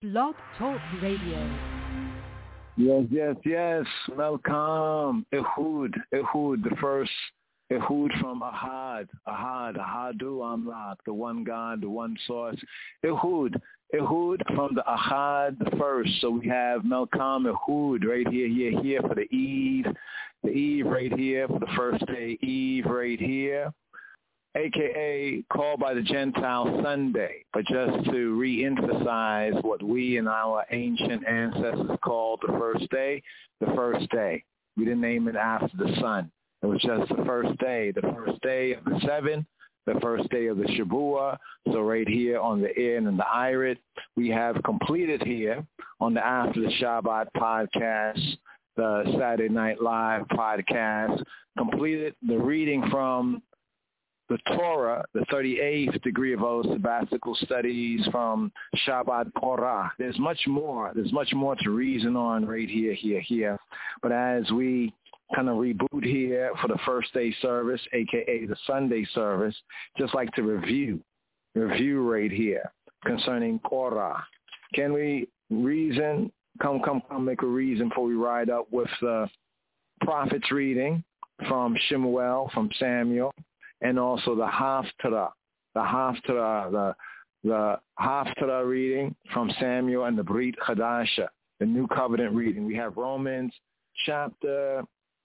Blog Talk Radio. Yes. Welcome. Ehud, the first Ehud from Ahad, Ahadu Amlak, the one God, the one source. Ehud from the Ahad, the first. So we have Melkam Ehud right here for the Eve right here for the first day, Eve right here, a.k.a. called by the Gentile Sunday, but just to re-emphasize what we and our ancient ancestors called the first day. We didn't name it after the sun. It was just the first day of the seven, the first day of the Shavua. So right here on the N and the Irid, we have completed here on the After the Shabbat podcast, the Saturday Night Live podcast, completed the reading from the Torah, the 38th degree of old sabbatical studies from Shabbat Korah. There's much more to reason on right here. But as we kind of reboot here for the first day service, a.k.a. the Sunday service, just like to review right here concerning Korah. Can we reason? Come, make a reason before we ride up with the prophet's reading from Shemuel, from Samuel, and also the Haftarah, the Haftarah reading from Samuel and the Brit Chadasha, the New Covenant reading. We have Romans chapter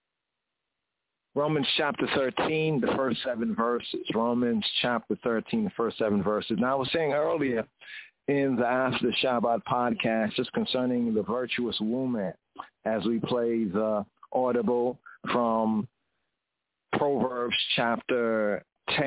13, the first 7 verses. Romans chapter 13, the first 7 verses. Now I was saying earlier in the After the Shabbat podcast just concerning the virtuous woman as we play the audible from Proverbs chapter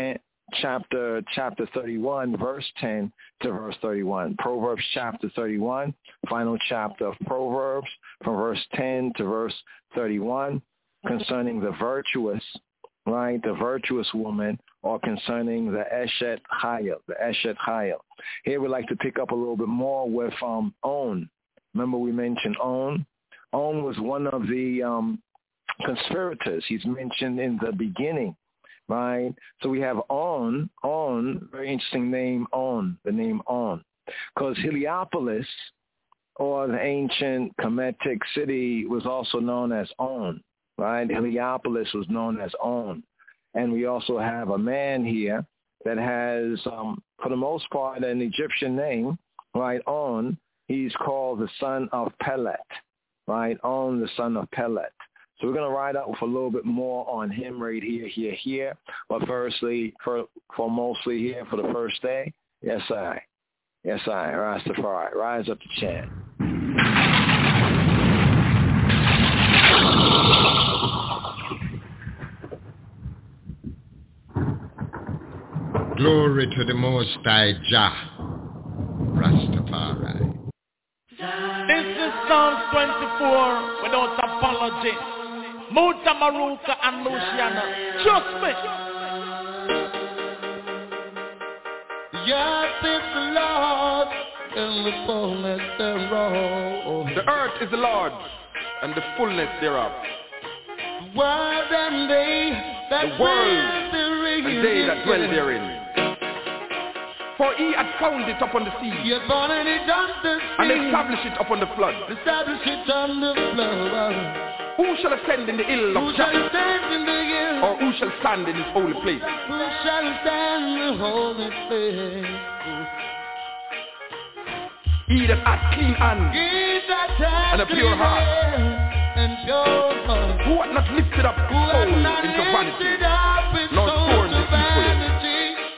31, verse 10 to verse 31. Proverbs chapter 31, final chapter of Proverbs, from verse 10 to verse 31, concerning the virtuous, right, the virtuous woman, or concerning the Eshet Chayil. Here we'd like to pick up a little bit more with On. Remember we mentioned On? On was one of the conspirators. He's mentioned in the beginning, right? So we have On, very interesting name, On, the name On. Because Heliopolis, or the ancient Kemetic city, was also known as On, right? Heliopolis was known as On. And we also have a man here that has, for the most part, an Egyptian name, right? On. He's called the son of Pelet, right? On, the son of Pelet. So we're going to ride out with a little bit more on him right here. But firstly, mostly here for the first day, yes, I, Rastafari, rise up to chant. Glory to the Most High Jah, Rastafari. This is Psalm 24 without apology. Muta Maruka and Luciana, trust me. Yes, it's the Lord and the fullness thereof. The earth is the Lord's and the fullness thereof. The world and they that dwell therein. For he had found it upon the sea, and established it upon the flood. Who shall ascend in the hill of Jah? Or who shall stand in his holy place? He that hath clean hands and a pure heart, who hath not lifted up his soul into vanity, nor scorned deceitfully.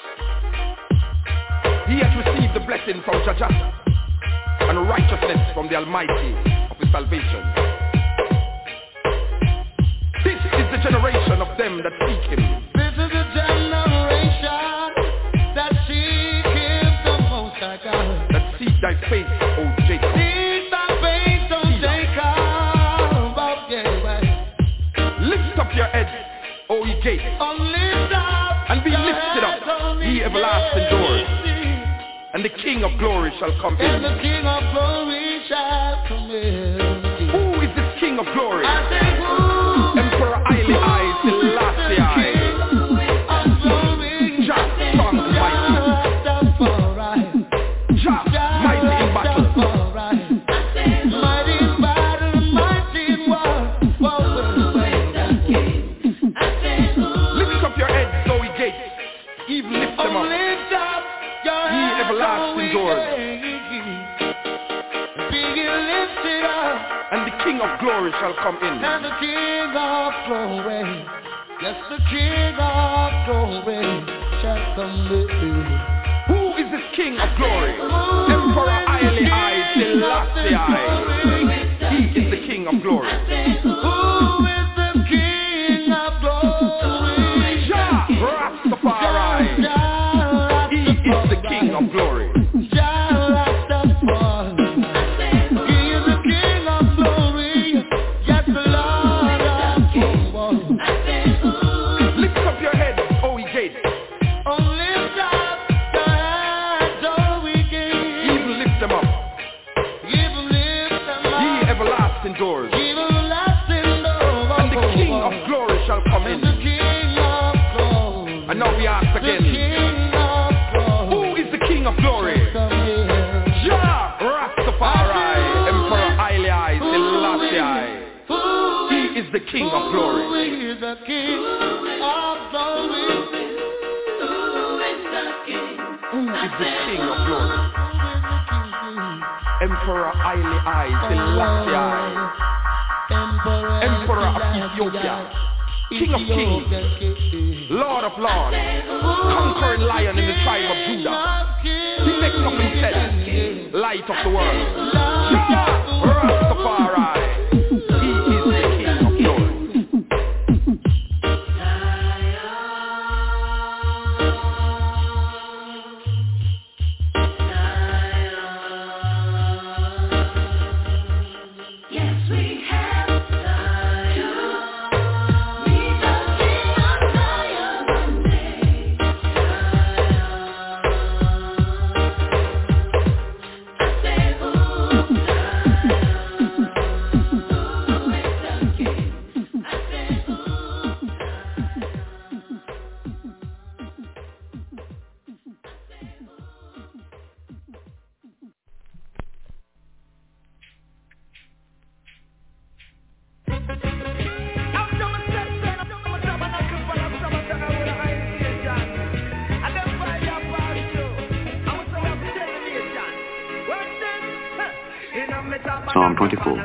He hath received the blessing from Jah and righteousness from the Almighty of his salvation. This is the generation of them that seek him. This is the generation that seek him, the Most High God. That seek thy face, O Jacob. Seek thy face, O Jacob. Lift up your head, O ye gates, and be lifted up, ye everlasting doors. And the King of glory shall come in. And the King of glory shall come in. Who is this King of glory? I say who? Emperor Haile I, Selassie I. Jah strong and mighty. Jah mighty in battle. King of glory shall come in. And the King of glory, yes, the King of glory shall come in. Who is this King of glory? Emperor Haile Selassie. He is the King of glory. Who is the King of glory? Jah Rastafari. He is the King of glory. Doors. And the King of glory shall come in. And now we ask again, who is the King of glory? Jah Rastafari, Emperor Haile Selassie. He is the King of glory. Who is the King of glory? Who is the King of glory? Emperor Haile Selassie, Emperor of Ethiopia, King of kings, Lord of lords, conquering lion in the tribe of Judah. He makes up himself, light of the world. Jah Rastafari, he is the King of glory. Psalm 24.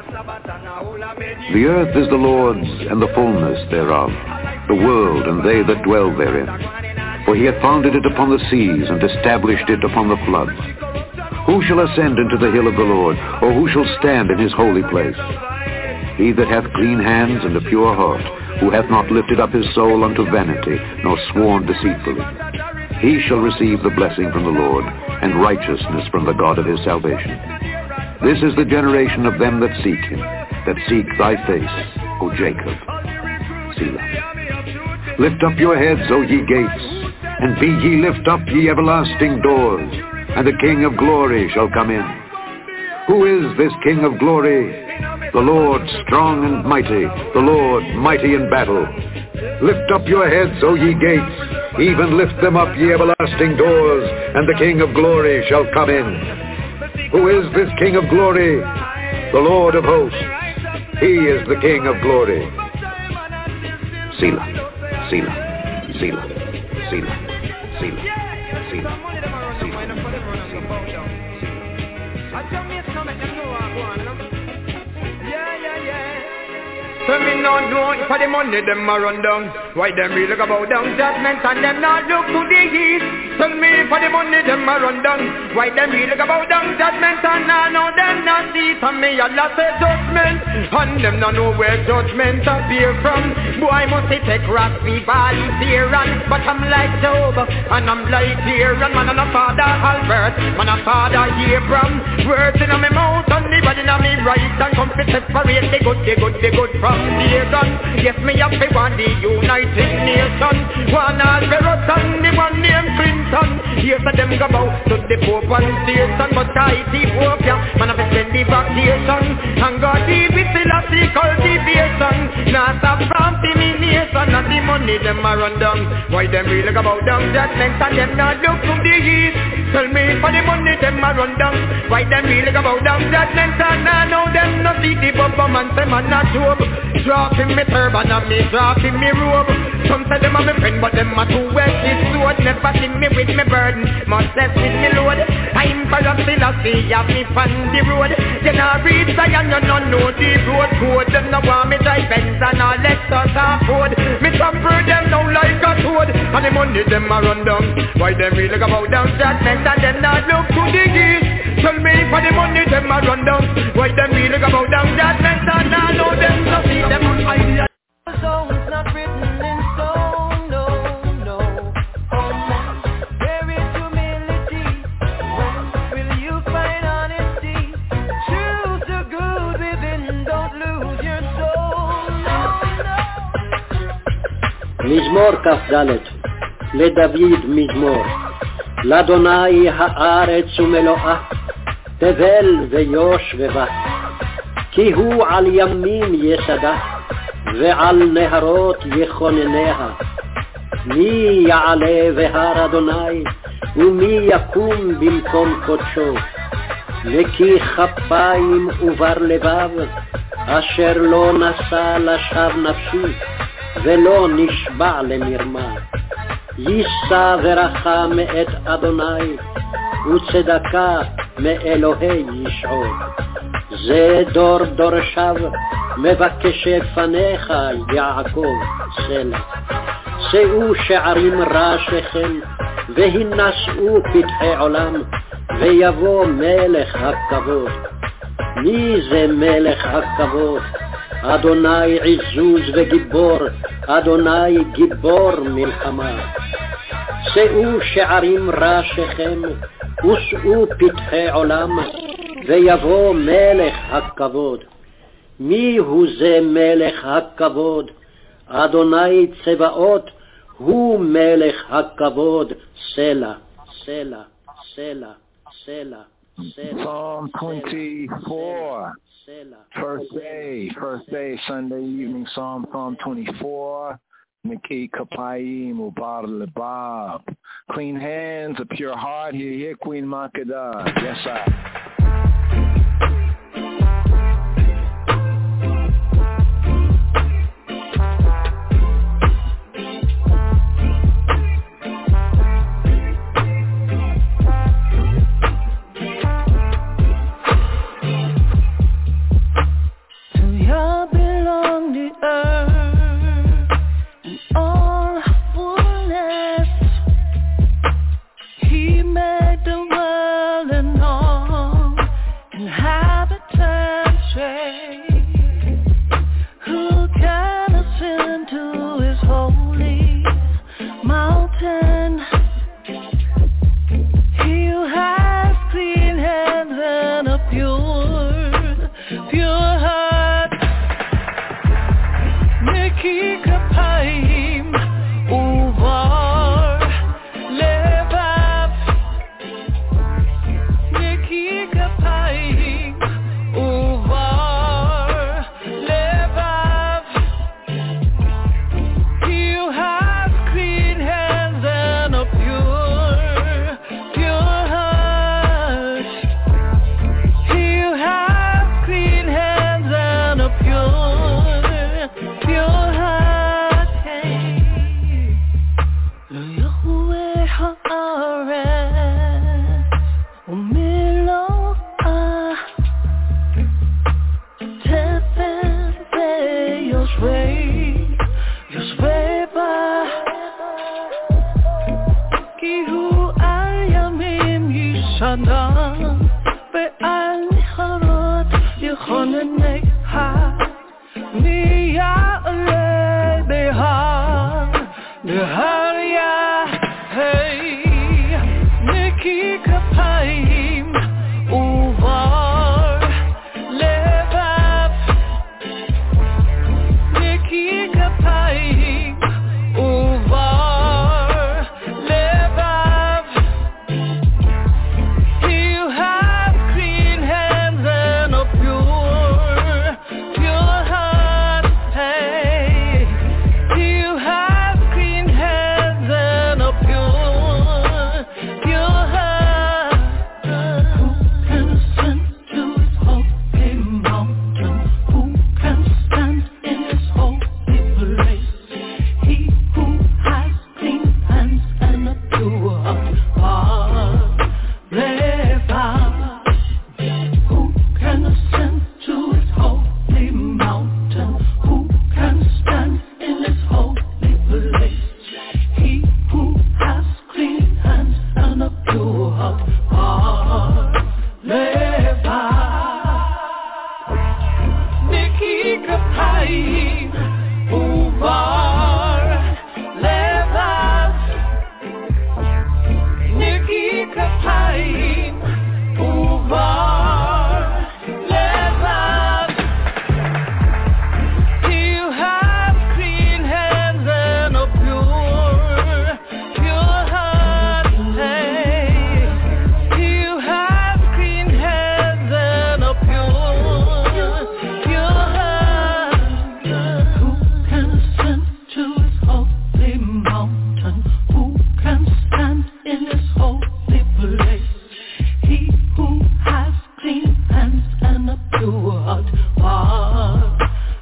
The earth is the Lord's, and the fullness thereof, the world and they that dwell therein. For he hath founded it upon the seas, and established it upon the floods. Who shall ascend into the hill of the Lord, or who shall stand in his holy place? He that hath clean hands and a pure heart, who hath not lifted up his soul unto vanity, nor sworn deceitfully. He shall receive the blessing from the Lord, and righteousness from the God of his salvation. This is the generation of them that seek him, that seek thy face, O Jacob. Selah. Lift up your heads, O ye gates, and be ye lift up, ye everlasting doors, and the King of glory shall come in. Who is this King of glory? The Lord strong and mighty, the Lord mighty in battle. Lift up your heads, O ye gates, even lift them up, ye everlasting doors, and the King of glory shall come in. Who is this King of glory? The Lord of hosts. He is the King of glory. Selah, Selah, Selah, Selah, Selah, Selah, So me not know if for the money them a run down. Why them really go bow down judgment and them not look to the east. Tell me for the money them a run down. Why them really go bow down judgment and I know them not see. Tell me Allah say judgment and them not know where judgment appear from. Boy must take wrath we body fear and but I'm like Job and I'm like Aaron. Man and a father Albert, man a father Abraham. Words in my mouth and the body in my right and come to separate the good from yes, me have to want the United Nations. One Alvarez and the one named Clinton. Here's a them go out to the Pope and Station. But I Ethiopia, man have to send the vacation. And God deal with Selassie cultivation. Not a from nation and the money them a run down. Why them really go about down judgment and them not look to the east. Tell me for the money them a run down. Why them really go about down judgment and I know them not see the bubble man say man not joke. Drop in me turban and me drop in me robe. Some say them are my friend, but them are too wet. This sword never see me with me burden, must left with me load. I'm for a philosophy, have me on the road. You know read Zion, you don't know the road code. Them no want me drive Benz and all let us afford. Me suffer them now like a toad, and the money them a run down. Why them really go bow down judgment and them not look to the east? Tell me for the money them a run down. Why them really go bow down judgment and I know them to see them on idea. So it's not written in stone, no, no. Oh man, there is humility. When will you find honesty? Choose the good within, don't lose your soul, no, no. מזמור כ"ד לדוד מזמור. לאדוני הארץ ומלואה, תבל ויושבבה, כי הוא על ימים יסדה, ועל נהרות יכונניה. מי יעלה בהר אדוני, ומי יקום במקום קודשו? נקי כפיים ובר לבב, אשר לא נשא לשווא נפשי, ולא נשבע למרמה. יישא ברכה מאת אדוני, וצדקה מאלוהי ישעו. זה דור דורשיו, מבקשי פניך יעקב סלע. שאו שערים ראשיכם, והינשאו פתחי עולם, ויבוא מלך הכבוד. מי זה מלך הכבוד? אדוני עזוז וגיבור, אדוני גיבור מלחמה. שאו שערים ראשיכם, ושאו פתחי עולם, ויבוא מלך הכבוד. מי הוא זה מלך הכבוד? אדוני צבאות, הוא מלך הכבוד. סלע, סלע, סלע, סלע. Psalm 24. First day, Sunday evening, Psalm 24. Niki Kapayim Ubar Lebab. Clean hands, a pure heart. Here, Queen Makeda. Yes, sir. Pure heart.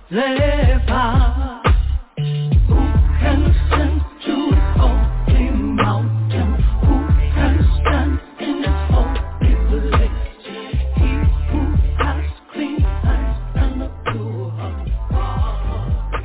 Lepa, who can ascend to a holy mountain? Who can stand in its holy place? He who has clean hands and a pure heart.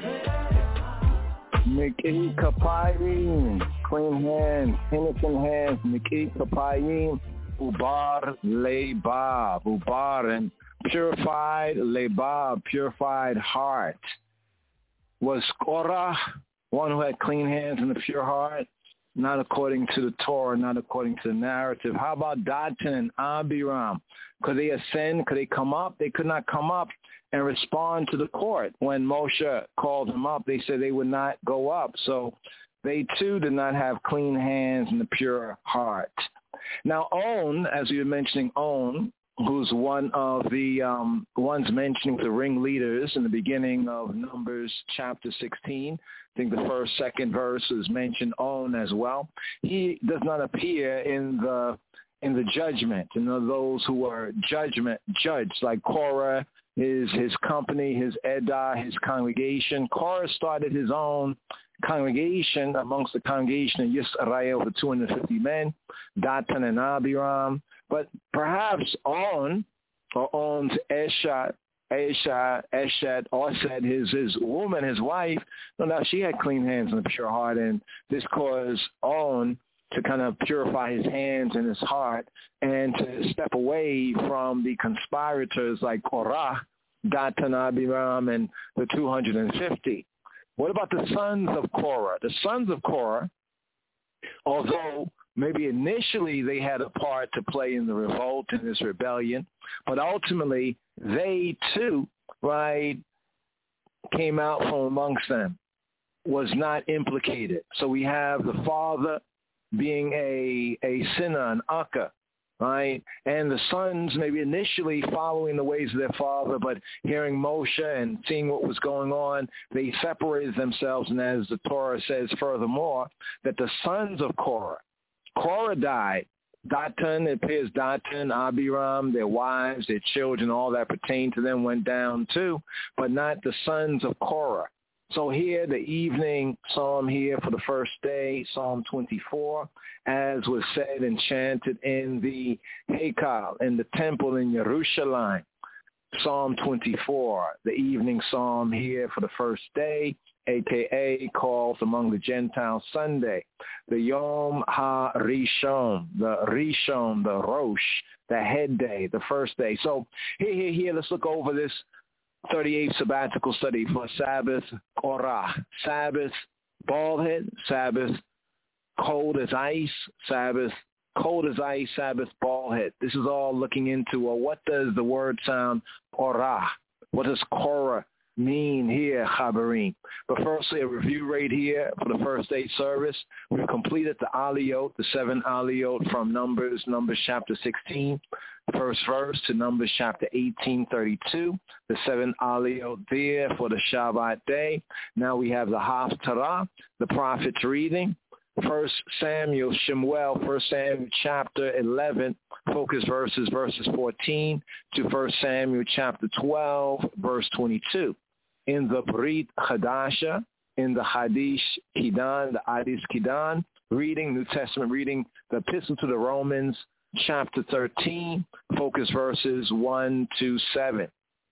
Miki Kapayim, clean hands, innocent hands, Miki Kapayim, Ubar Lebab, Ubar and purified Lebab, purified heart. Was Korah one who had clean hands and a pure heart? Not according to the Torah, not according to the narrative. How about Dathan and Abiram? Could they ascend? Could they come up? They could not come up and respond to the court. When Moshe called them up, they said they would not go up. So they too did not have clean hands and a pure heart. Now On, as we were mentioning, On, who's one of the ones mentioning the ringleaders in the beginning of Numbers chapter 16. I think the first, second verse is mentioned On as well. He does not appear in the judgment, those who are judged, like Korah, his company, his Edah, his congregation. Korah started his own congregation amongst the congregation of Yisrael for 250 men, Dathan and Abiram. But perhaps On's Eshet, his woman, his wife, no doubt she had clean hands and a pure heart, and this caused On to kind of purify his hands and his heart and to step away from the conspirators like Korah, Dathan, Abiram, and the 250. What about the sons of Korah? The sons of Korah, although maybe initially they had a part to play in the revolt, in this rebellion, but ultimately they too, came out from amongst them, was not implicated. So we have the father being a sinner, an akka, right? And the sons maybe initially following the ways of their father, but hearing Moshe and seeing what was going on, they separated themselves. And as the Torah says furthermore, that the sons of Korah died. Dathan, it appears Dathan, Abiram, their wives, their children, all that pertained to them went down too, but not the sons of Korah. So here, the evening psalm here for the first day, Psalm 24, as was said and chanted in the Heikal, in the temple in Jerusalem. Psalm 24, the evening psalm here for the first day, a.k.a. called among the Gentiles Sunday, the Yom HaRishon, the Rishon, the Rosh, the head day, the first day. So here, let's look over this 38th sabbatical study for Sabbath, Korah. Sabbath, bald head. Sabbath, cold as ice. Sabbath, cold as ice. Sabbath, bald head. This is all looking into, what does the word sound, Korah? What does Korah mean here, Chabarim? But firstly, a review right here for the first day service. We've completed the Aliyot, the 7 Aliyot from Numbers chapter 16, first verse, to Numbers chapter 18:32, the 7 Aliyot there for the Shabbat day. Now we have the Haftarah, the prophet's reading. 1 Samuel chapter 11, focus verses 14 to 1 Samuel chapter 12, verse 22. In the Brit Chadasha, in the Hadish Kidan, the Hadis Kidan, reading, New Testament reading, the Epistle to the Romans, chapter 13, focus verses 1 to 7.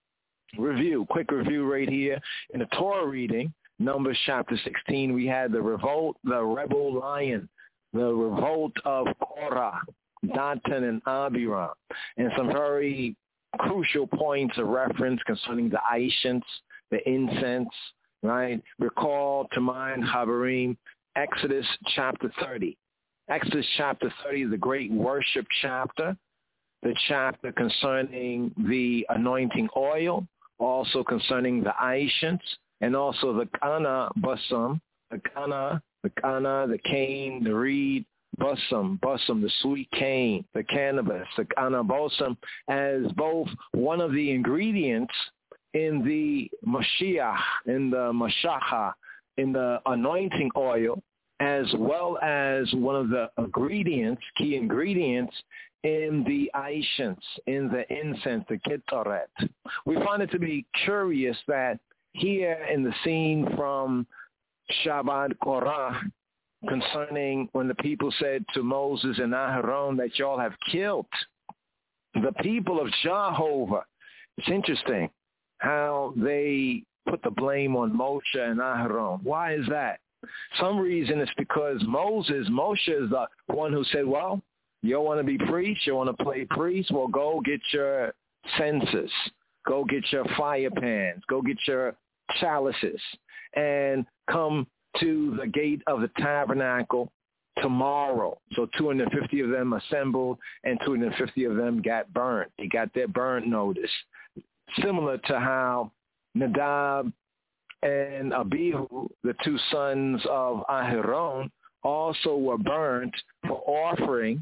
Quick review right here. In the Torah reading, Numbers chapter 16, we had the revolt, the rebel lion, the revolt of Korah, Dathan, and Abiram, and some very crucial points of reference concerning the Aishans, the incense, right? Recall to mind, Chabarim, Exodus chapter 30. Exodus chapter 30 is the great worship chapter, the chapter concerning the anointing oil, also concerning the Aishans, and also the Kana Basam, the Kana, the cane, the reed, Basam, the sweet cane, the cannabis, the Kana Basam, as both one of the ingredients in the Mashiach, in the Mashacha, in the anointing oil, as well as one of the key ingredients in the Aishans, in the incense, the Ketoret. We find it to be curious that here in the scene from Shabbat Korah concerning when the people said to Moses and Aharon that y'all have killed the people of Jehovah. It's interesting how they put the blame on Moshe and Aharon. Why is that? Some reason it's because Moshe is the one who said, well, you want to be priest, you want to play priest, well, go get your censers, go get your fire pans, go get your chalices, and come to the gate of the tabernacle tomorrow. So 250 of them assembled, and 250 of them got burned. They got their burnt notice. Similar to how Nadab and Abihu, the two sons of Aharon, also were burnt for offering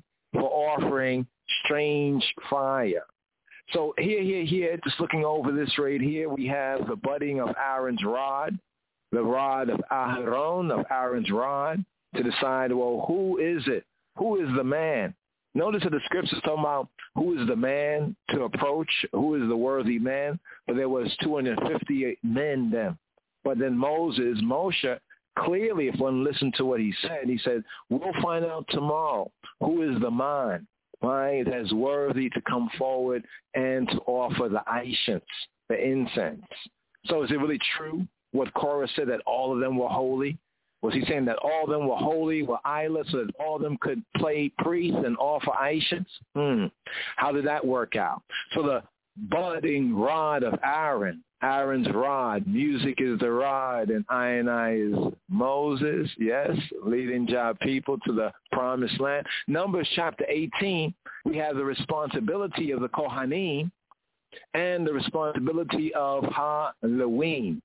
strange fire. So here, just looking over this right here, we have the budding of Aaron's rod, the rod of Aharon, of Aaron's rod, to decide, well, who is it? Who is the man? Notice that the scriptures talking about who is the man to approach, who is the worthy man, but there was 250 men then. But then Moshe, clearly, if one listened to what he said, we'll find out tomorrow who is the man, right, that's worthy to come forward and to offer the aishans, the incense. So is it really true what Korah said, that all of them were holy? Was he saying that all of them were holy, were eyeless, so that all of them could play priest and offer aishans? How did that work out? So the budding rod of Aaron's rod, music is the rod, and I is Moses, yes, leading Jah people to the promised land. Numbers chapter 18, we have the responsibility of the Kohanim and the responsibility of Ha-Lewim.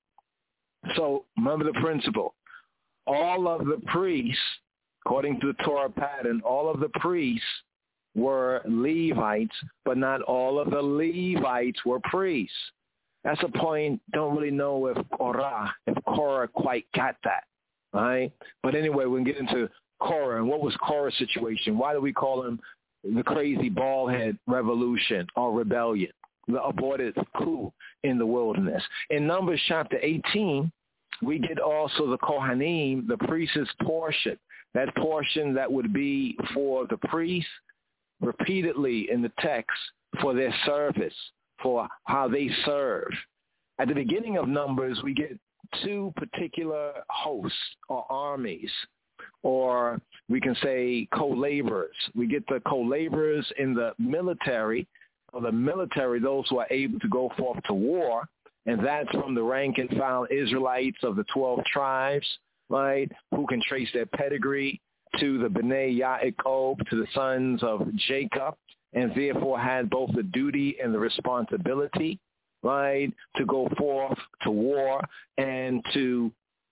So remember the principle. All of the priests, according to the Torah pattern, all of the priests were Levites, but not all of the Levites were priests. That's a point, don't really know if Korah quite got that, right? But anyway, we can get into Korah, and what was Korah's situation? Why do we call him the crazy bald-head revolution or rebellion, the aborted coup in the wilderness? In Numbers chapter 18, we get also the Kohanim, the priest's portion, that portion that would be for the priests repeatedly in the text for their service, for how they serve. At the beginning of Numbers, we get two particular hosts or armies, or we can say co-laborers. We get the co-laborers in the military, those who are able to go forth to war, and that's from the rank and file Israelites of the 12 tribes, right, who can trace their pedigree to the Bnei Yaakov, to the sons of Jacob, and therefore had both the duty and the responsibility, right, to go forth to war and to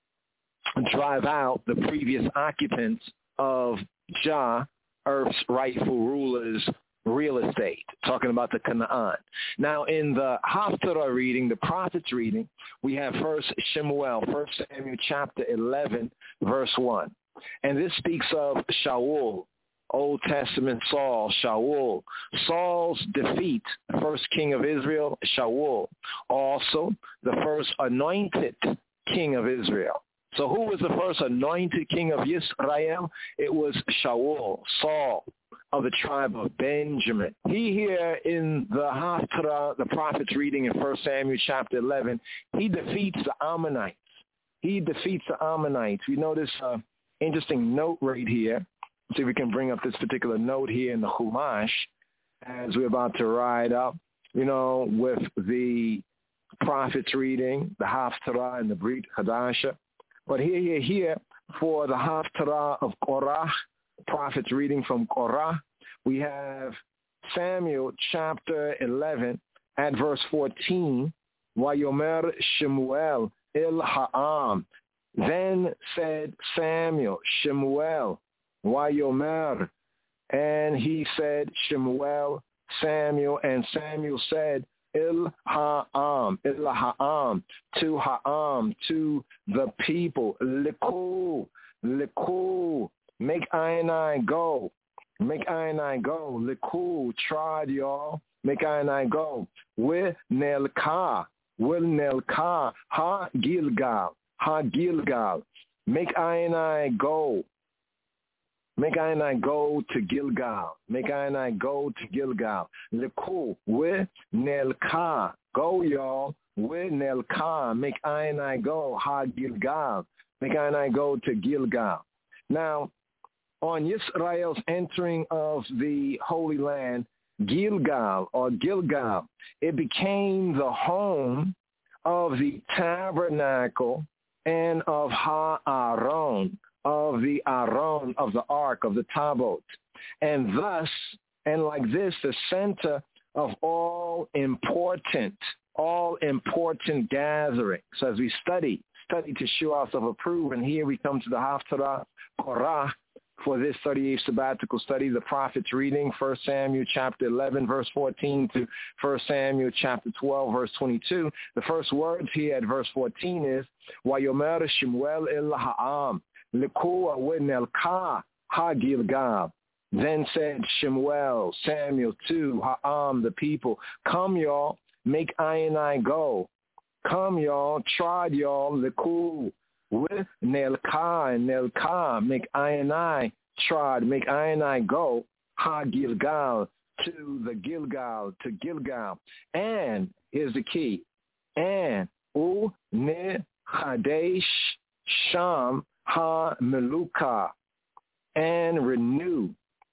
drive out the previous occupants of Jah, earth's rightful rulers' real estate, talking about the Canaan. Now, in the Haftarah reading, the prophet's reading, we have 1 Samuel chapter 11, verse 1. And this speaks of Shaul, Old Testament Saul, Shaul. Saul's defeat, the first king of Israel, Shaul. Also, the first anointed king of Israel. So who was the first anointed king of Israel? It was Shaul, Saul, of the tribe of Benjamin. He here in the Haftarah, the prophet's reading in 1 Samuel chapter 11, he defeats the Ammonites. We notice an interesting note right here. See if we can bring up this particular note here in the Chumash as we're about to ride up, with the prophet's reading, the Haftarah and the Brit Hadasha. But here, for the Haftarah of Korah, prophet's reading from Korah, we have Samuel chapter 11 at verse 14, Vayomer Shemuel el Ha'am. Then said Samuel, Shemuel, Vayomer, and he said, Shemuel, Samuel, and Samuel said, Il Ha'am, to Ha'am, to the people, Liku, make I go, Liku, tried y'all, make I go, with Nelka, Wilnelka, Ha Gilgal, Ha Gilgal. Make I and I go. Make I and I go to Gilgal. Make I and I go to Gilgal. Leku, Wilnelka. Go, y'all. Wilnelka. Make I and I go. Ha Gilgal. Make I and I go to Gilgal. Now, on Yisrael's entering of the Holy Land, Gilgal, it became the home of the tabernacle and of Ha-Aron, of the Aron, of the Ark, of the Tabot. And thus, and like this, the center of all important gatherings. So as we study to show ourselves approved, and here we come to the Haftarah Korah for this 38th sabbatical study, the prophet's reading, 1 Samuel chapter 11, verse 14 to 1 Samuel chapter 12, verse 22. The first words here at verse 14 is, Wayomer Shemuel el ha'am, Lekua wenelka ha-Gilgal. Then said Shemuel, Samuel to Ha'am, the people, come y'all, make I and I go. Come y'all, trod y'all, Leku. With Nelka and Nelka, make I and I trod, make I and I go, Ha Gilgal, to the Gilgal, to Gilgal. And here's the key, and U Ne Hadesh Sham Ha Meluka, and renew,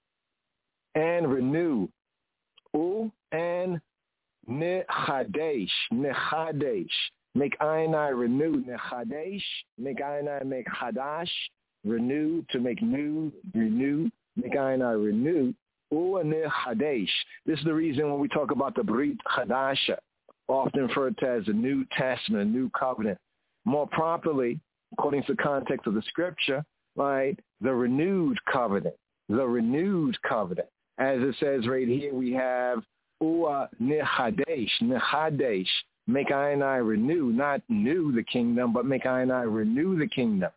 U and Ne Hadesh. Make I and I renew, nechadesh. Make I and I make hadash, renew, to make new, renew. Make I and I renew, nechadesh. This is the reason when we talk about the Brit Chadasha, often referred to as the New Testament, a new covenant. More properly, according to the context of the scripture, right, the renewed covenant. As it says right here, we have nechadesh. Make I and I renew, not new the kingdom, but make I and I renew the kingdom.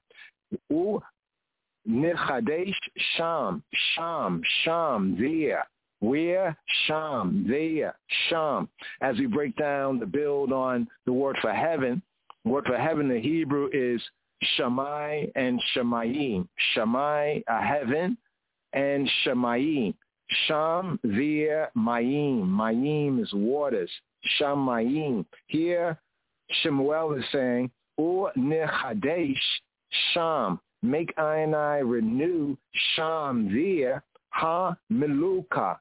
Nechadesh Sham, there. Where? Sham, there. Sham. As we break down the build on the word for heaven in Hebrew is Shammai and Shemayim. Shammai, a heaven, and Shemayim. Sham, there, Mayim. Mayim is waters. Shamayim. Here, Shemuel is saying, O nechadesh Sham. Make I and I renew Sham there. Ha Meluka.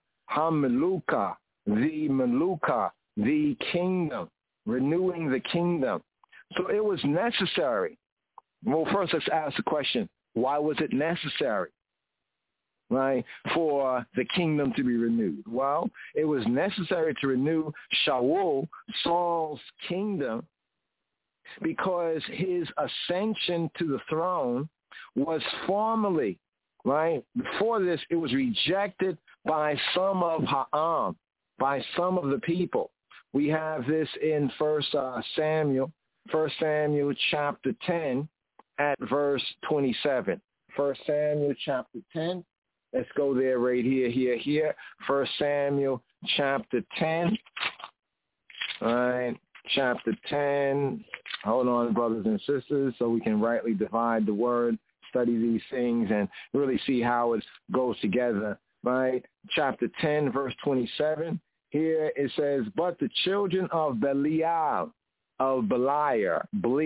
The kingdom. Renewing the kingdom. So it was necessary. Well, first let's ask the question, why was it necessary? Right, for the kingdom to be renewed? Well, it was necessary to renew Shaul, Saul's kingdom, because his ascension to the throne was formally, right, before this, it was rejected by some of Ha'am, by some of the people. We have this in 1 Samuel chapter 10 at verse 27. 1 Samuel chapter 10. Let's go there right here. 1 Samuel chapter 10. All right, chapter 10. Hold on, brothers and sisters, so we can rightly divide the word, study these things, and really see how it goes together. Right? Chapter 10, verse 27. Here it says, but the children of Belial, the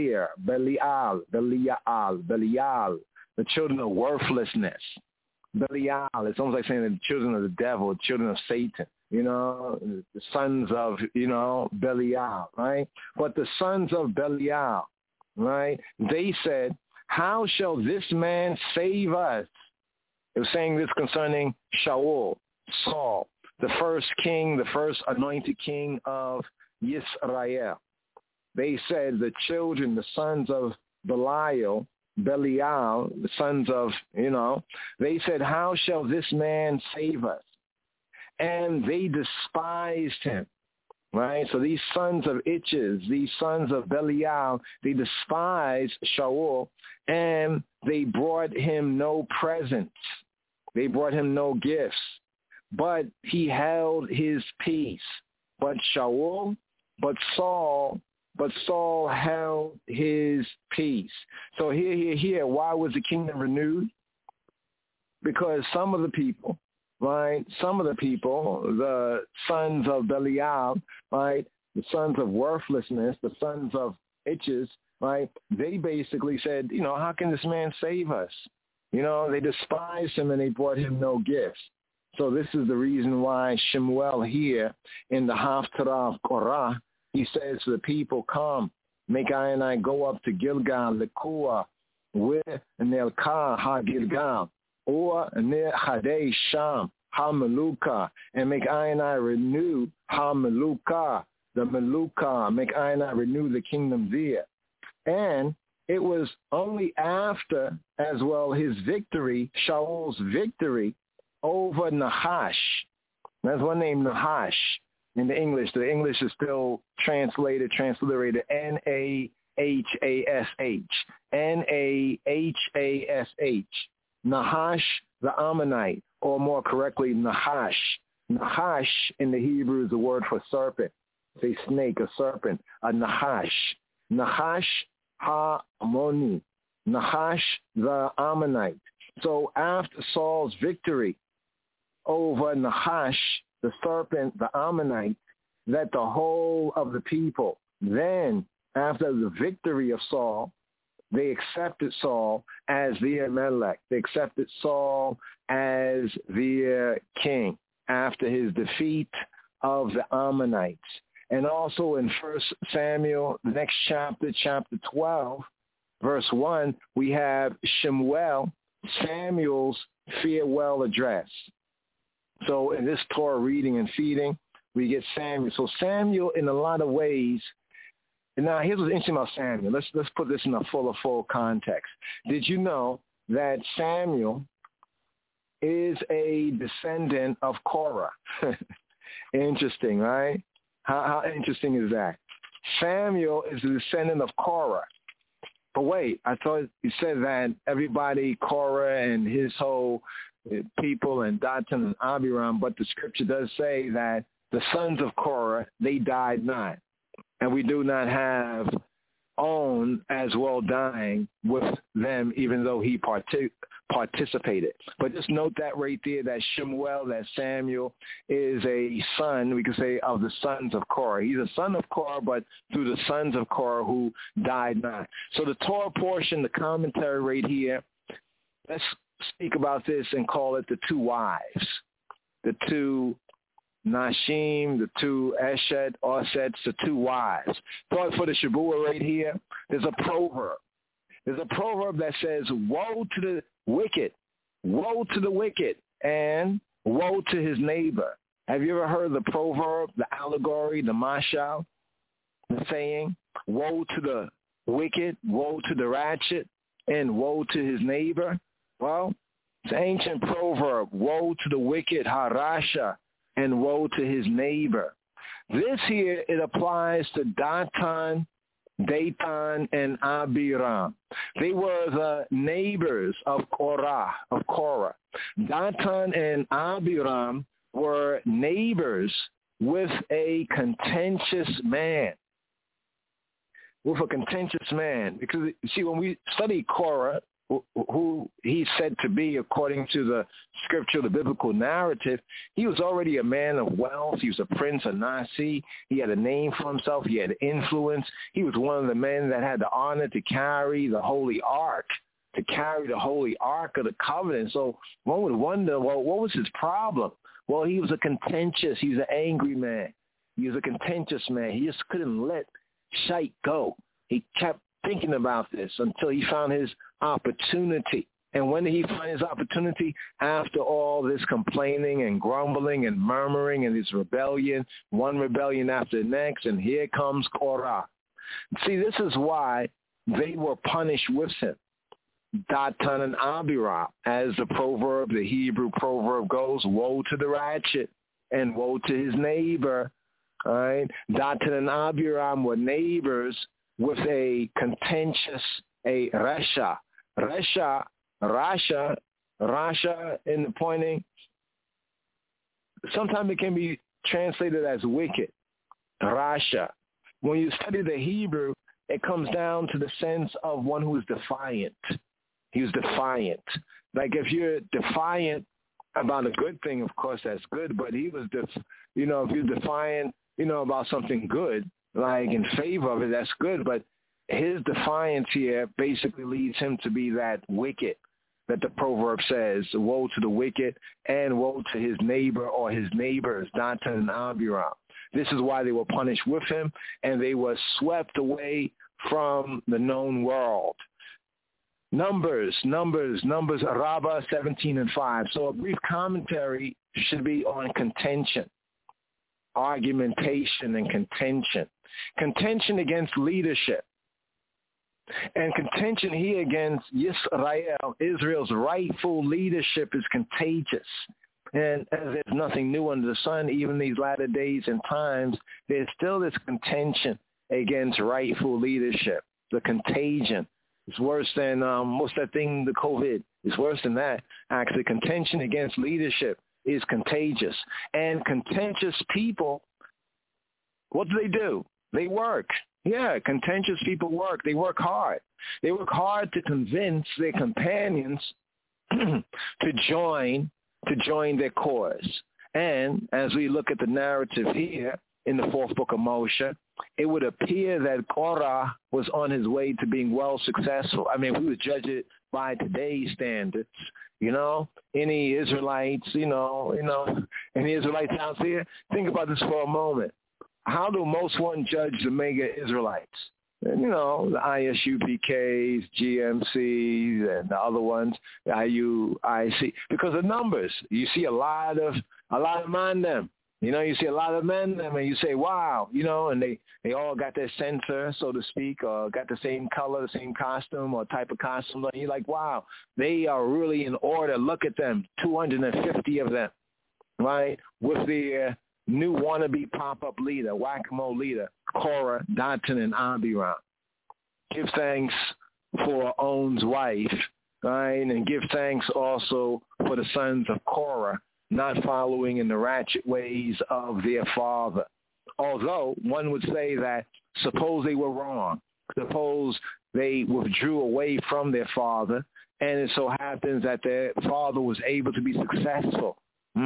children of worthlessness. Belial, it's almost like saying the children of the devil, the children of Satan, the sons of, Belial, right? But the sons of Belial, right, they said, how shall this man save us? It was saying this concerning Shaul, Saul, the first king, the first anointed king of Yisrael. They said the children, the sons of Belial, the sons of, they said, how shall this man save us? And they despised him, right? So these sons of Itches, these sons of Belial, they despised Shaul, and they brought him no presents. They brought him no gifts, but he held his peace. But Saul but Saul held his peace. So here, why was the kingdom renewed? Because some of the people, right, the sons of Belial, right, the sons of worthlessness, the sons of itches, right, they basically said, how can this man save us? They despised him and they brought him no gifts. So this is the reason why Shemuel here in the Haftarah of Korah, he says to the people, come, make I and I go up to Gilgal, Lekua, with Nelka ha-Gilgal, or near Hadei Sham, ha-Meluka, and make I and I renew ha-Meluka, the Meluka, make I and I renew the kingdom there. And it was only after, as well, his victory, Shaul's victory, over Nahash. That's one name, Nahash, in the English. The English is still transliterated Nahash. Nahash, the Ammonite, or more correctly, Nahash. Nahash in the Hebrew is the word for serpent. Say snake, a serpent, a Nahash. Nahash ha-Ammoni. Nahash, the Ammonite. So after Saul's victory over Nahash, the serpent, the Ammonite, that the whole of the people, then after the victory of Saul, they accepted Saul as their Melech. They accepted Saul as their king after his defeat of the Ammonites. And also in 1 Samuel, the next chapter, chapter 12, verse 1, we have Shemuel, Samuel's farewell address. So in this Torah reading and feeding, we get Samuel. So Samuel, in a lot of ways, and now here's what's interesting about Samuel. Let's put this in a full context. Did you know that Samuel is a descendant of Korah? Interesting, right? How interesting is that? Samuel is a descendant of Korah. But wait, I thought you said that everybody, Korah and his whole people and Dathan and Abiram, but the scripture does say that the sons of Korah, they died not. And we do not have On as well dying with them, even though he participated. But just note that right there, that Shemuel, that Samuel is a son, we could say, of the sons of Korah. He's a son of Korah, but through the sons of Korah who died not. So the Torah portion, the commentary right here, let's speak about this and call it the two wives, the two Nashim, the two Eshet, Osets, the two wives. Thought for the Shabua right here, there's a proverb. There's a proverb that says, woe to the wicked, and woe to his neighbor. Have you ever heard the proverb, the allegory, the mashal, the saying, woe to the wicked, woe to the ratchet, and woe to his neighbor? Well, it's an ancient proverb, woe to the wicked, harasha, and woe to his neighbor. This here, it applies to Dathan, and Abiram. They were the neighbors of Korah. Dathan and Abiram were neighbors with a contentious man. Because, you see, when we study Korah, who he's said to be, according to the scripture, the biblical narrative, he was already a man of wealth. He was a prince, a Nasi. He had a name for himself. He had influence. He was one of the men that had the honor to carry the Holy Ark, of the covenant. So one would wonder, well, what was his problem? Well, he was he's an angry man. He was a contentious man. He just couldn't let shite go. He kept thinking about this until he found his opportunity. And when did he find his opportunity? After all this complaining and grumbling and murmuring and this rebellion, one rebellion after the next, and here comes Korah. See, this is why they were punished with him. Dathan and Abiram, as the Hebrew proverb goes, woe to the ratchet and woe to his neighbor. All right? Dathan and Abiram were neighbors with a contentious, a Rasha. Rasha in the pointing, sometimes it can be translated as wicked, Rasha. when you study the Hebrew, it comes down to the sense of one who is defiant. He was defiant. Like if you're defiant about a good thing, of course that's good, but he was, if you're defiant, about something good, like in favor of it, that's good, but his defiance here basically leads him to be that wicked that the proverb says, woe to the wicked and woe to his neighbor or his neighbors, Dathan and Abiram. This is why they were punished with him, and they were swept away from the known world. Numbers, Rabbah 17:5. So a brief commentary should be on contention, argumentation and contention. Contention against leadership. And contention here against Yisrael, Israel's rightful leadership, is contagious. And as there's nothing new under the sun, even these latter days and times, there's still this contention against rightful leadership. The contagion is worse than, what's that thing, the COVID? It's worse than that. Actually, contention against leadership is contagious. And contentious people, what do? They work. Yeah, contentious people work. They work hard. They work hard to convince their companions to join their cause. And as we look at the narrative here in the fourth book of Moshe, it would appear that Korah was on his way to being well successful. I mean, we would judge it by today's standards. Any Israelites, any Israelites out there, think about this for a moment. How do most one judge the mega Israelites? The ISUPKs, GMCs, and the other ones, IUIC, because of numbers. You see a lot of them. You see a lot of men, and you say, wow, and they all got their censor, so to speak, or got the same color, the same costume or type of costume. And you're like, wow, they are really in order. Look at them, 250 of them, right, with their new wannabe pop-up leader, whack-a-mole leader, Korah, Dathan, and Abiram. Give thanks for On's wife, right, and give thanks also for the sons of Korah, not following in the ratchet ways of their father. Although one would say that suppose they were wrong, suppose they withdrew away from their father, and it so happens that their father was able to be successful.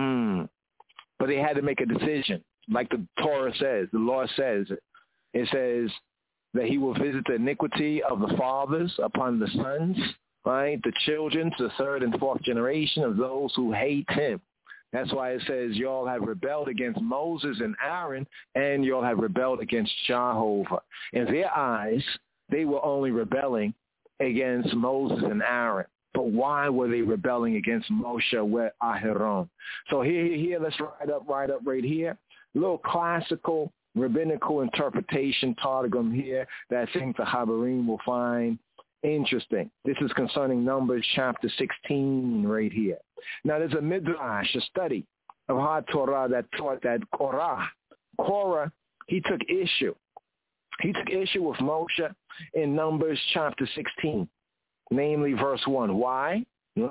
But they had to make a decision. Like the Torah says, the law says, it says that he will visit the iniquity of the fathers upon the sons, right? The children to the third and fourth generation of those who hate him. That's why it says y'all have rebelled against Moses and Aaron, and y'all have rebelled against Jehovah. In their eyes, they were only rebelling against Moses and Aaron. But why were they rebelling against Moshe with Aharon? So here, let's write up right here. A little classical rabbinical interpretation Targum here that I think the Habarim will find interesting. This is concerning Numbers chapter 16 right here. Now there's a midrash, a study of HaTorah that taught that Korah, he took issue. He took issue with Moshe in Numbers chapter 16. Namely, verse 1. Why?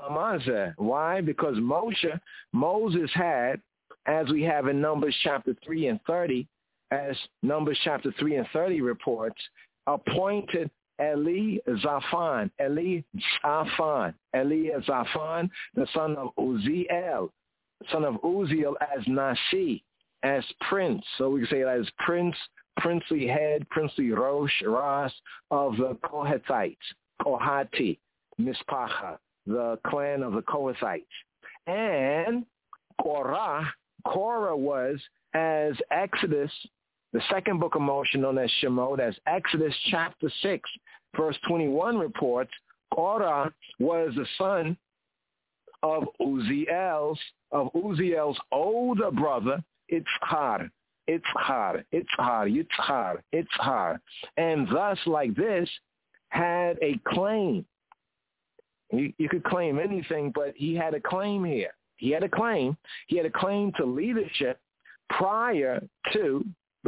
Why? Because Moses had, as we have in Numbers chapter 3 and 30, as Numbers chapter 3 and 30 reports, appointed Elizaphan, the son of Uziel, as Nasi, as prince. So we can say it as prince, princely head, princely Ras of the Kohathites. Kohati, Mispacha, the clan of the Kohathites. And Korah was, as Exodus, the second book of Moshe known as Shemot, as Exodus chapter 6, verse 21 reports, Korah was the son of Uziel's older brother, Yitzhar. And thus, like this, had a claim. You could claim anything, but he had a claim here. He had a claim to leadership prior to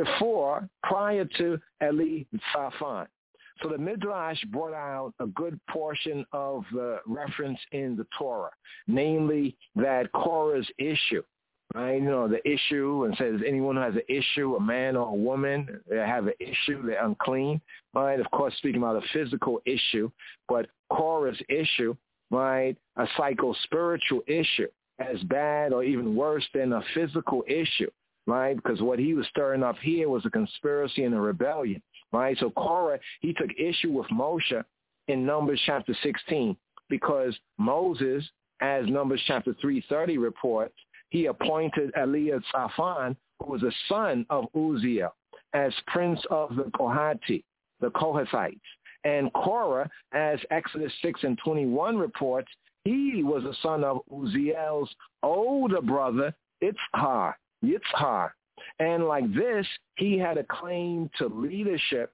Elizaphan. So the Midrash brought out a good portion of the reference in the Torah, namely that Korah's issue right? The issue, and says anyone who has an issue, a man or a woman, they have an issue, they're unclean, right? Of course, speaking about a physical issue, but Korah's issue, right, a psycho-spiritual issue, as bad or even worse than a physical issue, right? Because what he was stirring up here was a conspiracy and a rebellion, right? So Korah, he took issue with Moshe in Numbers chapter 16 because Moses, as Numbers chapter 3:30 reports, he appointed Eliad Safan, who was a son of Uzziel, as prince of the Kohathites. And Korah, as Exodus 6:21 reports, he was a son of Uzziel's older brother, Yitzhar. And like this, he had a claim to leadership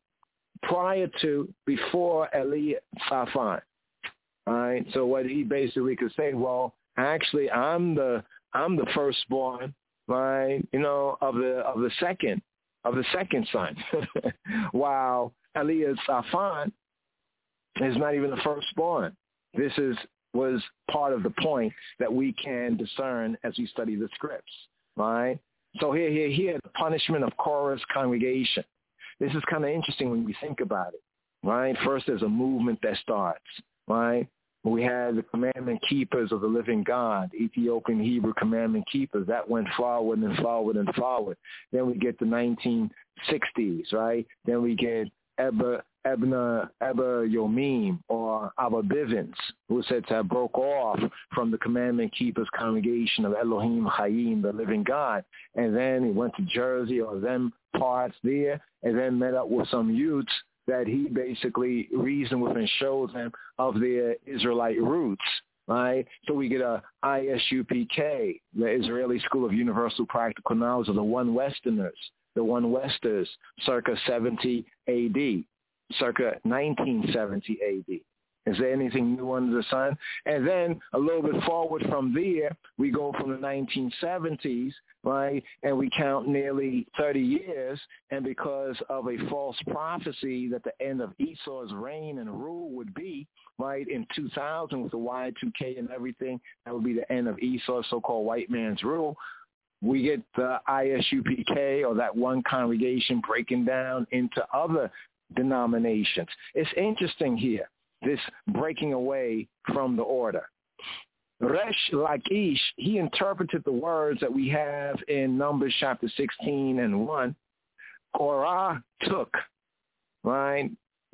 before Eliad Safan. All right. So what he basically could say, well, actually, I'm the firstborn, right? Of the second son, while Eliad Safan is not even the firstborn. This was part of the point that we can discern as we study the scripts, right? So here, the punishment of Korah's congregation. This is kind of interesting when we think about it, right? First, there's a movement that starts, right? We had the commandment keepers of the living God, Ethiopian Hebrew commandment keepers. That went forward and forward and forward. Then we get the 1960s, right? Then we get Ebba Yomim or Abba Bivens, who said to have broke off from the commandment keepers congregation of Elohim Chaim, the living God. And then he went to Jersey or them parts there and then met up with some youths that he basically reasoned with and showed them of their Israelite roots, right? So we get a ISUPK, the Israeli School of Universal Practical Knowledge of the One Westers, circa 70 AD, circa 1970 AD. Is there anything new under the sun? And then a little bit forward from there, we go from the 1970s, right, and we count nearly 30 years, and because of a false prophecy that the end of Esau's reign and rule would be, right, in 2000 with the Y2K and everything, that would be the end of Esau's so-called white man's rule. We get the ISUPK, or that one congregation, breaking down into other denominations. It's interesting here, this breaking away from the order. Resh Lakish, he interpreted the words that we have in Numbers chapter 16 and 1. Korah took, right?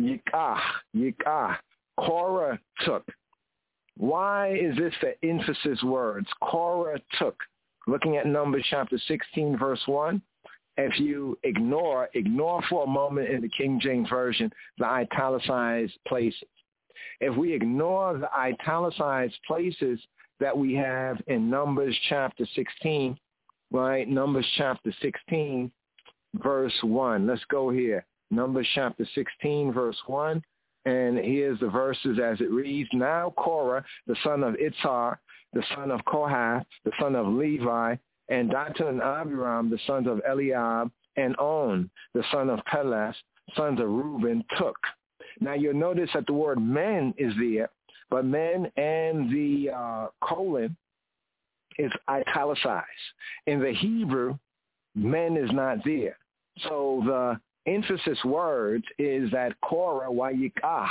Yikah. Korah took. Why is this the emphasis words? Korah took. Looking at Numbers chapter 16, verse 1. If you ignore for a moment in the King James Version the italicized places. If we ignore the italicized places that we have in Numbers chapter 16, right? Numbers chapter 16, verse 1. Let's go here. Numbers chapter 16, verse 1. And here's the verses as it reads. Now Korah, the son of Itzhar, the son of Kohath, the son of Levi, and Dathan and Abiram, the sons of Eliab, and On, the son of Peles, sons of Reuben, took. Now you'll notice that the word men is there, but men and the colon is italicized. In the Hebrew, men is not there. So the emphasis word is that Korah, Wayikah,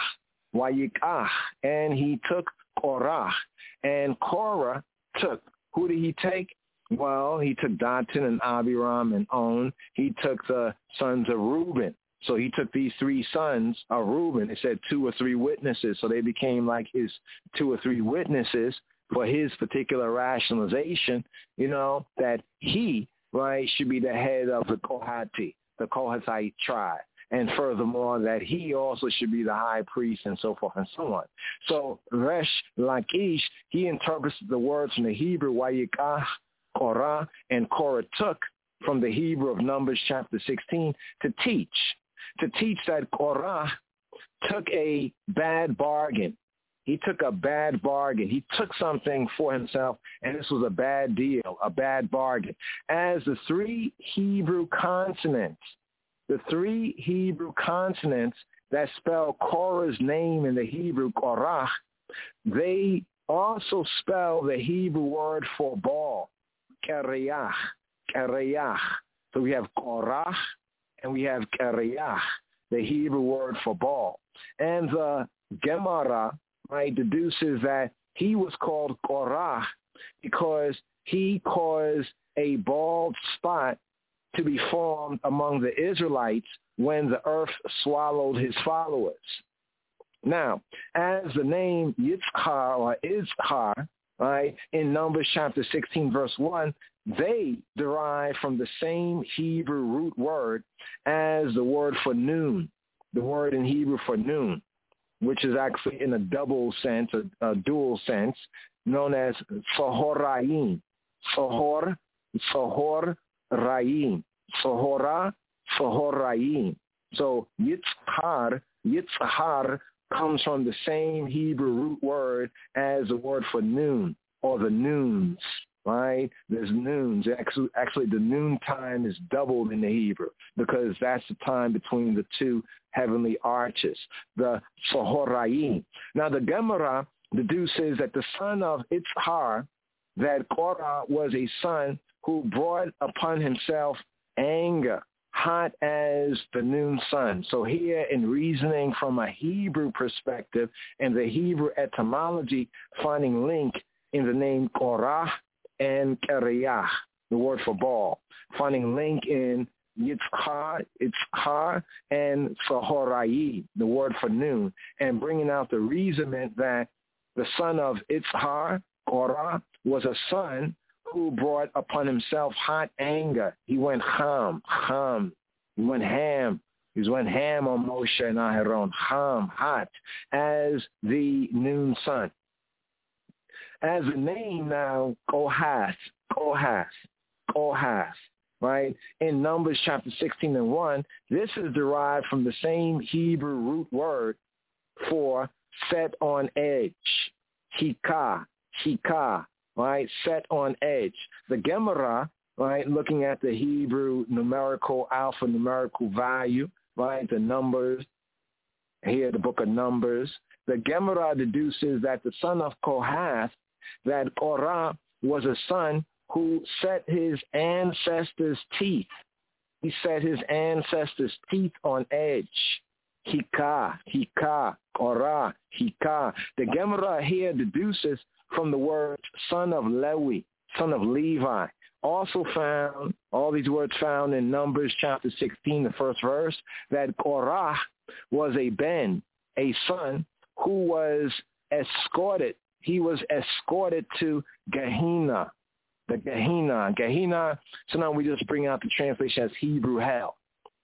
and he took Korah. And Korah took. Who did he take? Well, he took Dathan and Abiram and On. He took the sons of Reuben. So he took these three sons of Reuben. It said 2 or 3 witnesses. So they became like his 2 or 3 witnesses for his particular rationalization, that he, right, should be the head of the Kohathite tribe. And furthermore, that he also should be the high priest and so forth and so on. So Resh Lakish, he interprets the words from the Hebrew, Wayikah, Korah, and Korah took from the Hebrew of Numbers chapter 16 to teach that Korah took a bad bargain. He took a bad bargain. He took something for himself, and this was a bad deal, a bad bargain. As the 3 Hebrew consonants that spell Korah's name in the Hebrew, Korah, they also spell the Hebrew word for ball. Kereach. So we have Korach and we have Kereach, the Hebrew word for ball. And the Gemara, right, deduces that he was called Korach because he caused a bald spot to be formed among the Israelites when the earth swallowed his followers. Now, as the name Yitzhar or Izhar, right, in Numbers chapter 16, verse 1, they derive from the same Hebrew root word as the word for noon, the word in Hebrew for noon, which is actually in a double sense, a dual sense, known as Sohorayim. Sohorayim. Sohorayim. So Yitzhar comes from the same Hebrew root word as the word for noon, or the noons, right? There's noons. Actually, the noon time is doubled in the Hebrew because that's the time between the two heavenly arches, the Sohorayim. Now, the Gemara deduces that the son of Yitzhar, that Korah was a son who brought upon himself anger, hot as the noon sun. So here, in reasoning from a Hebrew perspective and the Hebrew etymology, finding link in the name Korah and Kereach, the word for ball, finding link in Yitzhar and Sohorayim, the word for noon, and bringing out the reasonment that the son of Yitzhar, Korah, was a son who brought upon himself hot anger. He went ham. He went ham. He went ham on Moshe and Aharon, hot, as the noon sun. As the name now, Kohath, right? In Numbers chapter 16 and 1, this is derived from the same Hebrew root word for set on edge, hikah, right, set on edge. The Gemara, right, looking at the Hebrew alphanumerical value, right, the numbers, here the book of Numbers, the Gemara deduces that the son of Kohath, that Korah was a son who set his ancestors' teeth. He set his ancestors' teeth on edge. Hikah, Korah, hikah. The Gemara here deduces from the word son of Levi, also found, all these words found in Numbers chapter 16, the first verse, that Korah was a son who was escorted. He was escorted to Gehenna, the Gehenna. So now we just bring out the translation as Hebrew hell,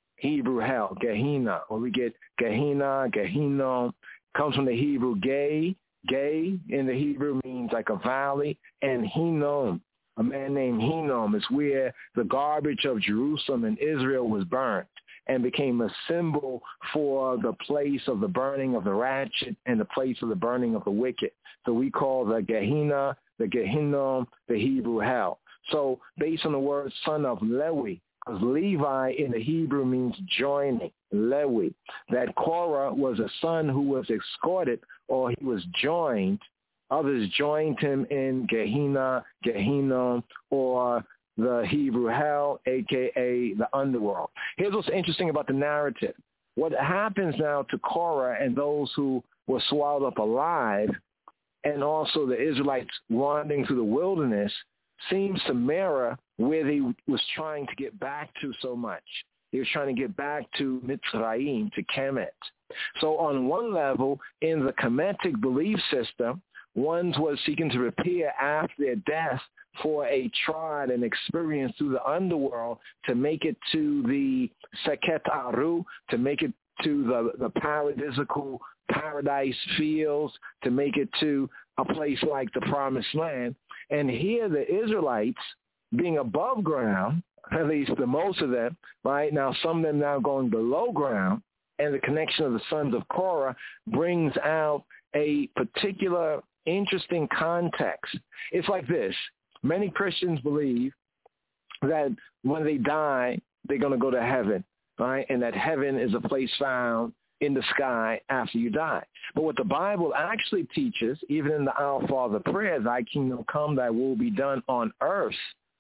Gehenna, or we get Gehenna, Gehinnom, comes from the Hebrew gay in the Hebrew means like a valley, and Hinnom, a man named Hinnom, is where the garbage of Jerusalem and Israel was burnt and became a symbol for the place of the burning of the ratchet and the place of the burning of the wicked. So we call the Gehenna, the Gehinnom, the Hebrew hell. So based on the word son of Levi, because Levi in the Hebrew means joining, Lewi, that Korah was a son who was escorted, or he was joined. Others joined him in Gehenna, Gehinnom, or the Hebrew hell, a.k.a. the underworld. Here's what's interesting about the narrative. What happens now to Korah and those who were swallowed up alive, and also the Israelites wandering through the wilderness, seems to mirror where they was trying to get back to so much. He was trying to get back to Mitzrayim, to Kemet. So on one level, in the Kemetic belief system, ones was seeking to repair after their death for a tried and experience through the underworld to make it to the Seket Aru, to make it to the paradisical paradise fields, to make it to a place like the Promised Land. And here the Israelites, being above ground, at least the most of them, right? Now some of them now going below ground, and the connection of the sons of Korah brings out a particular interesting context. It's like this. Many Christians believe that when they die, they're going to go to heaven, right? And that heaven is a place found in the sky after you die. But what the Bible actually teaches, even in the Our Father prayer, thy kingdom come, thy will be done on earth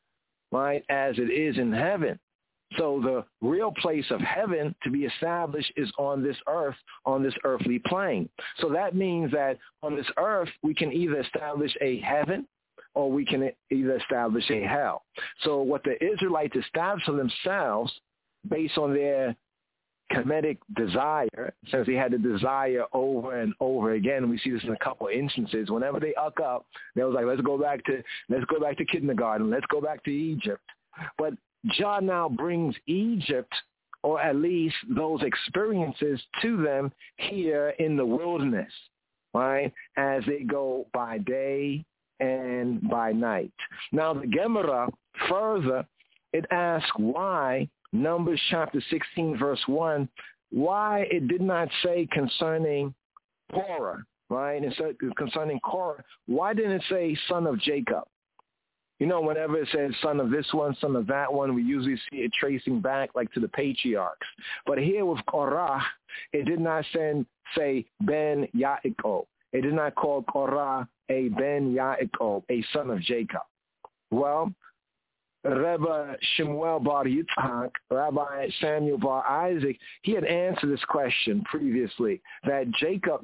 right, as it is in heaven. So the real place of heaven to be established is on this earth, on this earthly plane. So that means that on this earth, we can either establish a heaven or we can either establish a hell. So what the Israelites established for themselves based on their Kemetic desire, since they had the desire over and over again. We see this in a couple of instances. Whenever they uck up, they was like, let's go back to kindergarten. Let's go back to Egypt. But Jah now brings Egypt, or at least those experiences, to them here in the wilderness, right, as they go by day and by night. Now the Gemara further, it asks why, Numbers chapter 16, verse 1, why it did not say concerning Korah, right? And so concerning Korah, why didn't it say son of Jacob? You know, whenever it says son of this one, son of that one, we usually see it tracing back like to the patriarchs. But here with Korah, it did not say Ben Yaakov. It did not call Korah a Ben Yaakov, a son of Jacob. Well, Rebbe Shemuel Bar Yitzhak, Rabbi Samuel Bar Isaac, he had answered this question previously, that Jacob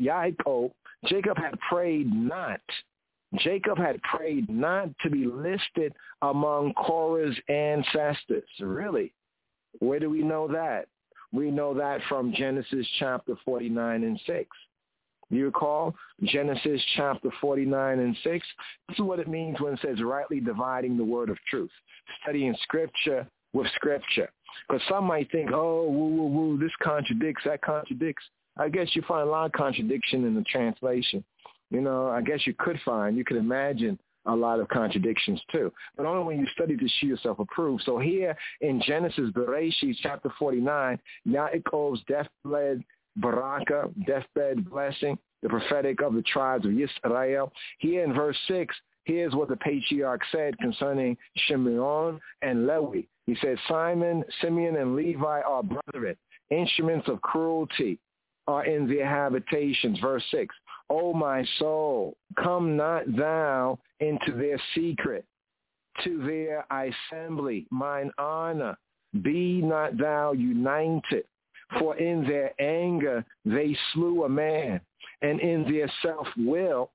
had prayed not. Jacob had prayed not to be listed among Korah's ancestors. Really? Where do we know that? We know that from Genesis chapter 49 and 6. You recall Genesis chapter 49 and 6? This is what it means when it says rightly dividing the word of truth, studying Scripture with Scripture. Because some might think, oh, woo, this contradicts, that contradicts. I guess you find a lot of contradiction in the translation. You know, I guess you could imagine a lot of contradictions too. But only when you study to show yourself approved. So here in Genesis, Bereshit, chapter 49, Yaakov's deathbed baraka, deathbed blessing, the prophetic of the tribes of Yisrael. Here in verse 6, here's what the patriarch said concerning Shimeon and Levi. He said, Simon, Simeon, and Levi are brethren. Instruments of cruelty are in their habitations. Verse 6, O my soul, come not thou into their secret, to their assembly, mine honor, be not thou united. For in their anger they slew a man, and in their self-will,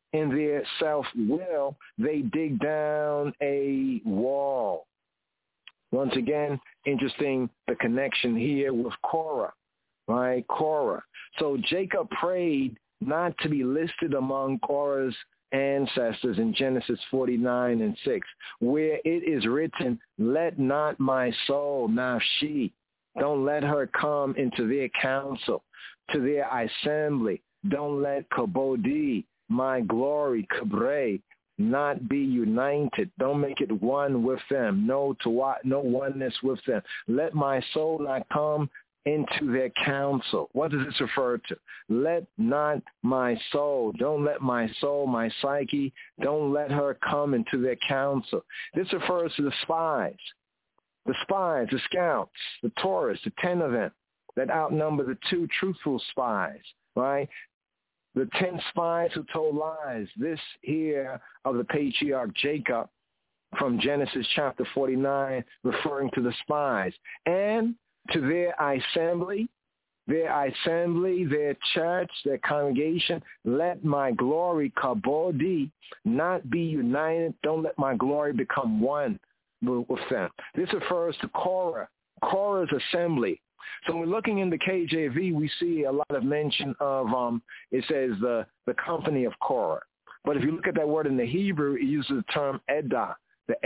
they dig down a wall. Once again, interesting, the connection here with Korah, right? Korah. So Jacob prayed not to be listed among Korah's ancestors in Genesis 49 and 6, where it is written, let not my soul, nafshi, don't let her come into their council, to their assembly. Don't let kabodi, my glory, kabre, not be united. Don't make it one with them. No oneness with them. Let my soul not come into their council. What does this refer to? Let not my soul, don't let my soul, my psyche, don't let her come into their council. This refers to the spies. The spies, the scouts, the tourists, the 10 of them that outnumber the 2 truthful spies, right? The 10 spies who told lies. This here of the patriarch Jacob from Genesis chapter 49, referring to the spies. And to their assembly, their church, their congregation, let my glory, kabodi, not be united. Don't let my glory become one with them. This refers to Korah's assembly. So when we're looking in the KJV, we see a lot of mention of, it says the company of Korah. But if you look at that word in the Hebrew, it uses the term Edah. The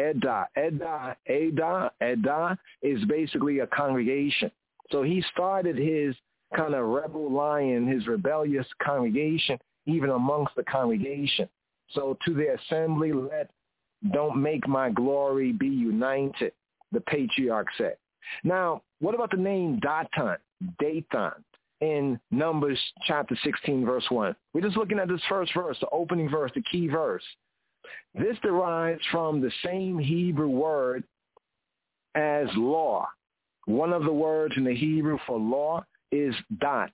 Edah is basically a congregation. So he started his kind of rebel lion, his rebellious congregation, even amongst the congregation. So to the assembly, don't make my glory be united, the patriarch said. Now, what about the name Dathan, in Numbers chapter 16, verse 1? We're just looking at this first verse, the opening verse, the key verse. This derives from the same Hebrew word as law. One of the words in the Hebrew for law is dot.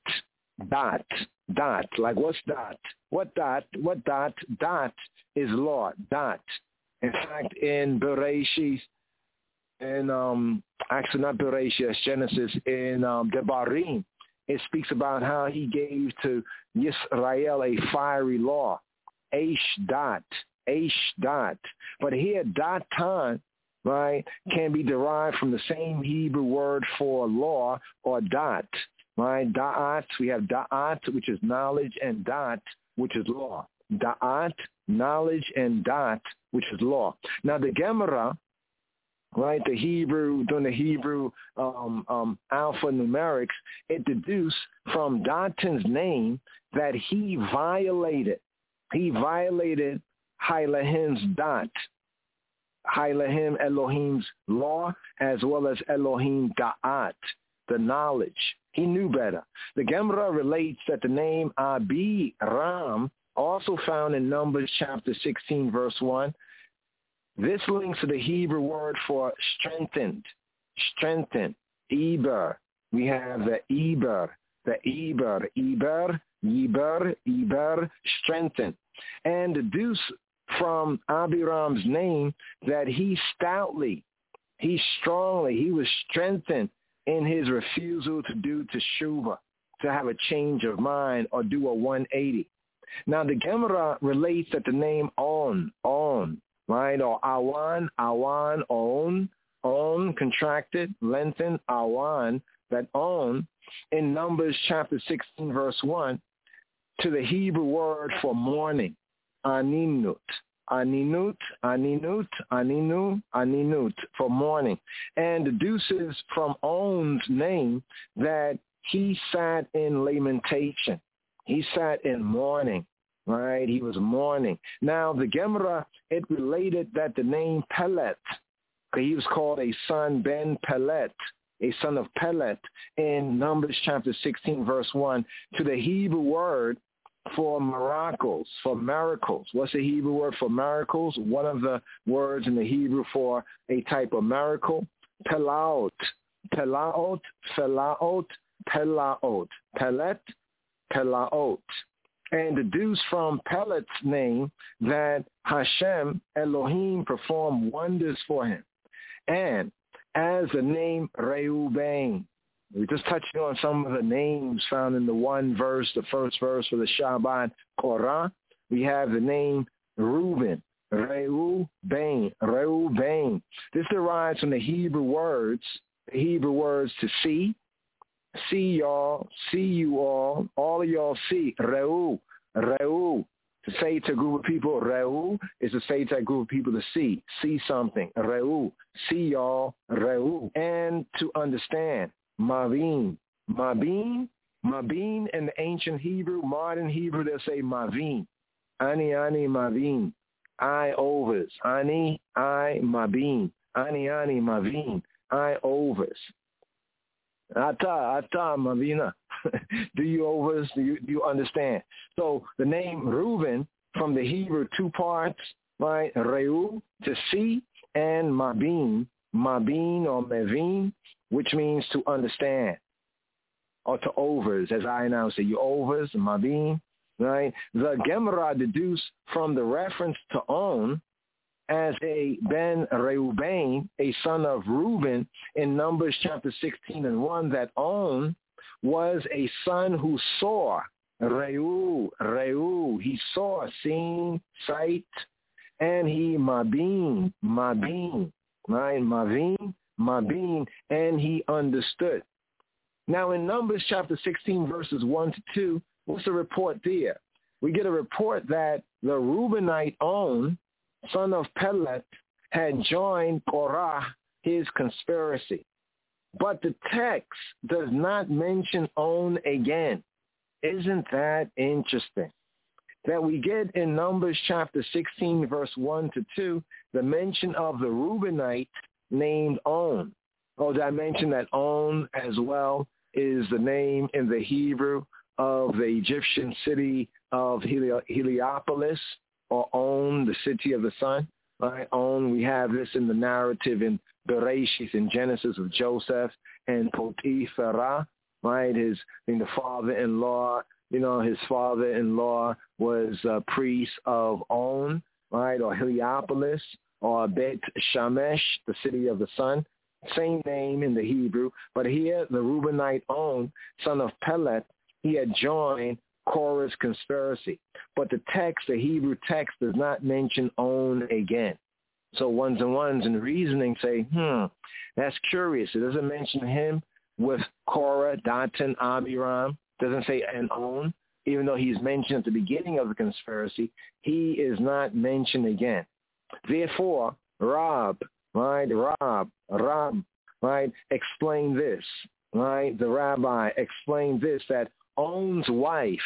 Like what's dot? What dot? What dot? Dot is law. Dot. In fact, in Bereshit actually not Bereshit, Genesis, in Devarim, it speaks about how he gave to Yisrael a fiery law, Aish dot. But here, datan, right, can be derived from the same Hebrew word for law, or dot, right? Da'at, we have da'at, which is knowledge, and dot, which is law. Da'at, knowledge, and dot, which is law. Now, the Gemara, right, the Hebrew alphanumerics, it deduced from Datan's name that he violated Hailahim's dot, Hailahim, Elohim's law, as well as Elohim da'at, the knowledge. He knew better. The Gemara relates that the name Abiram, also found in Numbers chapter 16, verse 1, this links to the Hebrew word for strengthened, Eber. We have the Eber, strengthened. And deduce from Abiram's name that he was strengthened in his refusal to do teshuvah, to have a change of mind or do a 180. Now the Gemara relates that the name On, right, or Awan, On, contracted, lengthened, Awan, that On, in Numbers chapter 16, verse 1, to the Hebrew word for morning, Aninut, for morning, and deduces from On's name that he sat in lamentation. He sat in mourning, right? He was mourning. Now, the Gemara, it related that the name Pelet, he was called a son Ben Pelet, a son of Pelet, in Numbers chapter 16, verse 1, to the Hebrew word for miracles. What's the Hebrew word for miracles? One of the words in the Hebrew for a type of miracle, Pelaot, Pelet, Pelaot. And deduce from Pelet's name that Hashem, Elohim, performed wonders for him. And as the name Reuben, we just touched on some of the names found in the first verse for the Shabbat Korah. We have the name Reuben, Reuben. This derives from the Hebrew words to see y'all, see you all of y'all see, Reu. To say to a group of people, Reu, is to say to a group of people to see something, Reu, see y'all, Reu. And to understand, Mavin in the ancient Hebrew, modern Hebrew, they'll say Mavin. Ani Mavin. I overs. Ani Mavin. Ani Mavin. I overs. Ata Mavina. Do you overs? Do you understand? So the name Reuben, from the Hebrew, two parts, right? Reu, to see, and Mabin or Mevin, which means to understand, or to overs, as I now say, you overs, Mabin, right? The Gemara deduced from the reference to On as a Ben Reuben, a son of Reuben, in Numbers chapter 16 and 1, that On was a son who saw, Reu, he saw, seen, sight, and he Mabin, right? Mabin, and he understood. Now in Numbers chapter 16, verses 1 to 2, what's the report there? We get a report that the Reubenite On, son of Pelet, had joined Korah, his conspiracy. But the text does not mention On again. Isn't that interesting? That we get in Numbers chapter 16, verse 1 to 2, the mention of the Reubenite named On. Oh, did I mention that On as well is the name in the Hebrew of the Egyptian city of Heliopolis, or On, the city of the sun? Right? On, we have this in the narrative in Bereshit, in Genesis, of Joseph and Potiphar, right? The father-in-law, his father-in-law was a priest of On, right, or Heliopolis, or Bet Shemesh, the city of the sun. Same name in the Hebrew, but here the Reubenite On, son of Pelet, he had joined Korah's conspiracy. But the text, the Hebrew text, does not mention On again. So ones and ones in reasoning say, that's curious. It doesn't mention him with Korah, Datan, Abiram. Doesn't say an On. Even though he's mentioned at the beginning of the conspiracy, he is not mentioned again. Therefore, Rab, right, explain this, right? The rabbi explained this, that On's wife,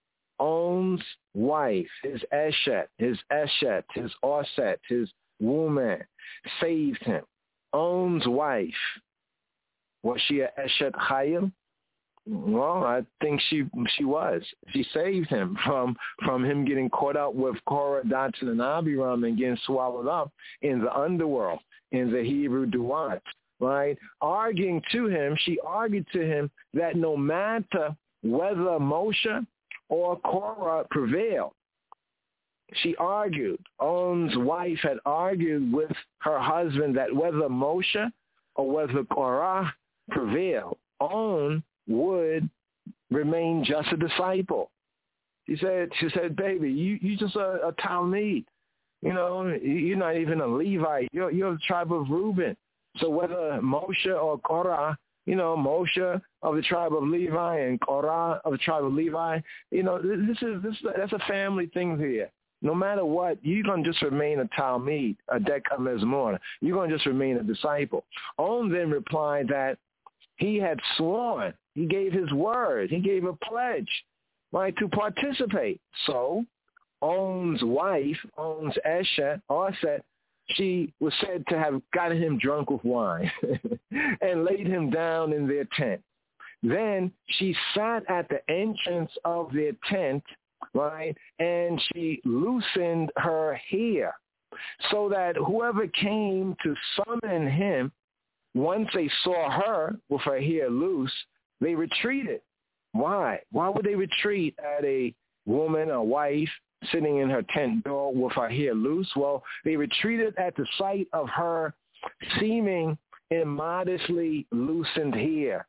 his Eshet, his Oset, his woman, saved him. On's wife, was she a Eshet Chayil? Well, I think she was. She saved him from him getting caught up with Korah, Datan, and Abiram and getting swallowed up in the underworld, in the Hebrew Duat, right? She argued to him that no matter whether Moshe or Korah prevailed, she argued, On's wife had argued with her husband that whether Moshe or whether Korah prevailed, On would remain just a disciple. She said, baby, you just a Talmud. You know, you're not even a Levite. You're the tribe of Reuben. So whether Moshe or Korah, you know, Moshe of the tribe of Levi and Korah of the tribe of Levi, you know, that's a family thing here. No matter what, you're going to just remain a Talmud, a Deka Mezmor. You're going to just remain a disciple. On then replied that he had sworn, he gave his word, he gave a pledge, right, to participate. So On's wife, On's Eshet, she was said to have gotten him drunk with wine and laid him down in their tent. Then she sat at the entrance of their tent, right, and she loosened her hair so that whoever came to summon him, once they saw her with her hair loose, they retreated. Why? Why would they retreat at a woman, a wife, sitting in her tent door with her hair loose? Well, they retreated at the sight of her seeming immodestly loosened hair.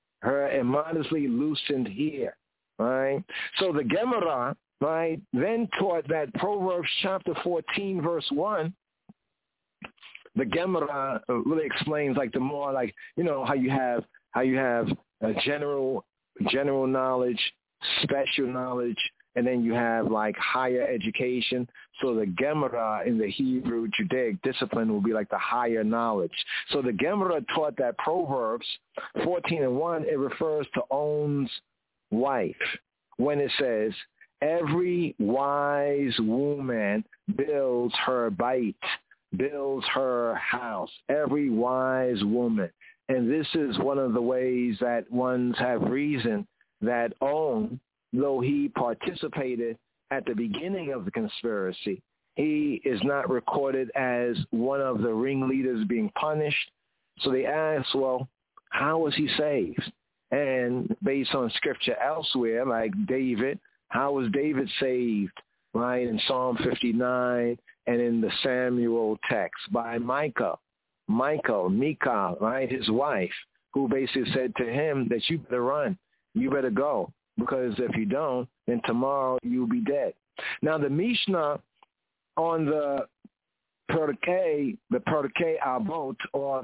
Right? So the Gemara, right, then taught that Proverbs chapter 14, verse 1, the Gemara really explains like the more like, you know, how you have a general knowledge, special knowledge, and then you have like higher education. So the Gemara in the Hebrew Judaic discipline will be like the higher knowledge. So the Gemara taught that Proverbs 14:1, it refers to On's wife when it says, every wise woman builds her bait, builds her house, every wise woman. And this is one of the ways that ones have reasoned that On, though he participated at the beginning of the conspiracy, he is not recorded as one of the ringleaders being punished. So they ask, well, how was he saved? And based on scripture elsewhere, like David, how was David saved, right, in Psalm 59 and in the Samuel text by Michal, right, his wife, who basically said to him that you better run, you better go, because if you don't, then tomorrow you'll be dead. Now the Mishnah on the Perkei Avot, or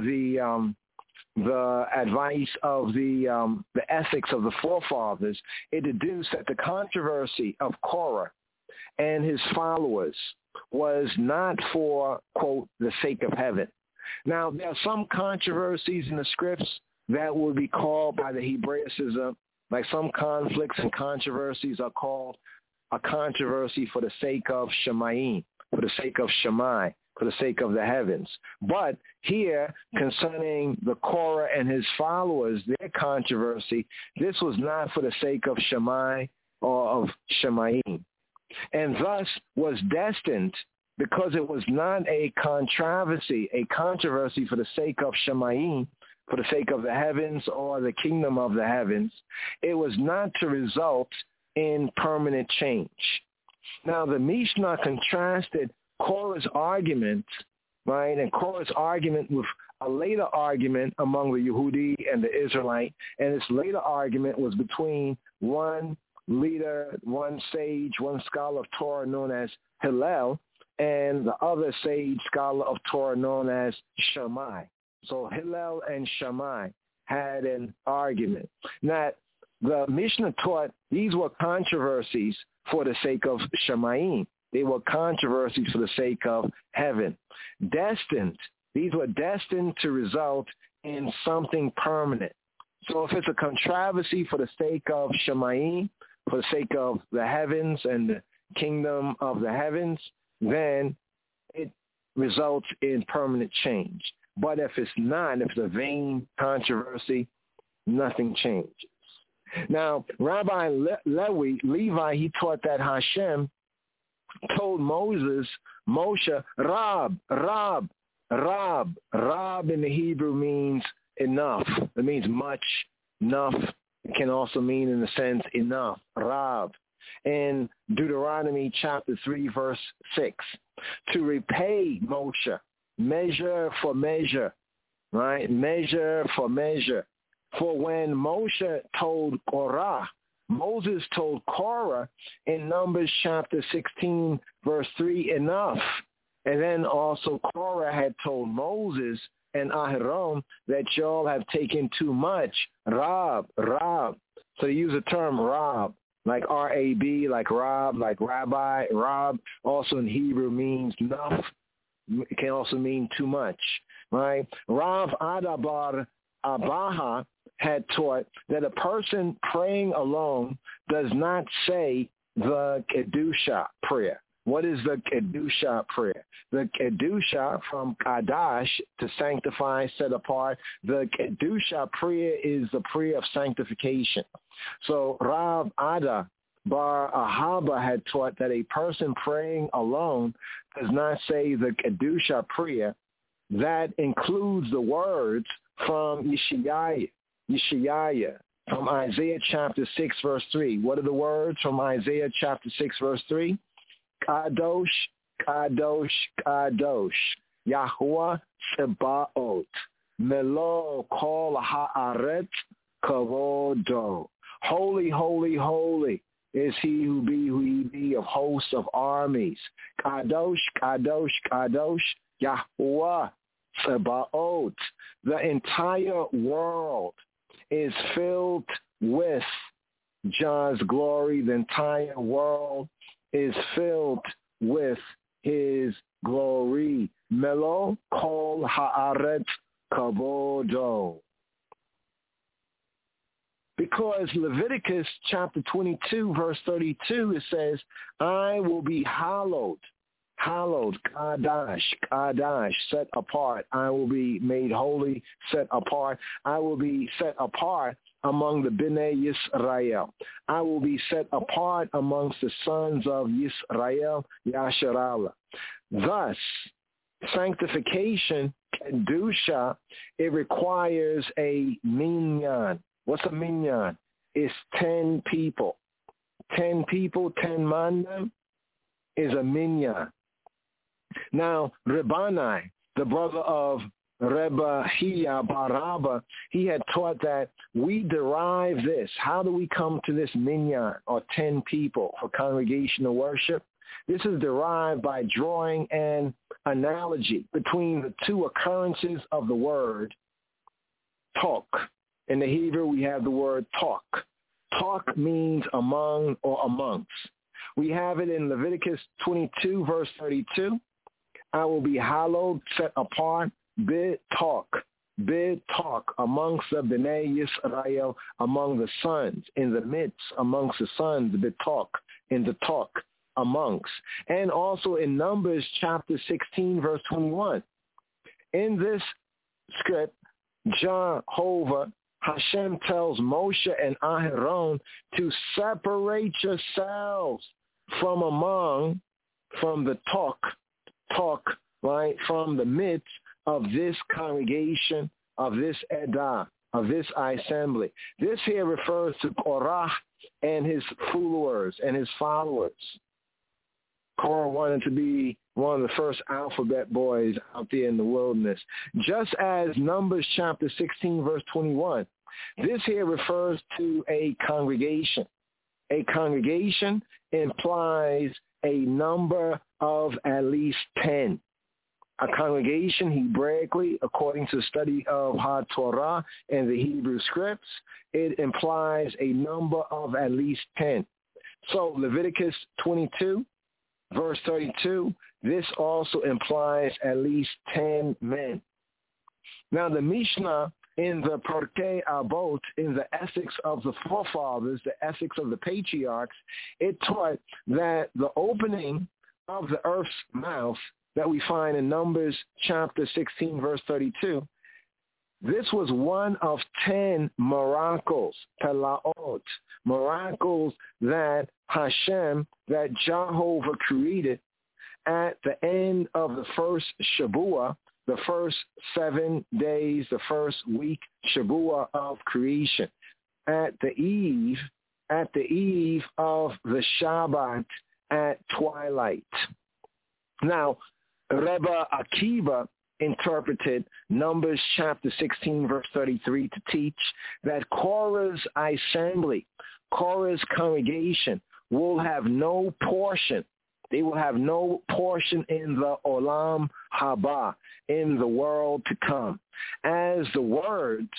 the advice of the ethics of the forefathers, it deduced that the controversy of Korah and his followers was not for, quote, the sake of heaven. Now, there are some controversies in the scripts that will be called by the Hebraicism, like some conflicts and controversies are called a controversy for the sake of Shemayim, for the sake of Shammai, for the sake of the heavens. But here, concerning the Korah and his followers, their controversy, this was not for the sake of Shammai or of Shemayim, and thus was destined, because it was not a controversy for the sake of Shemayim, for the sake of the heavens or the kingdom of the heavens. It was not to result in permanent change. Now, the Mishnah contrasted Korah's argument, right? And Korah's argument with a later argument among the Yehudi and the Israelite, and this later argument was between one leader, one sage, one scholar of Torah known as Hillel, and the other sage scholar of Torah known as Shammai. So Hillel and Shammai had an argument. Now, the Mishnah taught these were controversies for the sake of Shamayim. They were controversies for the sake of heaven. These were destined to result in something permanent. So if it's a controversy for the sake of Shamayim, for the sake of the heavens and the kingdom of the heavens, then it results in permanent change. But if it's not, if it's a vain controversy, nothing changes. Now, Rabbi Levi, he taught that Hashem told Moshe, Rab. Rab in the Hebrew means enough. It means much, enough. It can also mean in the sense enough, Rab. In Deuteronomy chapter 3, verse 6, to repay Moshe, measure for measure, right? Measure for measure. For when Moshe told Korah, Moses told Korah in Numbers chapter 16, verse 3, enough. And then also Korah had told Moses and Aharon that y'all have taken too much. Rab. So they use the term Rab, like R-A-B, like Rab, like rabbi. Rab also in Hebrew means enough. It can also mean too much, right? Rav Adabar Abaha had taught that a person praying alone does not say the Kedusha prayer. What is the Kedusha prayer? The Kedusha, from Kadash, to sanctify, set apart. The Kedusha prayer is the prayer of sanctification. So Rav Ada Bar Ahaba had taught that a person praying alone does not say the Kedusha prayer. That includes the words from Yeshayah, from Isaiah chapter 6, verse 3. What are the words from Isaiah chapter 6, verse 3? Kadosh, Kadosh, Kadosh, Yahuwah Sebaot, Melo Kol Haaret Kavodo. Holy, holy, holy is he who be of hosts of armies. Kadosh, Kadosh, Kadosh, Yahuwah Sebaot. The entire world is filled with God's glory. The entire world is filled with his glory. Melo kol haaretz kavodo. Because Leviticus chapter 22, verse 32, it says, I will be hallowed, Kadash, Kadash, set apart. I will be made holy, set apart. I will be set apart among the Bnei Yisrael. I will be set apart amongst the sons of Yisrael, Yasharallah. Thus, sanctification, Kedusha, it requires a minyan. What's a minyan? It's 10 people. 10 people, 10 mandim is a minyan. Now, Rebani, the brother of Rebbe Hiya Baraba, he had taught that we derive this. How do we come to this minyan, or 10 people for congregational worship? This is derived by drawing an analogy between the two occurrences of the word talk. In the Hebrew, we have the word talk. Talk means among or amongst. We have it in Leviticus 22, verse 32. I will be hallowed, set apart, bid talk amongst the Bnei Yisrael, among the sons, in the midst, amongst the sons, bid talk, in the talk, amongst. And also in Numbers chapter 16, verse 21. In this script, Jehovah, Hashem tells Moshe and Aharon to separate yourselves from the talk, right, from the midst of this congregation, of this edah, of this assembly. This here refers to Korah and his followers. Korah wanted to be one of the first alphabet boys out there in the wilderness. Just as Numbers chapter 16, verse 21, this here refers to a congregation. A congregation implies a number of at least 10. A congregation, Hebraically, according to the study of HaTorah and the Hebrew scripts, it implies a number of at least 10. So Leviticus 22, verse 32, this also implies at least 10 men. Now the Mishnah in the Pirkei Avot, in the ethics of the forefathers, the ethics of the patriarchs, it taught that the opening of the earth's mouth that we find in Numbers chapter 16, verse 32, this was one of 10 miracles, Pelaot, miracles that Hashem, that Jehovah created at the end of the first Shabuah, the first 7 days, the first week Shabuah of creation, at the eve of the Shabbat at twilight. Now, Rebbe Akiva interpreted Numbers chapter 16, verse 33 to teach that Korah's assembly, Korah's congregation will have no portion. They will have no portion in the Olam Haba, in the world to come. As the words,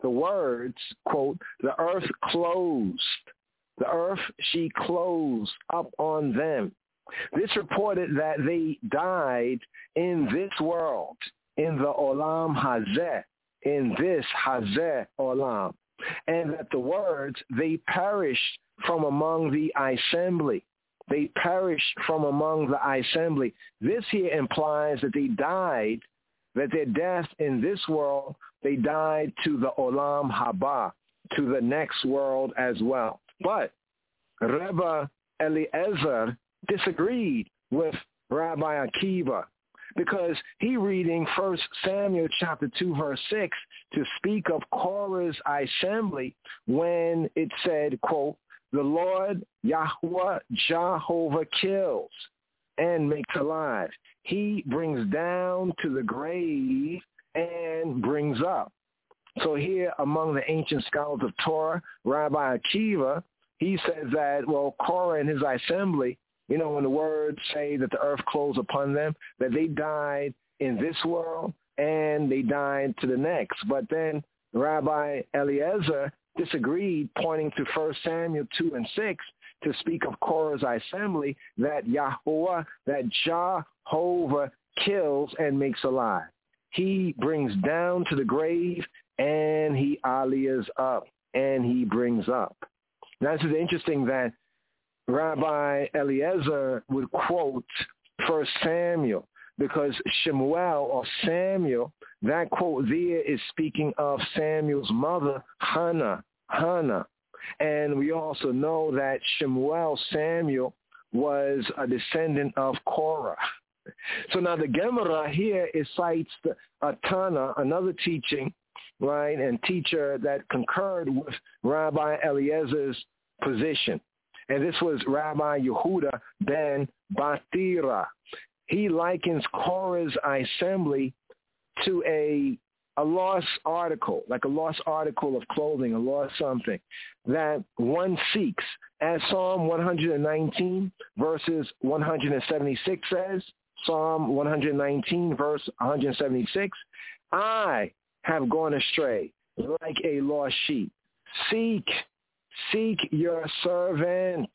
quote, the earth closed. The earth, she closed up on them. This reported that they died in this world, in the Olam Hazeh, in this Hazeh Olam, and that the words, they perished from among the assembly. They perished from among the assembly. This here implies that they died, that their death in this world, they died to the Olam Haba, to the next world as well. But Rebbe Eliezer disagreed with Rabbi Akiva because he reading 1 Samuel chapter 2, verse 6 to speak of Korah's assembly when it said, quote, the Lord Yahweh Jehovah kills and makes alive. He brings down to the grave and brings up. So here among the ancient scholars of Torah, Rabbi Akiva, he says that, well, Korah and his assembly, you know, when the words say that the earth closed upon them, that they died in this world and they died to the next. But then Rabbi Eliezer disagreed, pointing to 1 Samuel 2 and 6 to speak of Korah's assembly, that Yahweh, that Jehovah kills and makes alive. He brings down to the grave and he aliyahs up and he brings up. Now, this is interesting that Rabbi Eliezer would quote 1 Samuel because Shemuel or Samuel, that quote there is speaking of Samuel's mother, Hannah. And we also know that Shemuel, Samuel, was a descendant of Korah. So now the Gemara here cites a Tana, another teaching, right, and teacher that concurred with Rabbi Eliezer's position. And this was Rabbi Yehuda ben Batira. He likens Korah's assembly to a lost article, like a lost article of clothing, a lost something that one seeks. As Psalm 119 verses 176 says, Psalm 119 verse 176, I have gone astray like a lost sheep. Seek your servant.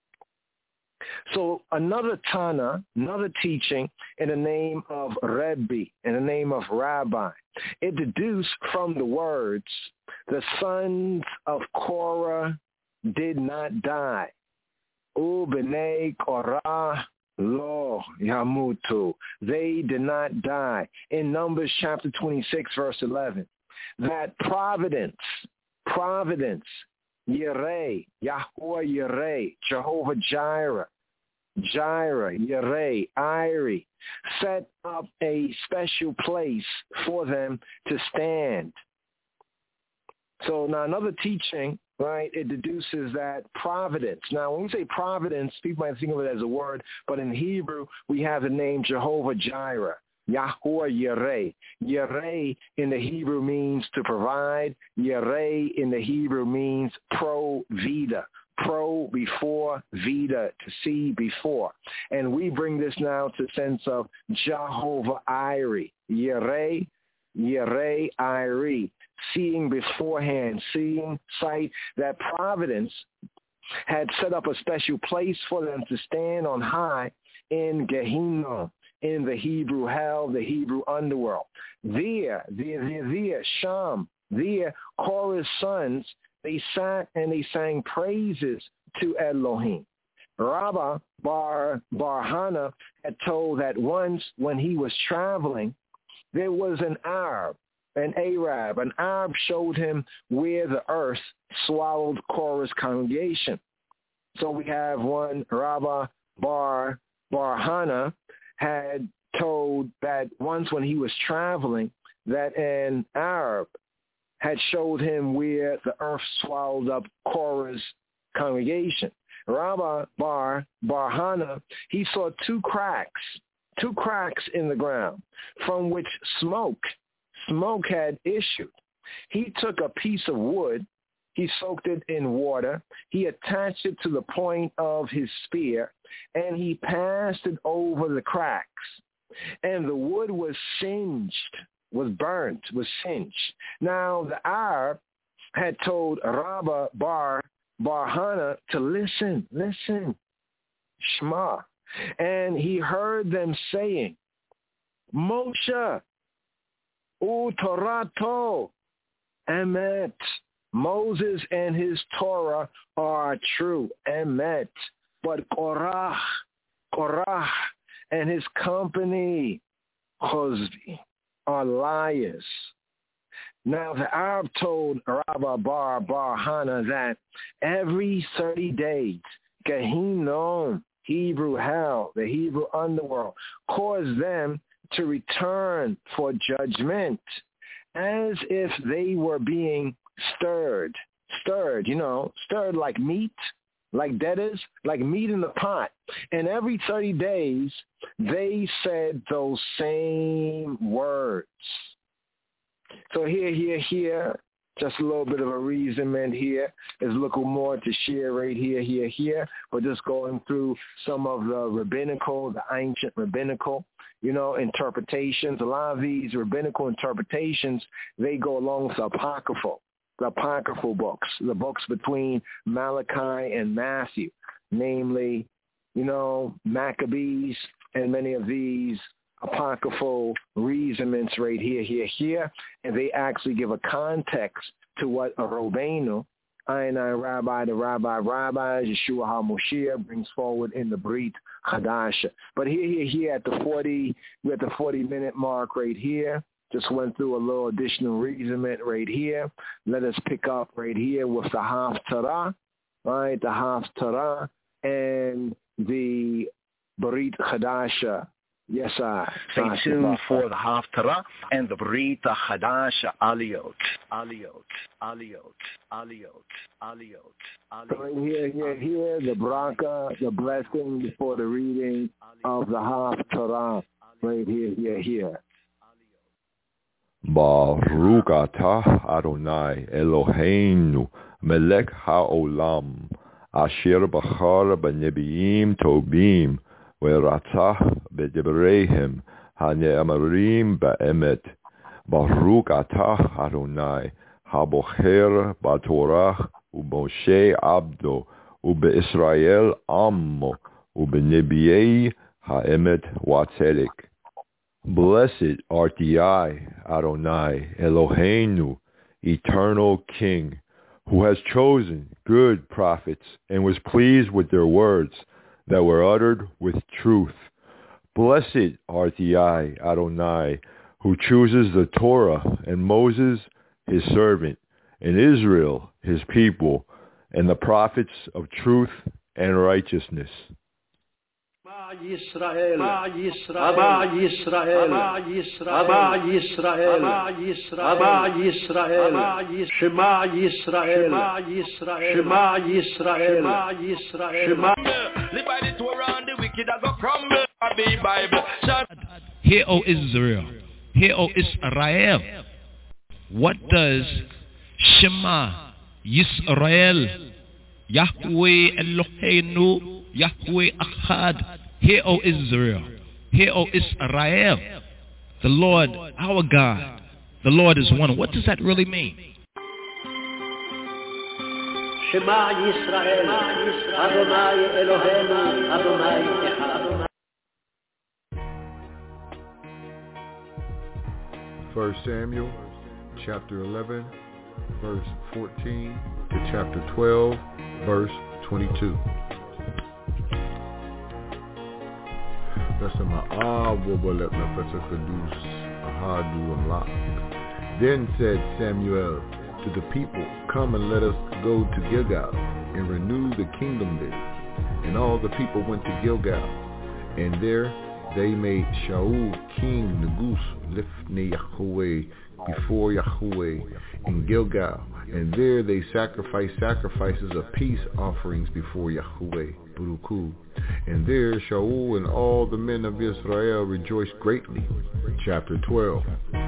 So another Tana, another teaching in the name of Rebbe, in the name of Rabbi, it deduced from the words, the sons of Korah did not die. Ubnei Korah lo yamutu. They did not die. In Numbers chapter 26, verse 11, that providence, Yireh, Yahweh Yireh, Jehovah Jireh, Yireh, Iri, set up a special place for them to stand. So now another teaching, right, it deduces that providence. Now, when we say providence, people might think of it as a word, but in Hebrew, we have the name Jehovah Jireh, Yahuwah Yireh. Yireh in the Hebrew means to provide. Yireh in the Hebrew means pro-vida. Pro before, vida, to see before. And we bring this now to the sense of Jehovah Ireh. Yireh, Yireh, Ireh. Seeing beforehand, seeing sight, that providence had set up a special place for them to stand on high in Gehinnom, in the Hebrew hell, the Hebrew underworld. There, Sham, there, Korah's sons, they sat and they sang praises to Elohim. Rabbah Bar-Hana had told that once when he was traveling, there was an Arab showed him where the earth swallowed Korah's congregation. So we have one, Rabbah Bar-Hana had told that once when he was traveling, that an Arab had showed him where the earth swallowed up Korah's congregation. Rabbah Bar-Hana, he saw two cracks in the ground from which smoke had issued. He took a piece of wood, he soaked it in water, he attached it to the point of his spear, and he passed it over the cracks. And the wood was singed, was burnt, was singed. Now the Arab had told Rabbah Bar-Hana to listen, Shema. And he heard them saying, Moshe, Torato, Emet. Moses and his Torah are true, Emet. But Korah, and his company, Chozvi, are liars. Now the Arab told Rabbah Bar-Hana that every 30 days, Gehinnom, Hebrew hell, the Hebrew underworld, caused them to return for judgment, as if they were being stirred, stirred like meat, like debtors, like meat in the pot. And every 30 days, they said those same words. So here, just a little bit of a reasonment here. There's a little more to share right here. We're just going through some of the ancient rabbinical, interpretations. A lot of these rabbinical interpretations, they go along with the apocryphal books, the books between Malachi and Matthew, namely, Maccabees and many of these apocryphal reasonments right here, and they actually give a context to what a Rabbeinu, Rabbi, the Rabbi, Yeshua HaMoshiach brings forward in the Brit Hadasha. But here at the 40-minute mark right here. Just went through a little additional reasonment right here. Let us pick up right here with the Haftarah, right? The Haftarah and the Brit Hadasha. Yes, sir. Stay tuned for the Haftarah and the Brit Hadasha. Aliyot. Right here, the Baraka, the blessing before the reading of the Haftarah. Right here. Baruch atah Adonai Eloheinu melech haolam asher bachar b'nebiim tobim v'ratzah b'debreihem hane'amarim ba'emet. Baruch atah Adonai habocher b'torah u'Moshe abdo u'be'Israel ammo u'b'nebiei ha'emet wa'tzedek. Blessed art thou, Adonai, Eloheinu, eternal King, who has chosen good prophets and was pleased with their words that were uttered with truth. Blessed art thou, Adonai, who chooses the Torah and Moses, his servant, and Israel, his people, and the prophets of truth and righteousness. Yisrael, Abba Yisrael, Abba Yisrael, Abba Yisrael, Shema Yisrael, Shema Yisrael, Shema. Live by the Torah and the wicked that go crumble. Be Bible. Hear, O Israel. Hear, O Israel. What does Shema Yisrael, Yahweh Eloheinu, Yahweh Echad? Hear, O Israel. Hear, O Israel. The Lord, our God, the Lord is one. What does that really mean? Shema Yisrael, Adonai Eloheinu, Adonai Echad. 1 Samuel chapter 11 verse 14 to chapter 12 verse 22. Then said Samuel to the people, "Come and let us go to Gilgal and renew the kingdom there." And all the people went to Gilgal, and there they made Shaul king Negus lifnei Yahweh before Yahweh in Gilgal, and there they sacrificed sacrifices of peace offerings before Yahweh, Baruchu. And there Shaul and all the men of Israel rejoiced greatly. Chapter 12.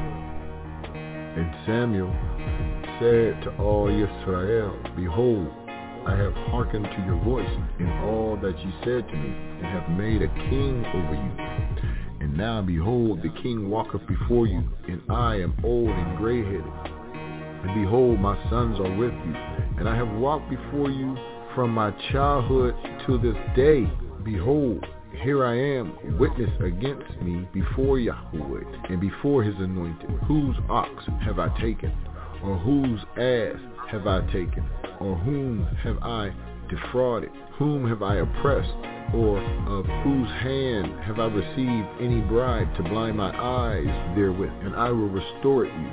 And Samuel said to all Israel, "Behold, I have hearkened to your voice in all that ye said to me, and have made a king over you. And now behold, the king walketh before you, and I am old and gray-headed. And behold, my sons are with you, and I have walked before you from my childhood to this day. Behold, here I am, witness against me before Yahweh, and before his anointed. Whose ox have I taken? Or whose ass have I taken? Or whom have I defrauded? Whom have I oppressed? Or of whose hand have I received any bribe to blind my eyes therewith? And I will restore it you."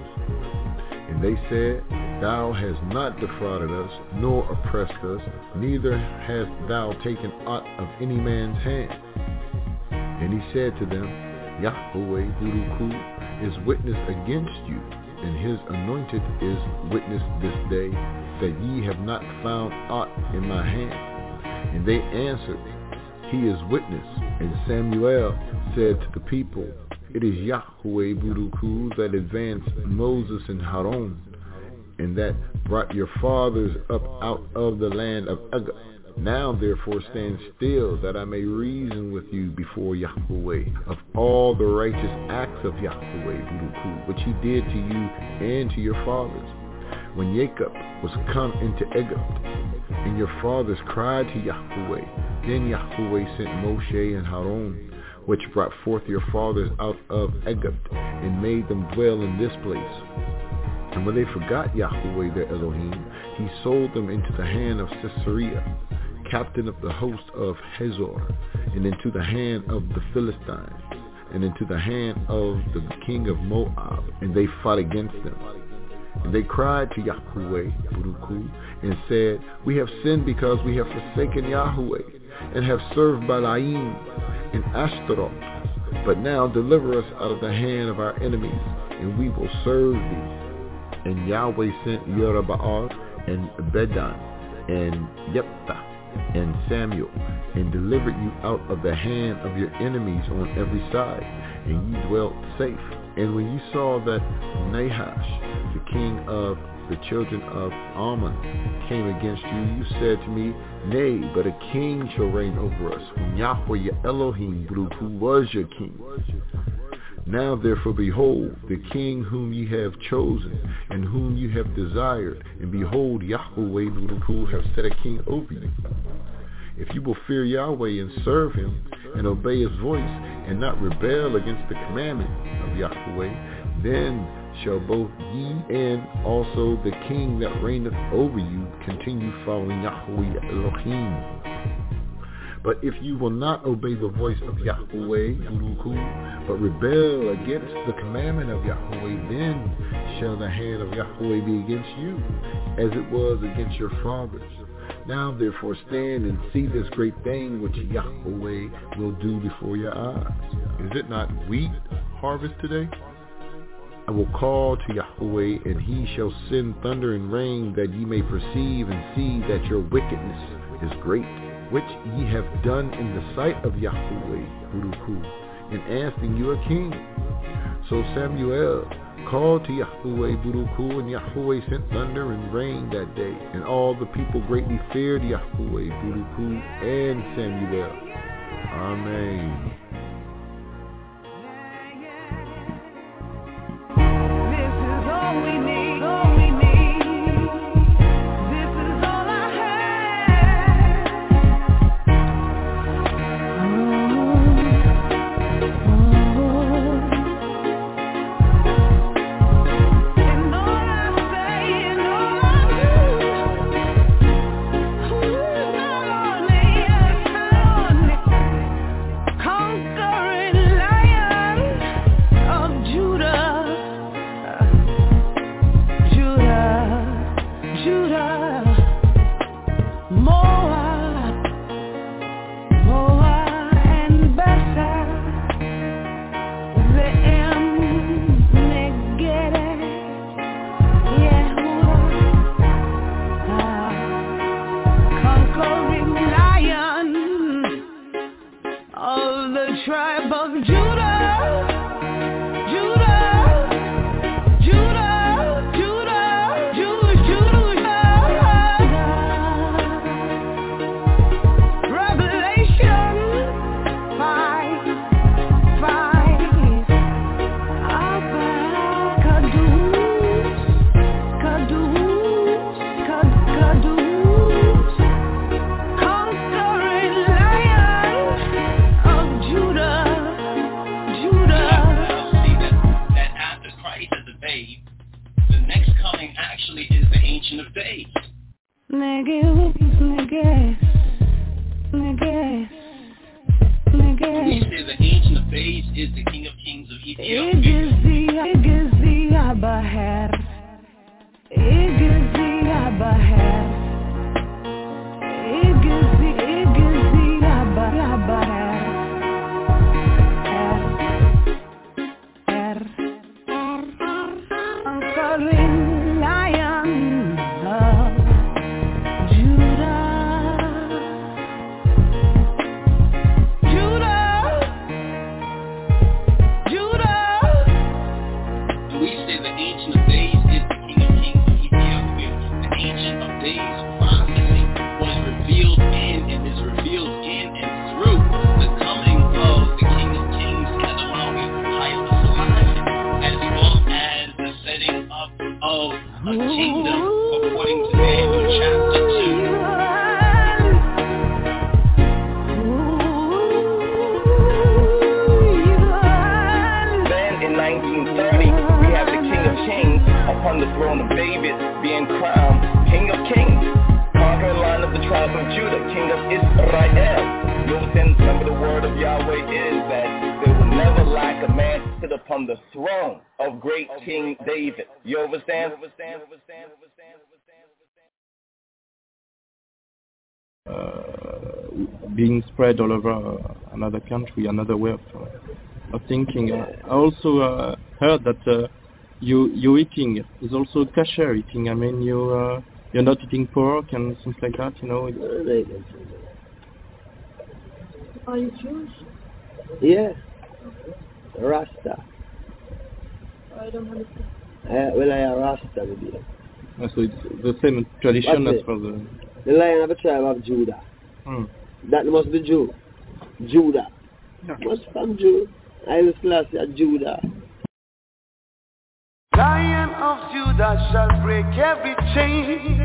And they said, "Thou hast not defrauded us, nor oppressed us, neither hast thou taken aught of any man's hand." And he said to them, "Yahweh Baruchu is witness against you, and his anointed is witness this day, that ye have not found aught in my hand." And they answered, "He is witness." And Samuel said to the people, "It is Yahweh Baruchu that advanced Moses and Aaron, and that brought your fathers up out of the land of Egypt. Now therefore stand still, that I may reason with you before Yahweh of all the righteous acts of Yahweh Baruchu, which he did to you and to your fathers, when Jacob was come into Egypt, and your fathers cried to Yahweh. Then Yahweh sent Moshe and Aaron, which brought forth your fathers out of Egypt, and made them dwell in this place. And when they forgot Yahweh their Elohim, he sold them into the hand of Sisera, captain of the host of Hazor, and into the hand of the Philistines, and into the hand of the king of Moab, and they fought against them. And they cried to Yahweh Baruchu, and said, "We have sinned because we have forsaken Yahweh, and have served Balaam and Ashtaroth. But now deliver us out of the hand of our enemies, and we will serve thee." And Yahweh sent Yerubbaal and Bedan and Jephthah and Samuel, and delivered you out of the hand of your enemies on every side, and ye dwelt safe. And when you saw that Nahash, the king of the children of Ammon, came against you, you said to me, "Nay, but a king shall reign over us, when Yahweh your Elohim, who was your king." Now therefore behold, the king whom ye have chosen, and whom you have desired, and behold, Yahweh who have set a king over you. If you will fear Yahweh and serve him, and obey his voice, and not rebel against the commandment of Yahweh, then shall both ye and also the king that reigneth over you continue following Yahweh Elohim. But if you will not obey the voice of Yahweh, but rebel against the commandment of Yahweh, then shall the hand of Yahweh be against you, as it was against your fathers. Now therefore stand and see this great thing which Yahweh will do before your eyes. Is it not wheat harvest today? I will call to Yahweh, and he shall send thunder and rain, that ye may perceive and see that your wickedness is great, which ye have done in the sight of Yahweh, Buruku, in asking you a king. So Samuel called to Yahweh, Buruku, and Yahweh sent thunder and rain that day. And all the people greatly feared Yahweh, Buruku, and Samuel. Amen. This is all we need. This is all I tribe of Judah, Judah, Judah, Judah, Judah. Revelation 5:5. Kadus, conquering lion of Judah, Judah. See that after Christ as a babe, the next coming actually is the Ancient of Days. Nigga. We say the Ancient of Days is the King of Kings of Ethiopia. Conquering lion of Judah. We say the Ancient of Days is the King of Kings of Ethiopia. The Ancient of Days prophecy was revealed in and is revealed in and through the coming of the King of Kings, Adonai, Haile Selassie, as well as the setting up of a kingdom according to Daniel chapter 2. Then in 1930, we have the King of Kings upon the throne of David, being crowned King of Kings, conquering line of the tribe of Judah, King of Israel. You understand, some of the word of Yahweh is that there will never lack a man to sit upon the throne of great King David. You understand? Being spread all over another country, another way of thinking. I also heard that you eating is also kosher eating. I mean, you're not eating pork and things like that. You know. Are you Jewish? Yes. Rasta. I don't understand. Well, I am Rasta with you. So it's the same tradition as for the Lion of the tribe of Judah. That must be Jew. Judah. Must from Jew. I was class at Judah. Lion of Judah shall break every chain.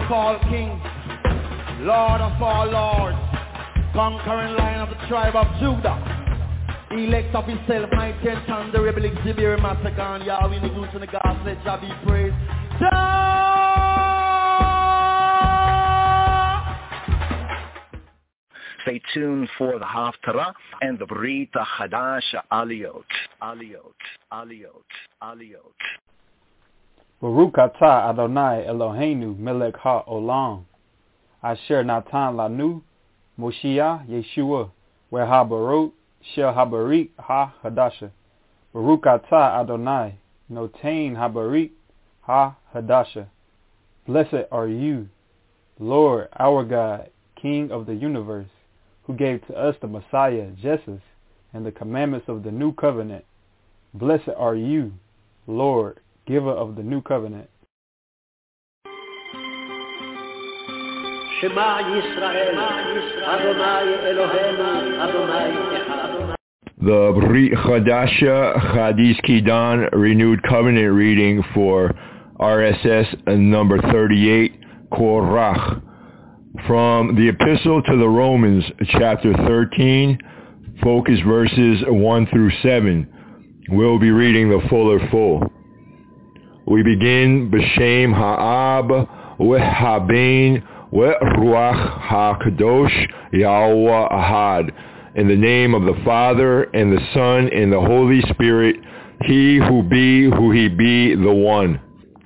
of all kings, Lord of all lords, conquering Lion of the tribe of Judah, elect of himself, mighty and thunderable, exhibit massacre, and Yahweh, the goose and the gods, let Jah be praised. Stay tuned for the Haftarah and the Brit Chadasha Aliyot. Baruch atah Adonai Eloheinu melech haolam, asher natan lanu Moshiach Yeshua ve'habarot shel habarit ha-hadasha. Baruch atah Adonai notain habarit ha-hadasha. Blessed are you, Lord our God, King of the universe, who gave to us the Messiah, Jesus, and the commandments of the new covenant. Blessed are you, Lord, giver of the new covenant. Shema Yisrael, Adonai Eloheinu, Adonai Echad. The Brit Chadasha Chadis Kidan Renewed Covenant reading for RSS number 38, Korach. From the Epistle to the Romans, chapter 13, focus verses 1 through 7. We'll be reading the full. We begin B'Shem Ha'ab V'Habein V'Ruach HaKadosh Yahweh Ahad. In the name of the Father, and the Son, and the Holy Spirit, He who He be, the One.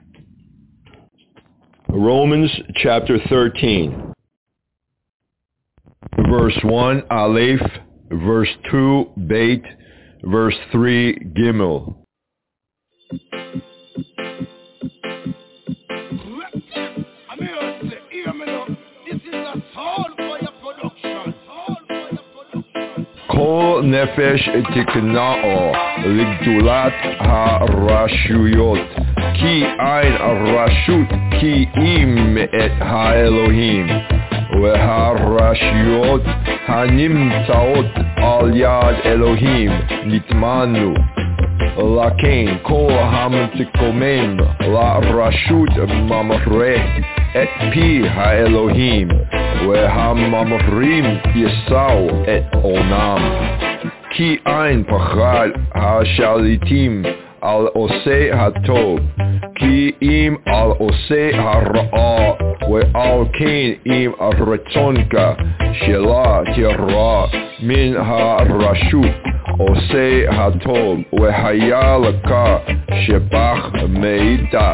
Romans chapter 13. Verse 1, Aleph, verse 2, Beit, verse 3, Gimel. Kol nefesh tikna'o ligdulat ha-rashuyot ki ein rashut ki im et ha-Elohim והרשויות הנמצאות על יד אלוהים נטמנו. לכן כל המתקומם לרשות ממרה את פי האלוהים, והממרים יישאו את עונם. כי אין פחד השליטים על עושה הטוב, כי אם על עושה הרעה, ועל כן אם הרצונך שלה תרע מן הרשות עושה הטוב, והיה לך שבח מאיתה.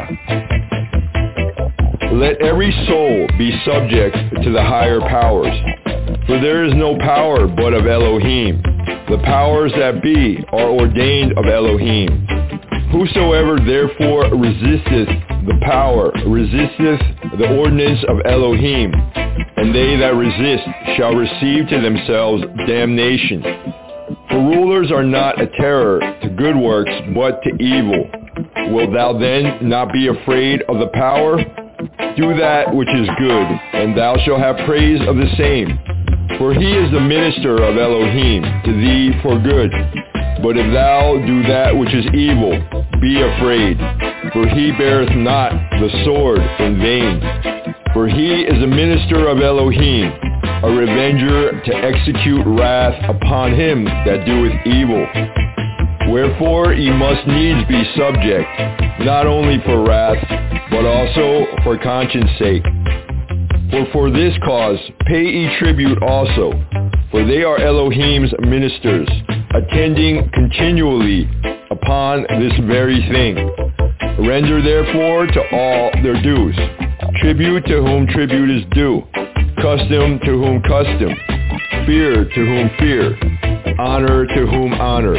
Let every soul be subject to the higher powers, for there is no power but of Elohim. The powers that be are ordained of Elohim. Whosoever therefore resisteth the power, resisteth the ordinance of Elohim, and they that resist shall receive to themselves damnation. For rulers are not a terror to good works, but to evil. Wilt thou then not be afraid of the power? Do that which is good, and thou shalt have praise of the same. For he is the minister of Elohim to thee for good. But if thou do that which is evil, be afraid, for he beareth not the sword in vain. For he is a minister of Elohim, a revenger to execute wrath upon him that doeth evil. Wherefore ye must needs be subject, not only for wrath, but also for conscience sake. For this cause pay ye tribute also, for they are Elohim's ministers, attending continually upon this very thing. Render therefore to all their dues, tribute to whom tribute is due, custom to whom custom, fear to whom fear, honor to whom honor.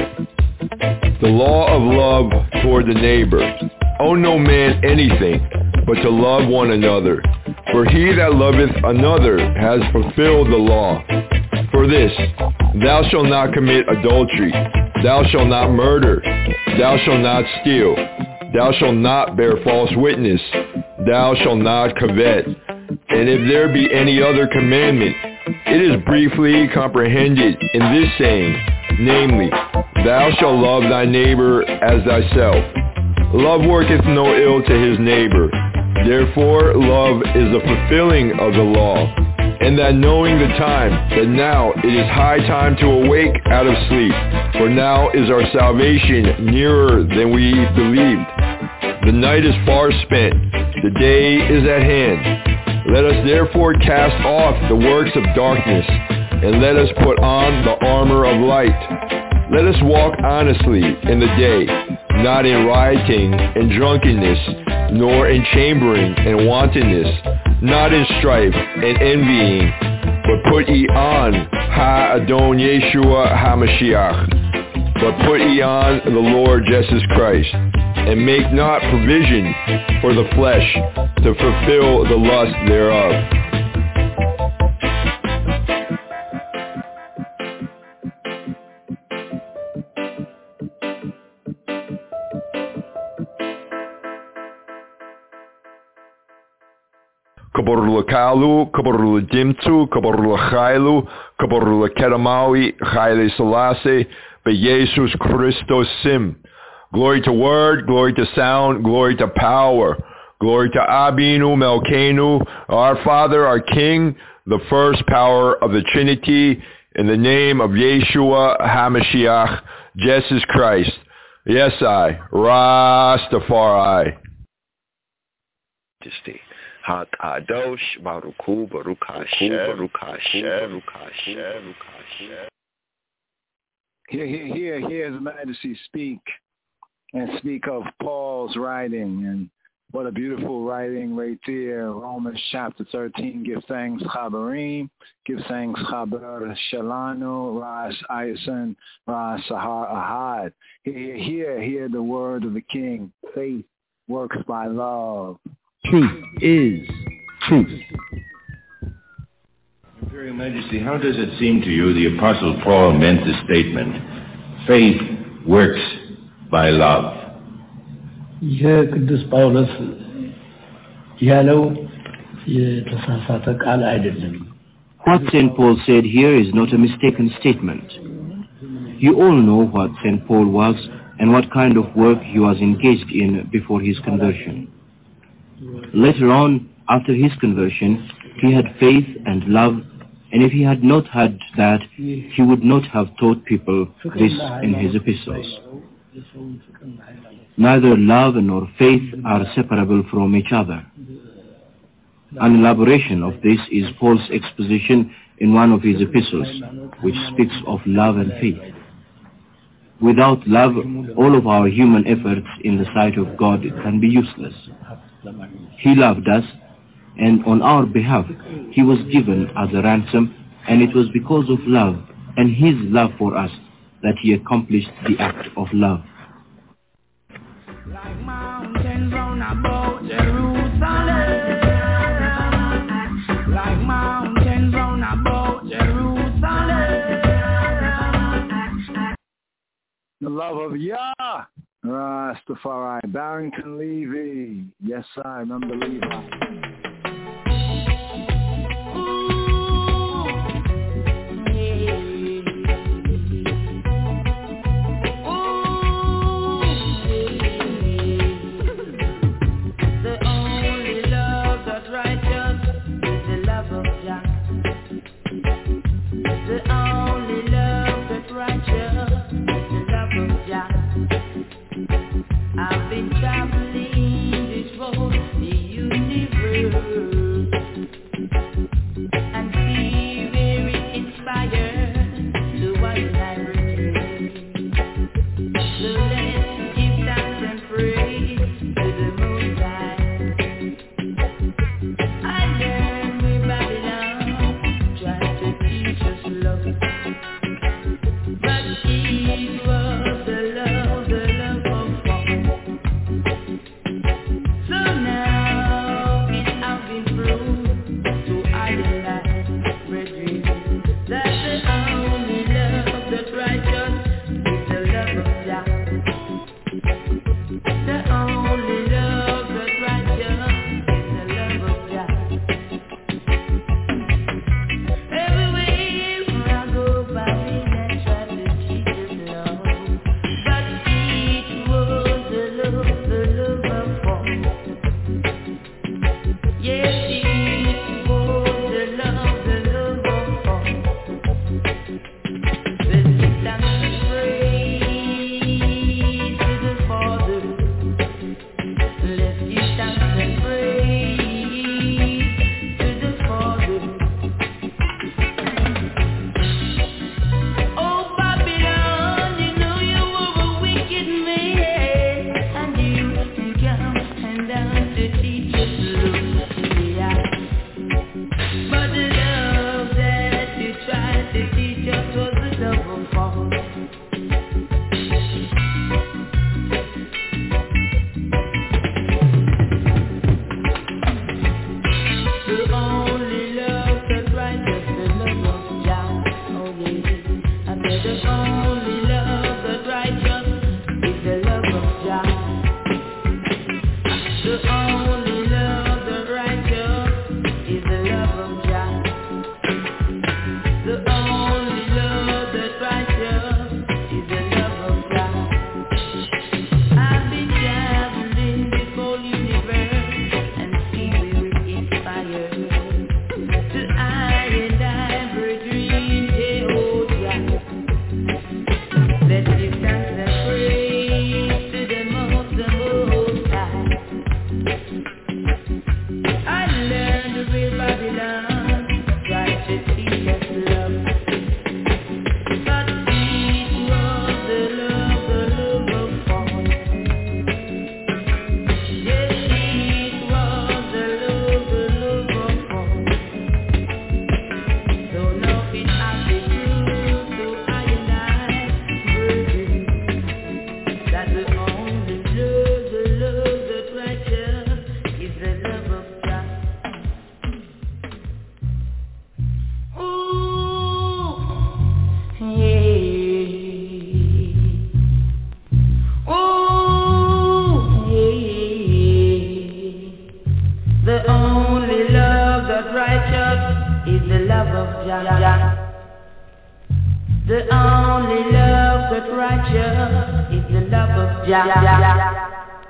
The law of love toward the neighbor. Owe no man anything, but to love one another. For he that loveth another has fulfilled the law. For this, thou shalt not commit adultery, thou shalt not murder, thou shalt not steal, thou shalt not bear false witness, thou shalt not covet. And if there be any other commandment, it is briefly comprehended in this saying, namely, thou shalt love thy neighbor as thyself. Love worketh no ill to his neighbor. Therefore, love is the fulfilling of the law, and that knowing the time, that now it is high time to awake out of sleep, for now is our salvation nearer than we believed. The night is far spent, the day is at hand. Let us therefore cast off the works of darkness, and let us put on the armor of light. Let us walk honestly in the day, not in rioting and drunkenness, nor in chambering and wantonness, not in strife and envying, but put ye on Ha-Adon Yeshua HaMashiach, but put ye on the Lord Jesus Christ, and make not provision for the flesh to fulfill the lust thereof. Kaborula Kalu, Kaborula Dimtu, Kaborula Chailu, Kaborula Kedamawi, Chaile Selassie, Beyesus Christos Sim. Glory to word, glory to sound, glory to power. Glory to Abinu Melkenu, our Father, our King, the first power of the Trinity, in the name of Yeshua HaMashiach, Jesus Christ. Yes, I, Rastafari. HaKadosh, Baruch Hu, Baruch Hashem, Baruch Hashem, Baruch Hashem, Baruch Hashem. Hear His Majesty speak, and speak of Paul's writing, and what a beautiful writing right there. Romans chapter 13, give thanks Chabarim, give thanks Chabar Shalanu, Ras Aysan, Ras Sahar Ahad. Hear the word of the King. Faith works by love. Truth is truth. Imperial Majesty, how does it seem to you the Apostle Paul meant the statement, faith works by love? ቅዱስ ጳውሎስ ያለው የተሳሳተ ቃል አይደለም. What St. Paul said here is not a mistaken statement. You all know what St. Paul was and what kind of work he was engaged in before his conversion. Later on, after his conversion, he had faith and love, and if he had not had that, he would not have taught people this in his epistles. Neither love nor faith are separable from each other. An elaboration of this is Paul's exposition in one of his epistles, which speaks of love and faith. Without love, all of our human efforts in the sight of God can be useless. He loved us, and on our behalf, he was given as a ransom, and it was because of love and his love for us that he accomplished the act of love. Like mountains round about Jerusalem, like mountains round about Jerusalem. The love of Yah, Rastafari, Barrington Levy. Yes, I remember Levi. I've been traveling this road, the universe, and see where it inspires to what I return. So let's give thanks and praise to the Most High. I learned with Babylon But the love that you tried to teach us was a double fault. The only love that's righteous is the love of Jah. Oh yeah. I said the only love that's righteous is the love of Jah. The only love that's righteous is the love of Jah. The only love that's righteous is the love of Jah. I've been traveling this whole universe and see where it inspires. To I and I were dreamed, Jehovah. Let's give thanks and praise to the Most High. I learned the real Babylon, tried to teach us love. But it was the love of God. Yes, it was the love of God. So now it has been true to I and I, virgin, that the only love that's righteous is the love of God. Ooh, yeah. Ooh, yeah. The only love that's righteous is the love of Jah. The only love that's righteous is the love of Jah.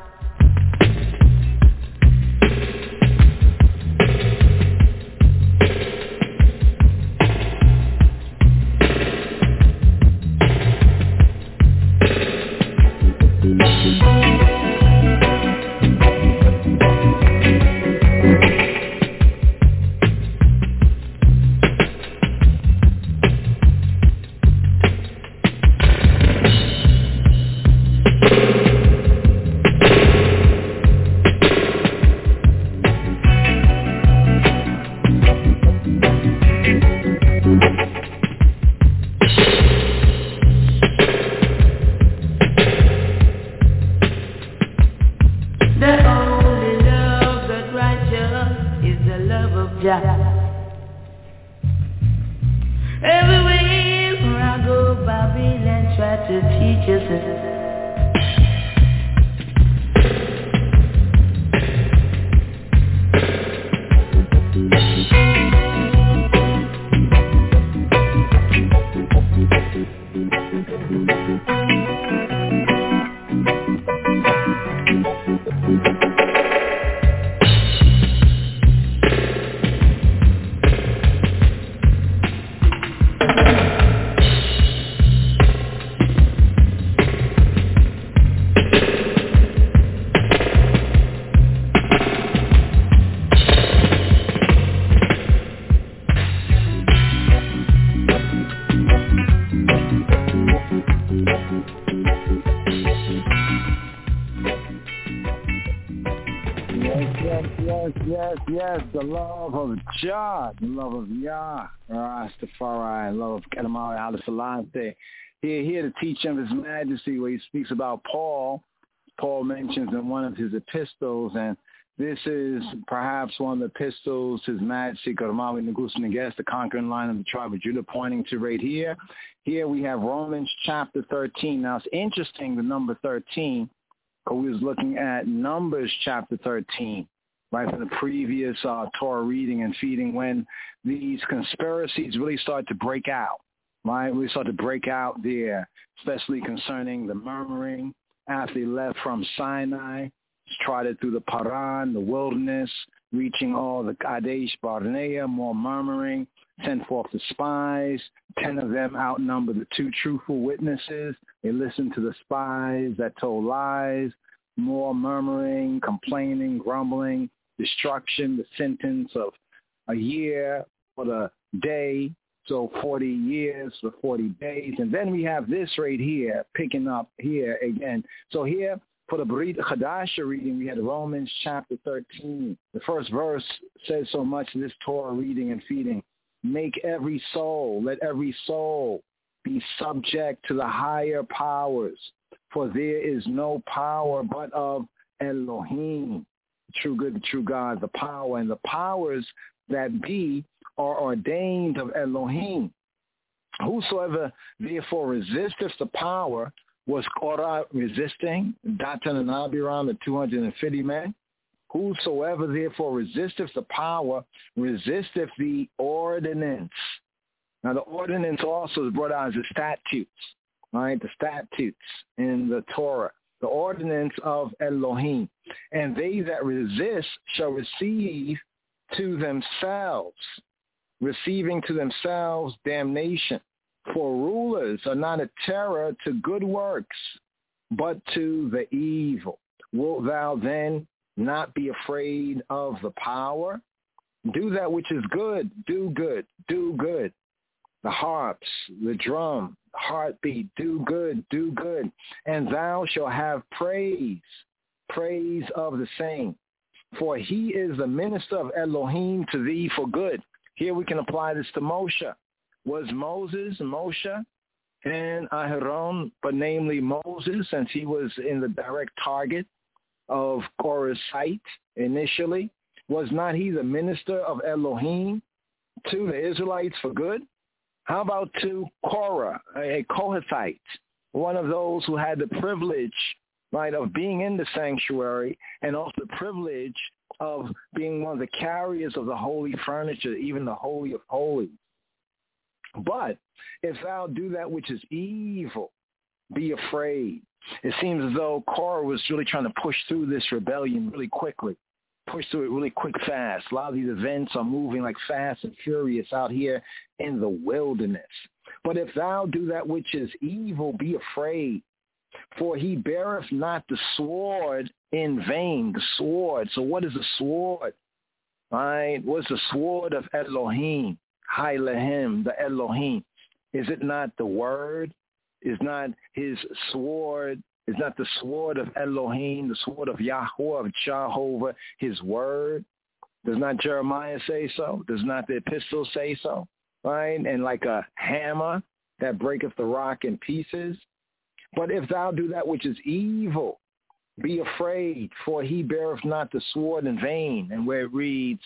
The only love that's righteous is the love of Jah. Everywhere where I go, Babylon try to teach us. Yes, the love of Jah, the love of Yah, Rastafari, love of Kedamari, Haile Selassie. Here to teach him His Majesty, where he speaks about Paul. Paul mentions in one of his epistles, and this is perhaps one of the epistles His Majesty Kedamari Negus Neges, the conquering line of the tribe of Judah, pointing to right here. Here we have Romans chapter 13. Now it's interesting, the number 13, because we was looking at Numbers chapter 13. Right from the previous Torah reading and feeding, when these conspiracies really start to break out, right? We start to break out there, especially concerning the murmuring after they left from Sinai, trotted through the Paran, the wilderness, reaching all the Kadesh Barnea, more murmuring, sent forth the spies. 10 of them outnumber the 2 truthful witnesses. They listened to the spies that told lies, more murmuring, complaining, grumbling, destruction, the sentence of a year for the day, so 40 years for 40 days. And then we have this right here, picking up here again. So here For the Brit Chadasha reading, we had Romans chapter 13. The first verse says so much in this Torah reading and feeding. Let every soul be subject to the higher powers, for there is no power but of Elohim, the true good, the true God, the power, and the powers that be are ordained of Elohim. Whosoever therefore resisteth the power, was Korah resisting Datan and Abiram, the 250 men? Whosoever therefore resisteth the power, resisteth the ordinance. Now the ordinance also is brought out as the statutes, right? The statutes in the Torah, the ordinance of Elohim. And they that resist shall receive to themselves, receiving to themselves damnation. For rulers are not a terror to good works, but to the evil. Wilt thou then not be afraid of the power? Do that which is good, do good, do good. The harps, the drum, the heartbeat, do good, do good. And thou shalt have praise, praise of the same. For he is the minister of Elohim to thee for good. Here we can apply this to Moshe. Was Moshe, and Aharon, but namely Moses, since he was in the direct target of Korah's sight initially, was not he the minister of Elohim to the Israelites for good? How about to Korah, a Kohathite, one of those who had the privilege, right, of being in the sanctuary and also the privilege of being one of the carriers of the holy furniture, even the Holy of Holies? But if thou do that which is evil, be afraid. It seems as though Korah was really trying to push through this rebellion really quickly, push through it really quick, fast. A lot of these events are moving like fast and furious out here in the wilderness. But if thou do that which is evil, be afraid. For he beareth not the sword in vain. The sword. So what is a sword? Right? What's the sword of Elohim? Hailehem, the Elohim. Is it not the word? Is not his sword? Is not the sword of Elohim, the sword of Yahweh, of Jehovah, his word? Does not Jeremiah say so? Does not the epistles say so? Right? And like a hammer that breaketh the rock in pieces. But if thou do that which is evil, be afraid, for he beareth not the sword in vain. And where it reads,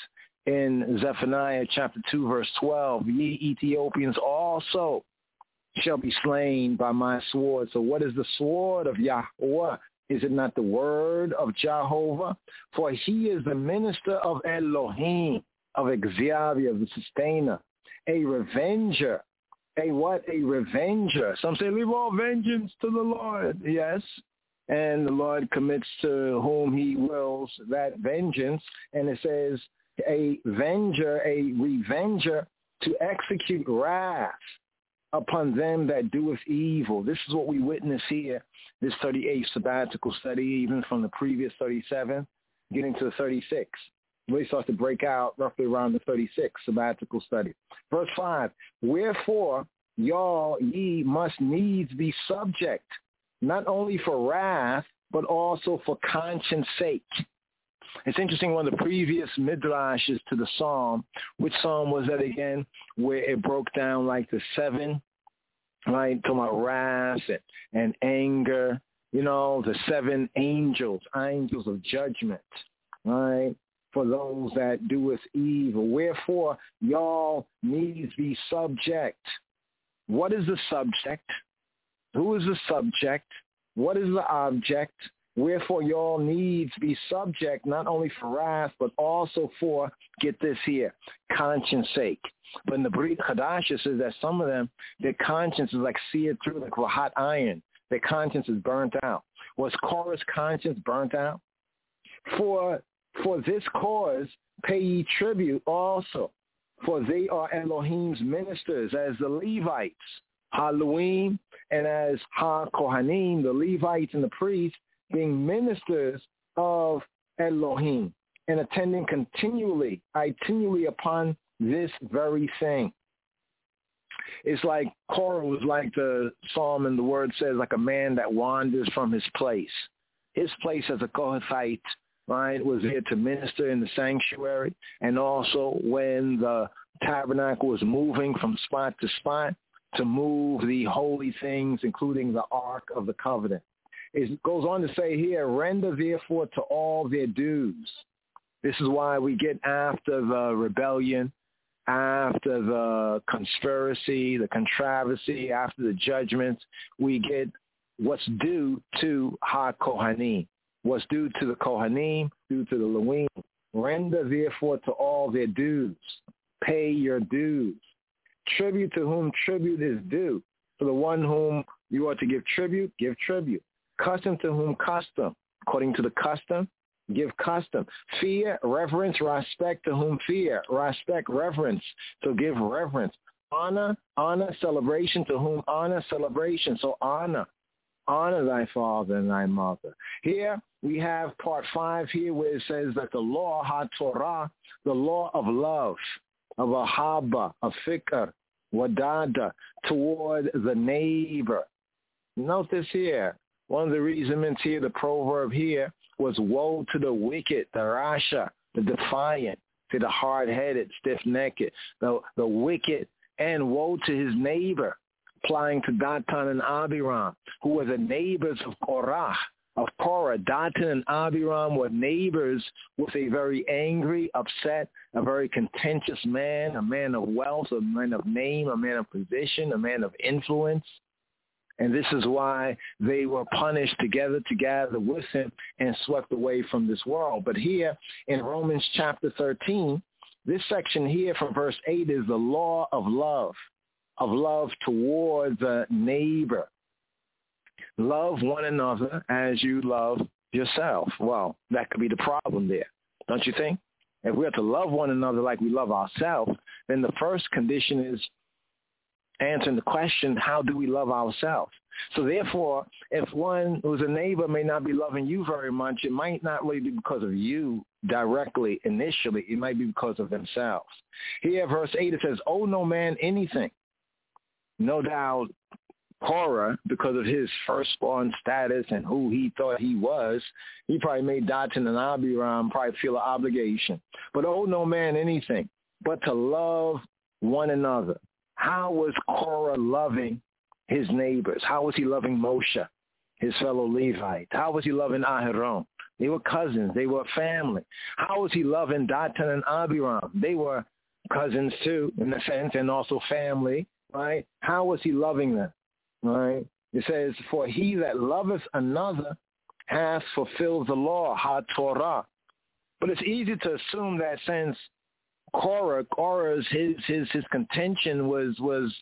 in Zephaniah chapter 2, verse 12, ye Ethiopians also shall be slain by my sword. So what is the sword of Yahweh? Is it not the word of Jehovah? For he is the minister of Elohim, of Exavia, of the sustainer, a revenger. A what? A revenger. Some say, leave all vengeance to the Lord. Yes. And the Lord commits to whom he wills that vengeance. And it says, a venger, a revenger, to execute wrath upon them that doeth evil. This is what we witness here, this 38th sabbatical study, even from the previous 37, getting to the 36. Really starts to break out roughly around the 36th sabbatical study. Verse 5, wherefore y'all ye must needs be subject, not only for wrath, but also for conscience sake. It's interesting, one of the previous midrashes to the psalm, which psalm was that again, where it broke down like the seven, right, talking about wrath and anger, you know, the seven angels of judgment, right, for those that doeth evil. Wherefore, y'all needs be subject. What is the subject? Who is the subject? What is the object? Wherefore y'all needs be subject, not only for wrath, but also for, get this here, conscience sake. But in the Brit Chadasha, it says that some of them, their conscience is like seared through like a hot iron. Their conscience is burnt out. Was Korah's conscience burnt out? For this cause pay ye tribute also, for they are Elohim's ministers, as the Levites, Halloween, and as Ha-Kohanim, the Levites and the priests, being ministers of Elohim and attending continually upon this very thing. It's like Korah was like the psalm and the word says, like a man that wanders from his place. his place as a Kohathite, right, was there to minister in the sanctuary, and also when the tabernacle was moving from spot to spot to move the holy things, including the Ark of the Covenant. It goes on to say here, render therefore to all their dues. This is why we get after the rebellion, after the conspiracy, the controversy, after the judgments, we get what's due to Ha-Kohanim, what's due to the Kohanim, due to the Levim. Render therefore to all their dues. Pay your dues. Tribute to whom tribute is due. For the one whom you are to give tribute, give tribute. Custom to whom custom. According to the custom, give custom. Fear, reverence, respect to whom fear. Respect, reverence. So give reverence. Honor, celebration to whom honor, celebration. So honor. Honor thy father and thy mother. Here we have part 5 here where it says that the law, ha-Torah, the law of love, of ahaba, of fikr, wadada, toward the neighbor. Note this here. One of the reasons here, the proverb here, was woe to the wicked, the rasha, the defiant, to the hard-headed, stiff-necked, the wicked, and woe to his neighbor, applying to Datan and Abiram, who were the neighbors of Korah. Datan and Abiram were neighbors with a very angry, upset, a very contentious man, a man of wealth, a man of name, a man of position, a man of influence. And this is why they were punished together with him and swept away from this world. But here in Romans chapter 13, this section here from verse 8 is the law of love toward the neighbor. Love one another as you love yourself. Well, that could be the problem there, don't you think? If we have to love one another like we love ourselves, then the first condition is answering the question, how do we love ourselves? So therefore, if one who's a neighbor may not be loving you very much, it might not really be because of you directly initially. It might be because of themselves. Here, verse 8, it says, owe no man anything. No doubt, Korah, because of his firstborn status and who he thought he was, he probably made Datan and Abiram probably feel an obligation. But owe no man anything but to love one another. How was Korah loving his neighbors? How was he loving Moshe, his fellow Levite? How was he loving Aharon? They were cousins. They were family. How was he loving Datan and Abiram? They were cousins too, in a sense, and also family, right? How was he loving them, right? It says, for he that loveth another hath fulfilled the law, ha-Torah. But it's easy to assume that since Korah's his contention was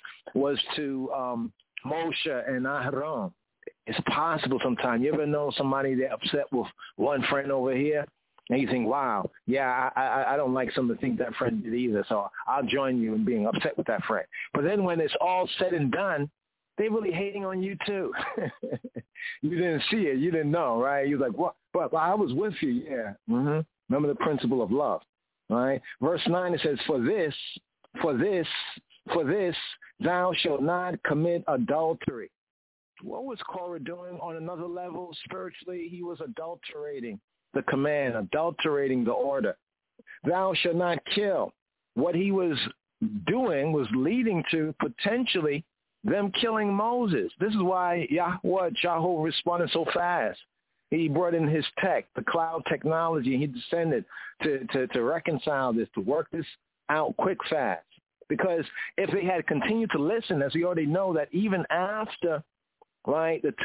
to Moshe and Aharon. It's possible sometimes. You ever know somebody they're upset with one friend over here, and you think, wow, yeah, I don't like some of the things that friend did either, so I'll join you in being upset with that friend. But then when it's all said and done, they're really hating on you too. You didn't see it. You didn't know, right? You're like, what? But I was with you, yeah. Mm-hmm. Remember the principle of love. Right? Verse 9, it says, for this, thou shalt not commit adultery. What was Korah doing on another level spiritually? He was adulterating the command, adulterating the order. Thou shalt not kill. What he was doing was leading to potentially them killing Moses. This is why Yahweh responded so fast. He brought in his tech, the cloud technology. He descended to reconcile this, to work this out quick, fast. Because if they had continued to listen, as we already know, that even after, right, the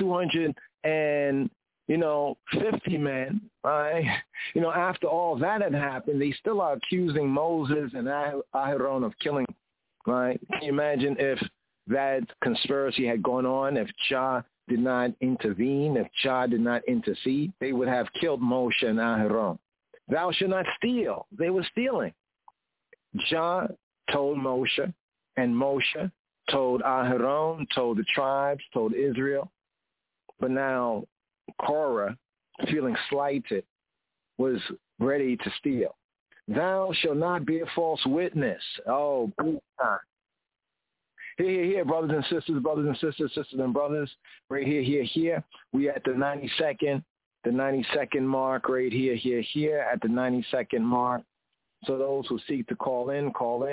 250 men, right, after all that had happened, they still are accusing Moses and Aharon of killing, right? Can you imagine if that conspiracy had gone on, if Jah did not intervene, if Jah did not intercede, they would have killed Moshe and Aharon. Thou shalt not steal. They were stealing. Jah told Moshe, and Moshe told Aharon, told the tribes, told Israel. But now Korah, feeling slighted, was ready to steal. Thou shalt not be a false witness. Oh, big time. Here, brothers and sisters, sisters and brothers, right here. We at the 92nd the 90-second mark right here at the 90-second mark. So those who seek to call in,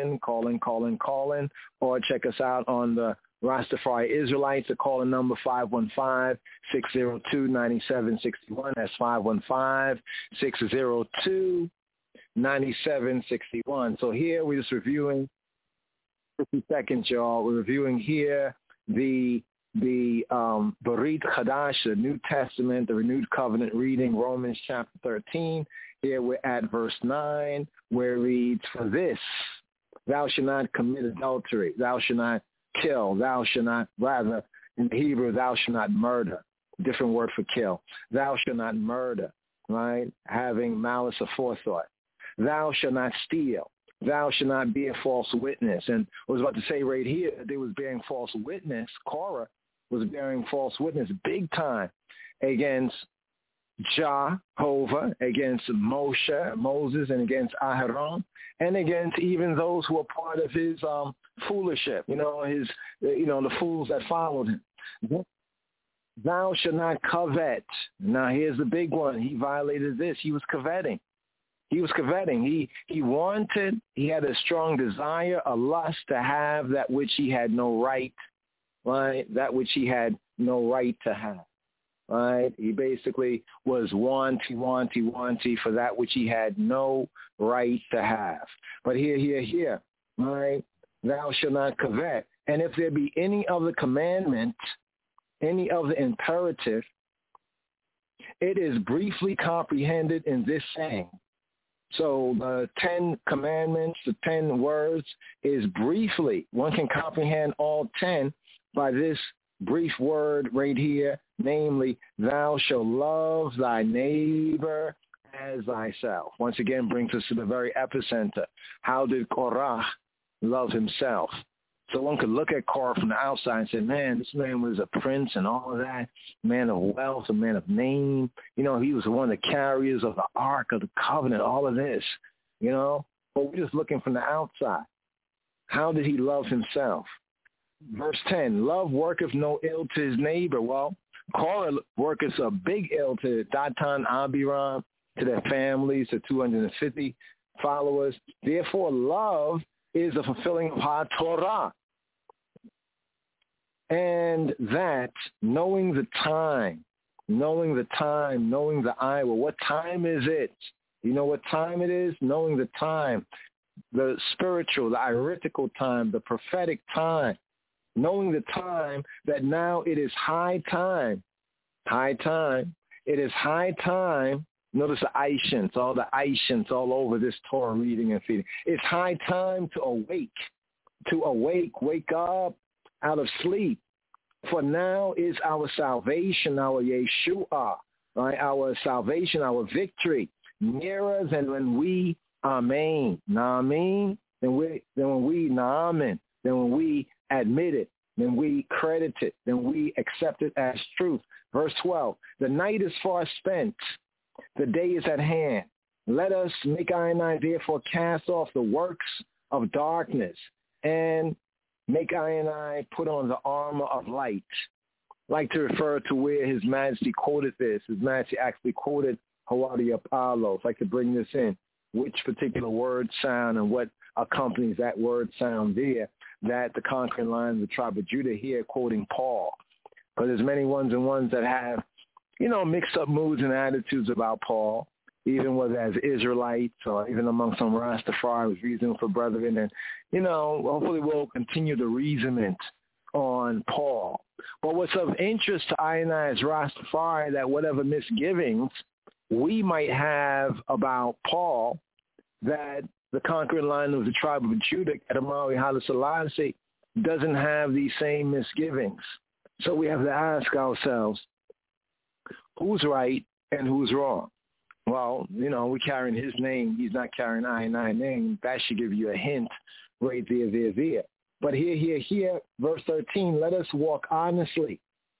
or check us out on the Rastafari Israelites. The calling number 515-602-9761. That's 515-602-9761. So here we're just reviewing 50 seconds, y'all. We're reviewing here the Berit Chadash, the New Testament, the renewed covenant reading, Romans chapter 13. Here we're at verse 9, where it reads, "For this, thou shalt not commit adultery, thou shalt not kill, thou shalt not," rather, in Hebrew, "thou shalt not murder," different word for kill. "Thou shalt not murder," right? Having malice aforethought. "Thou shalt not steal. Thou shalt not be a false witness." And I was about to say right here, they was bearing false witness. Korah was bearing false witness big time against Jehovah, against Moses, and against Aharon, and against even those who were part of his foolishness, the fools that followed him. "Thou shalt not covet." Now here's the big one. He violated this. He was coveting. He wanted, he had a strong desire, a lust to have that which he had no right, right? That which he had no right to have. Right? He basically was wanty for that which he had no right to have. But here, right? "Thou shalt not covet." And if there be any other commandment, any other imperative, it is briefly comprehended in this saying. So the 10 commandments, the 10 words is briefly, one can comprehend all 10 by this brief word right here, namely, "Thou shalt love thy neighbor as thyself." Once again, brings us to the very epicenter. How did Korah love himself? So one could look at Korah from the outside and say, man, this man was a prince and all of that, man of wealth, a man of name. He was one of the carriers of the Ark of the Covenant, all of this, But we're just looking from the outside. How did he love himself? Verse 10, "Love worketh no ill to his neighbor." Well, Korah worketh a big ill to Datan, Abiram, to their families, to 250 followers. Therefore, love is the fulfilling of HaTorah. And that, knowing the time, knowing the hour. What time is it? You know what time it is? Knowing the time, the spiritual, the iritical time, the prophetic time. Knowing the time that now it is high time. It is high time. Notice the Aishans, all the Aishans all over this Torah reading and feeding. It's high time to wake up out of sleep. For now is our salvation, our Yeshua, right? Our salvation, our victory, nearer than when we amen, naamin, then when we naamin, then when we admit it, then we credit it, then we accept it as truth. Verse 12, "The night is far spent, the day is at hand. Let us make I and I therefore cast off the works of darkness and make I and I put on the armor of light." I like to refer to where His Majesty quoted this. His Majesty actually quoted Hawadi Apollo. I'd like to bring this in. Which particular word sound and what accompanies that word sound there, that the conquering lion of the tribe of Judah here quoting Paul. Because there's many ones that have, mixed up moods and attitudes about Paul, even whether as Israelites or even among some Rastafari reasoning for brethren. And, hopefully we'll continue the reasonment on Paul. But what's of interest to I and I as Rastafari, that whatever misgivings we might have about Paul, that the conquering lion of the tribe of Judah, Adonai Haile Selassie, doesn't have these same misgivings. So we have to ask ourselves, who's right and who's wrong? Well, we're carrying his name. He's not carrying I and I name. That should give you a hint right there. But here, verse 13, "Let us walk honestly,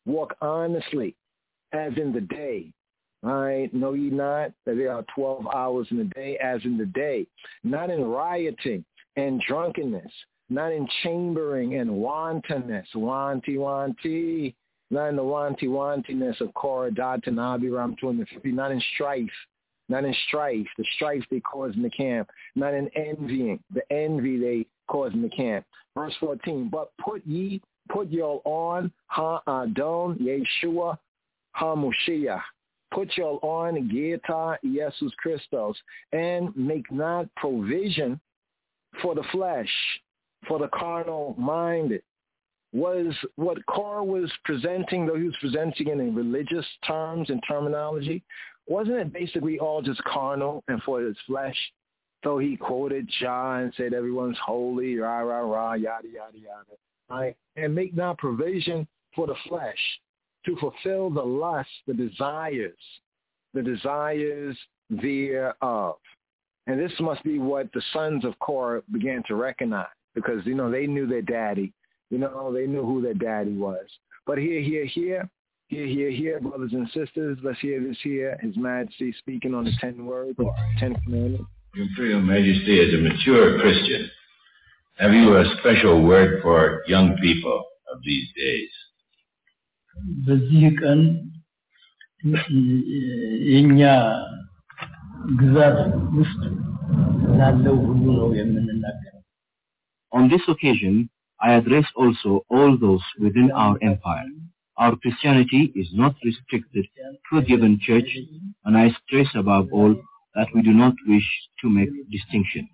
as in the day." All right, "Know ye not that there are 12 hours in the day, as in the day, not in rioting and drunkenness, not in chambering and wantonness," wanty, not in the wantiness of Korah, Dathan, Abiram, 250, not in strife. Not in strife, the strife they caused in the camp. Not in envying, the envy they caused in the camp. Verse 14, but put y'all on Ha-Adon, Yeshua, Ha-Moshiach. Put y'all on Geta Jesus Christos, and make not provision for the flesh, for the carnal minded. Was what Korah was presenting, though he was presenting it in religious terms and terminology, wasn't it basically all just carnal and for his flesh? So he quoted John and said everyone's holy, rah, rah, rah, yada, yada, yada. Right? And make not provision for the flesh to fulfill the lust, the desires thereof. And this must be what the sons of Korah began to recognize because, they knew their daddy. They knew who their daddy was. But here, brothers and sisters, let's hear this here, His Majesty speaking on the 10 words, 10 commandments. Your Imperial Majesty, as a mature Christian, have you a special word for young people of these days? በዚህ ቀን የኛ ግዛት ውስጥ ላለው ሁሉ ነው የምንናገረው። On this occasion, I address also all those within our empire. Our Christianity is not restricted to a given church, and I stress above all that we do not wish to make distinctions.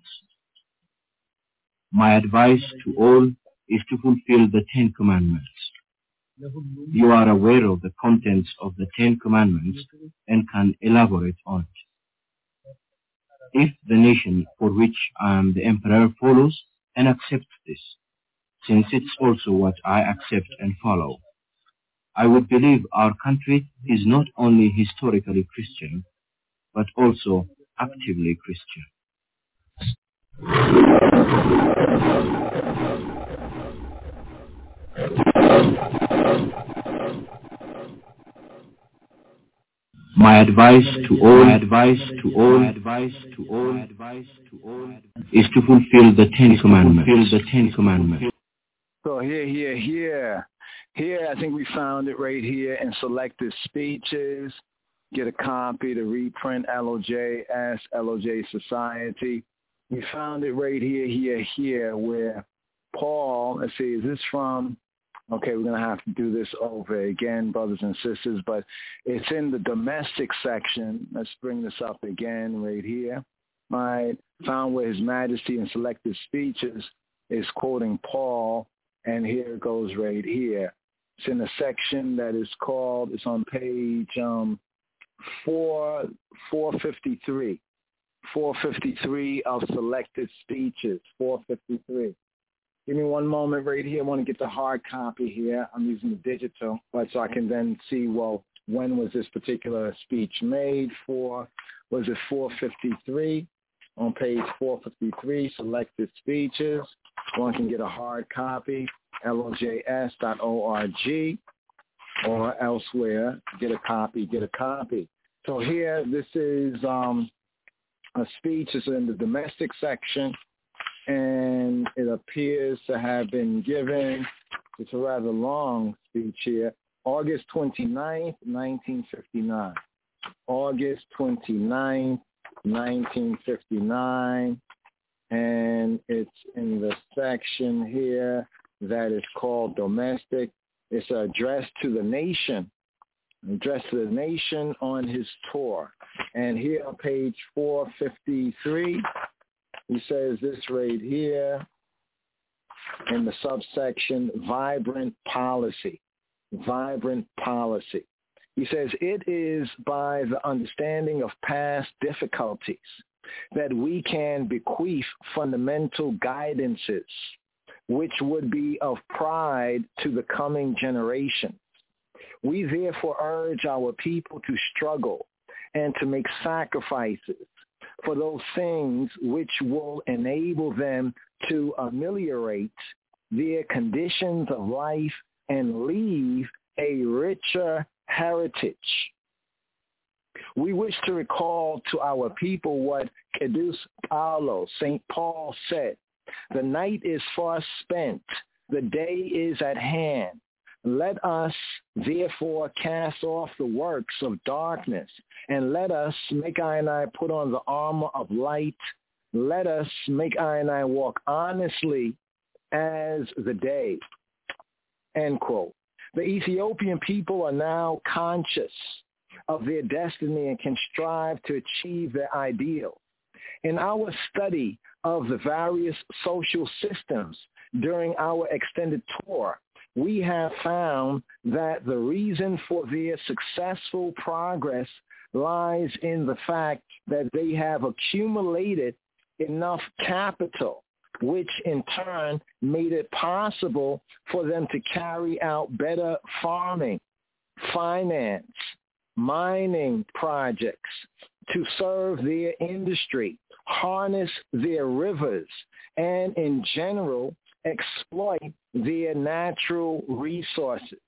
My advice to all is to fulfill the 10 commandments. You are aware of the contents of the 10 commandments and can elaborate on it. If the nation for which I am the emperor follows and accepts this, since it's also what I accept and follow, I would believe our country is not only historically Christian, but also actively Christian. My advice to all is to fulfill the 10 commandments. So here, I think we found it right here in selected speeches. Get a copy, the reprint, LOJS, LOJ Society. We found it right here, where Paul, let's see, is this from, okay, we're going to have to do this over again, brothers and sisters, but it's in the domestic section. Let's bring this up again right here. Right, found where His Majesty in selected speeches is quoting Paul, and here it goes right here. It's in a section that is called, it's on page 453. 453 of selected speeches, 453. Give me one moment right here. I want to get the hard copy here. I'm using the digital, but so I can then see, well, when was this particular speech made for? Was it 453? On page 453, selected speeches. One can get a hard copy, lojs.org, or elsewhere. Get a copy. So here, this is a speech. It's in the domestic section, and it appears to have been given, it's a rather long speech here, August 29th, 1959. August 29th, 1959, and it's in the section here that is called domestic. It's an address to the nation. On his tour. And here on page 453, he says this right here in the subsection, vibrant policy. He says, it is by the understanding of past difficulties that we can bequeath fundamental guidances, which would be of pride to the coming generation. We therefore urge our people to struggle and to make sacrifices for those things which will enable them to ameliorate their conditions of life and leave a richer heritage. We wish to recall to our people what Kedus Paulo, St. Paul, said. The night is far spent. The day is at hand. Let us therefore cast off the works of darkness, and let us make I and I put on the armor of light. Let us make I and I walk honestly as the day. End quote. The Ethiopian people are now conscious of their destiny and can strive to achieve their ideal. In our study of the various social systems during our extended tour, we have found that the reason for their successful progress lies in the fact that they have accumulated enough capital, which in turn made it possible for them to carry out better farming, finance, mining projects, to serve their industry, harness their rivers, and in general, exploit their natural resources.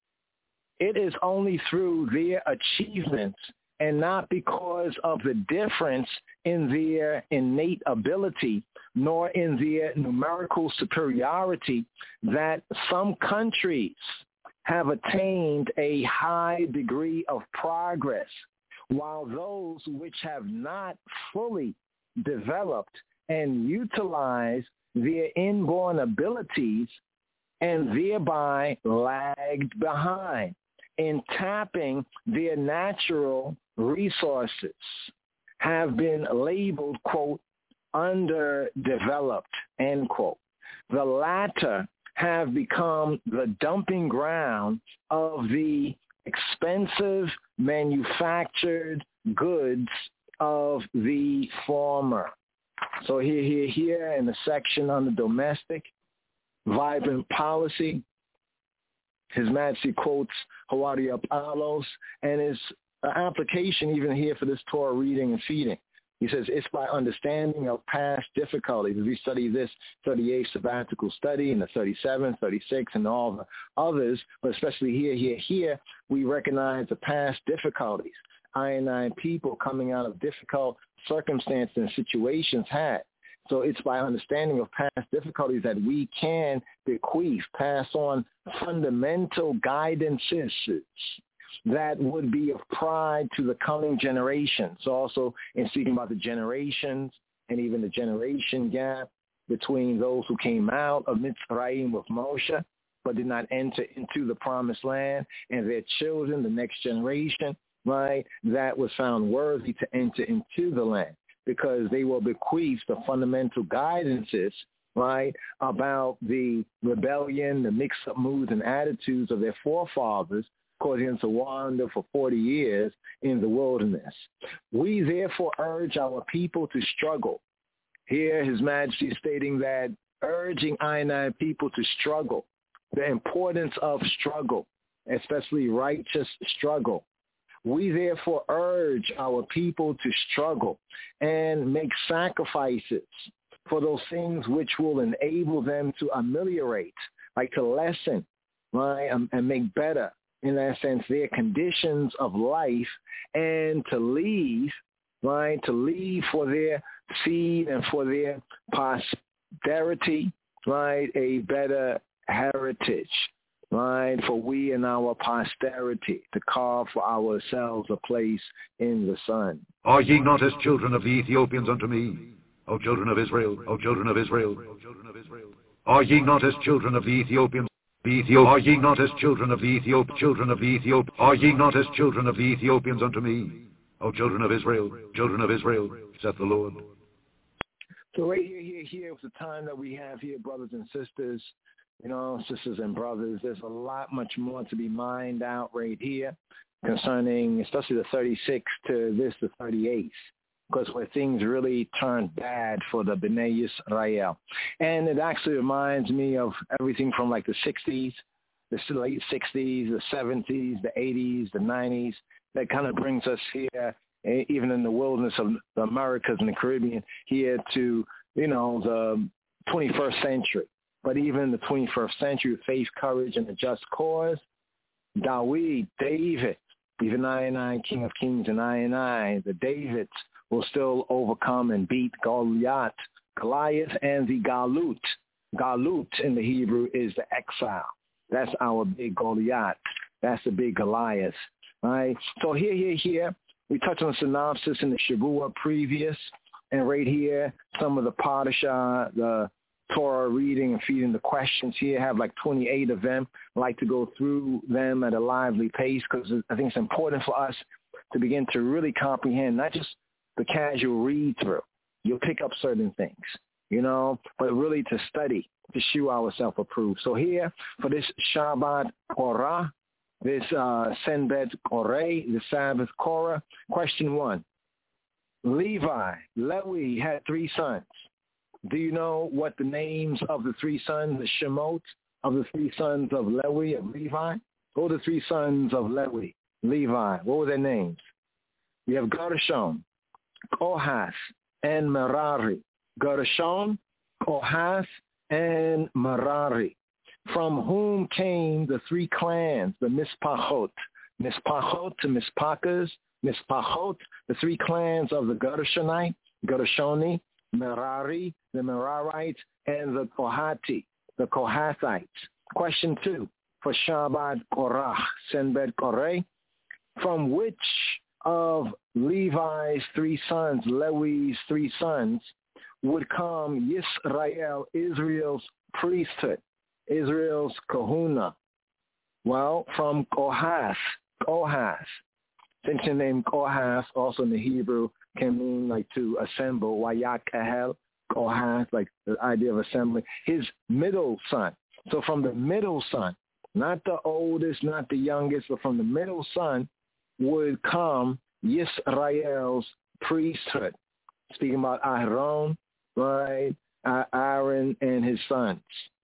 It is only through their achievements and not because of the difference in their innate ability nor in their numerical superiority that some countries have attained a high degree of progress, while those which have not fully developed and utilized their inborn abilities and thereby lagged behind in tapping their natural resources have been labeled, quote, underdeveloped, end quote. The latter have become the dumping ground of the expensive manufactured goods of the former. So here in the section on the domestic, vibrant policy, His Majesty quotes Hawari Apollos, and his application even here for this Torah reading and feeding. He says, it's by understanding of past difficulties. We study this 38 sabbatical study and the 37, 36, and all the others, but especially here, we recognize the past difficulties I people coming out of difficult circumstances and situations had. So it's by understanding of past difficulties that we can bequeath, pass on fundamental guidances that would be of pride to the coming generations. Also, in speaking about the generations and even the generation gap between those who came out of Mitzrayim with Moshe but did not enter into the promised land, and their children, the next generation, right, that was found worthy to enter into the land because they were bequeathed the fundamental guidances, right, about the rebellion, the mixed-up moods and attitudes of their forefathers, causing them to wander for 40 years in the wilderness. We therefore urge our people to struggle. Here, His Majesty is stating that urging I people to struggle, the importance of struggle, especially righteous struggle. We therefore urge our people to struggle and make sacrifices for those things which will enable them to ameliorate, like to lessen, right, and make better, in that sense, their conditions of life, and to leave, right, to leave for their seed and for their posterity, right, a better heritage, right, for we and our posterity to carve for ourselves a place in the sun. Are ye not as children of the Ethiopians unto me, O children of Israel, O children of Israel? Are ye not as children of the Ethiopians? Are ye not as children of the children of the Ethiopians? Are ye not as children of the Ethiopians unto me, O children of Israel, saith the Lord? So right here is the time that we have here, brothers and sisters, sisters and brothers. There's a lot much more to be mined out right here concerning, especially the 36th to the 38th. Because where things really turned bad for the Bnei Yisrael. And it actually reminds me of everything from like the 60s, the late 60s, the 70s, the 80s, the 90s. That kind of brings us here, even in the wilderness of the Americas and the Caribbean, here to, the 21st century. But even the 21st century, faith, courage, and a just cause, David, even I, King of Kings, and I, the Davids, will still overcome and beat Goliath and the Galut. Galut in the Hebrew is the exile. That's our big Goliath. That's the big Goliath. Right? So here, we touched on synopsis in the Shavua previous, and right here, some of the Parashah, the Torah reading and feeding the questions here. I have like 28 of them. I like to go through them at a lively pace because I think it's important for us to begin to really comprehend, not just the casual read through. You'll pick up certain things, but really to study, to shew ourselves approved. So here, for this Shabbat Korah, this Senbet Koreh, the Sabbath Korah, question 1. Levi had 3 sons. Do you know what the names of the 3 sons, the Shemot of the 3 sons of Levi? What were the 3 sons of Levi? What were their names? You have Gershon, Kohath, and Merari. Gershon, Kohath, and Merari. From whom came the 3 clans, the Mispachot. Mispachot to Mispachas, Mispachot, the 3 clans of the Gershoni, Merari, the Merarites, and the Kohati, the Kohathites. Question 2 for Shabbat Korah, Senbet Koreh. From which of Levi's 3 sons, Lewi's 3 sons, would come Yisrael, Israel's priesthood, Israel's kahuna? Well, from Kohath. Since the name Kohath, also in the Hebrew, can mean like to assemble, Wayakahel, Kohath, like the idea of assembly. His middle son. So from the middle son, not the oldest, not the youngest, but from the middle son would come Yisrael's priesthood. Speaking about Aaron, right? Aaron and his sons.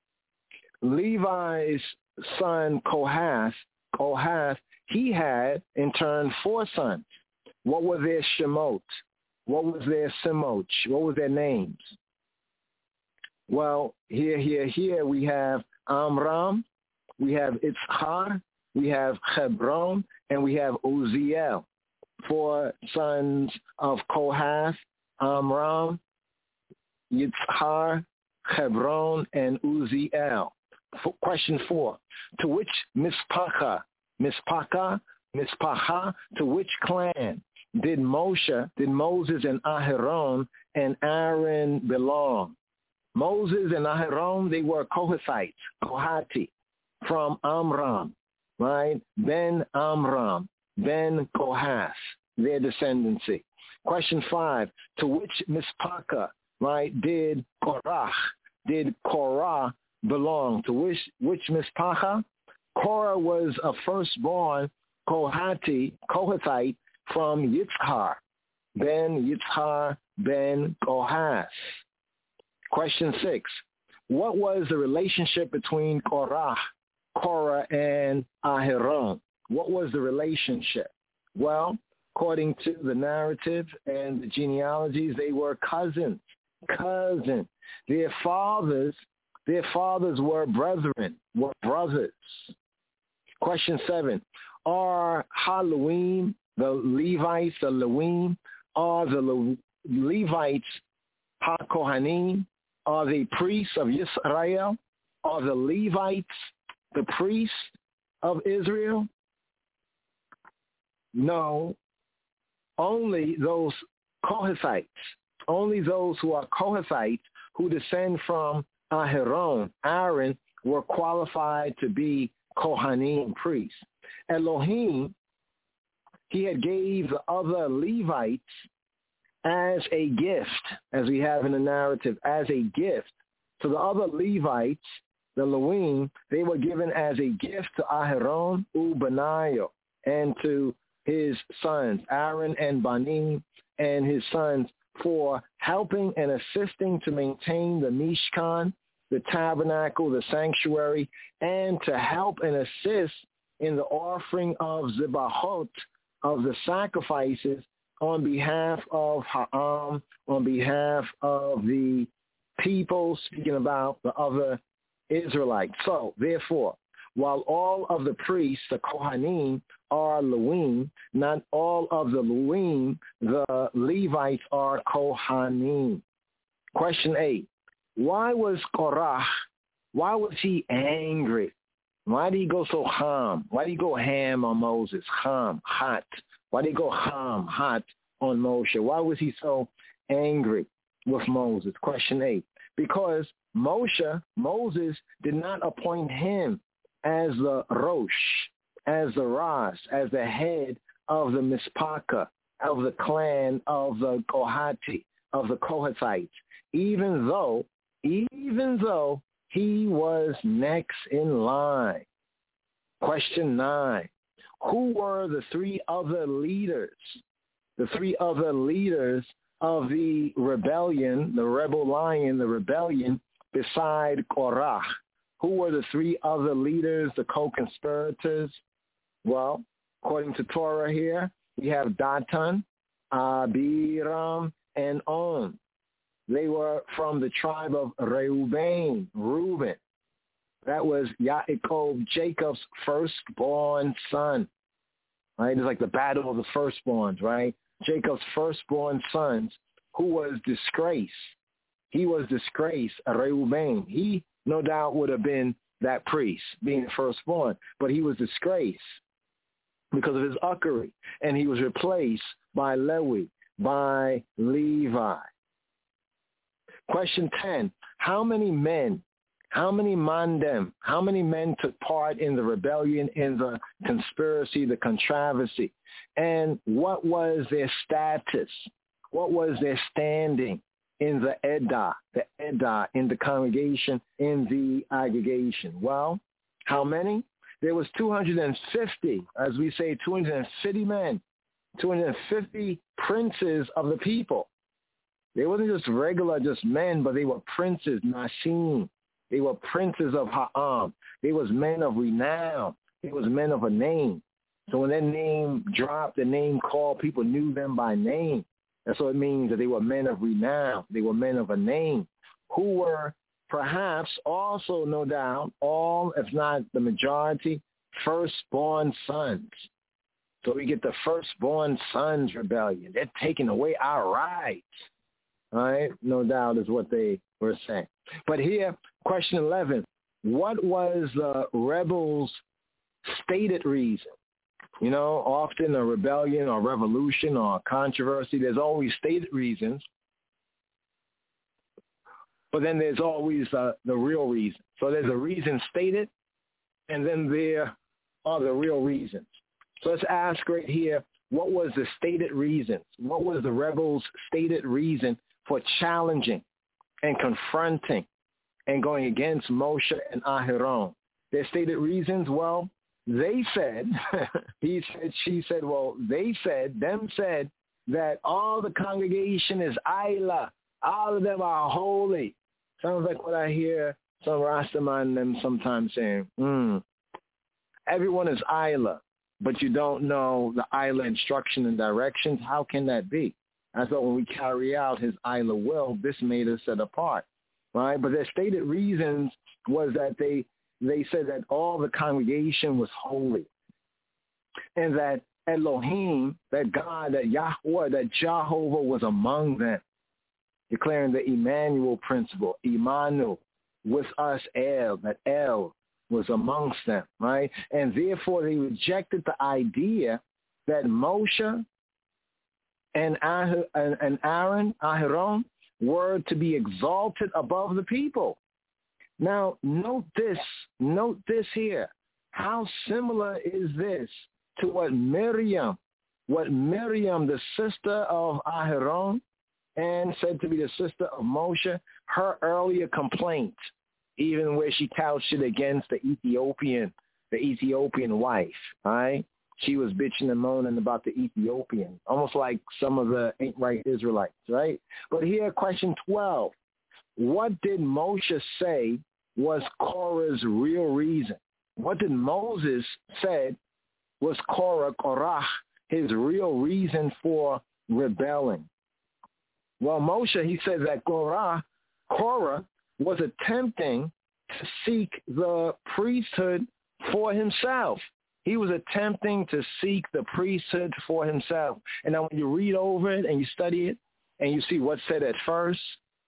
Levi's son Kohath, he had in turn 4 sons. What were their Shemot? What was their Simoch? What were their names? Well, here we have Amram, we have Itzchar, we have Hebron, and we have Uziel. 4 sons of Kohath, Amram, Yitzhar, Hebron, and Uziel. Question 4. To which Mispacha, to which clan did Moses and Aharon and Aaron belong? Moses and Aharon, they were Kohathites, Kohati, from Amram, right? Ben Amram, Ben Kohath, their descendancy. Question 5. To which Mispacha, right, did Korah belong? To which Mispacha? Korah was a firstborn Kohathite from Yitzhar, Ben Kohath. Question 6. What was the relationship between Korah and Aharon? What was the relationship? Well, according to the narrative and the genealogies, they were cousins. Their fathers were brethren, were brothers. Question 7. Are Halloween, the Levites, the Lewim, are the Levites HaKohanim? Are they priests of Israel? Are the Levites the priests of Israel? No. Only those Kohathites, only those who are Kohathites who descend from Aaron, were qualified to be Kohanim priests. Elohim, he had gave the other Levites as a gift, as we have in the narrative, as a gift. So the other Levites, the Lewim, they were given as a gift to Aharon, Ubaniah, and to his sons, Aaron and Banim, and his sons, for helping and assisting to maintain the Mishkan, the tabernacle, the sanctuary, and to help and assist in the offering of Zibahot, of the sacrifices, on behalf of Ha'am, on behalf of the people, speaking about the other Israelites. So, therefore, while all of the priests, the Kohanim, are Lewim, not all of the Lewim, the Levites, are Kohanim. Question 8. Why was Korah, why was he angry? Why did he go so ham? Why did he go ham on Moses? Ham, hot. Why did he go ham, hot on Moshe? Why was he so angry with Moses? Question 8. Because Moses did not appoint him as the Rosh, as the Ras, as the head of the Mispaka, of the clan of the Kohati, of the Kohathites, even though he was next in line. Question 9. Who were the three other leaders? The three other leaders of the rebellion, the rebel lion, the rebellion, beside Korah? Who were the three other leaders, the co-conspirators? Well, according to Torah here, we have Datan, Abiram, and On. They were from the tribe of Reuben. That was Yaakov, Jacob's firstborn son. Right? It's like the battle of the firstborns, right? Jacob's firstborn sons, who was disgraced. He was disgraced, Reuben. He, no doubt, would have been that priest, being the firstborn. But he was disgraced because of his uckery. And he was replaced by Levi, by Levi. Question 10. How many men took part in the rebellion, in the conspiracy, the controversy? And what was their status? What was their standing in the Edah, in the congregation, in the aggregation? Well, how many? There was 250, as we say, 250 men, 250 princes of the people. They wasn't just regular, just men, but they were princes, Nashim. They were princes of Ha'am. They was men of renown. They was men of a name. So when their name dropped, the name called, people knew them by name. That's what it means, that they were men of renown. They were men of a name who were perhaps also, no doubt, all, if not the majority, firstborn sons. So we get the firstborn sons rebellion. They're taking away our rights. All right? No doubt is what they were saying. But here, question 11, what was the rebels' stated reason? You know, often a rebellion or revolution or controversy, there's always stated reasons, but then there's always the real reason. So there's a reason stated, and then there are the real reasons. So let's ask right here, what was the stated reasons? What was the rebels' stated reason for challenging and confronting and going against Moshe and Aharon? Their stated reasons, well, they said, he said, she said, well, they said, them said that all the congregation is Ayla. All of them are holy. Sounds like what I hear some Rastaman them sometimes saying. Everyone is Ayla, but you don't know the Ayla instruction and directions. How can that be? I thought when we carry out his Ayla will, this made us set apart, right? But their stated reasons was that they said that all the congregation was holy, and that Elohim, that God, that Yahweh, that Jehovah was among them, declaring the Emmanuel principle, Imanu, with us El, that El was amongst them, right? And therefore they rejected the idea that Moshe and Aaron, Aharon, were to be exalted above the people. Now, note this here. How similar is this to what Miriam, the sister of Aharon, and said to be the sister of Moshe, her earlier complaint, even where she couched it against the Ethiopian wife, right? She was bitching and moaning about the Ethiopian, almost like some of the ain't right Israelites, right? But here, question 12. What did Moshe say was Korah's real reason? What did Moses said was Korah, his real reason for rebelling? Well, Moshe, he said that Korah was attempting to seek the priesthood for himself. He was attempting to seek the priesthood for himself. And now when you read over it and you study it and you see what's said at first,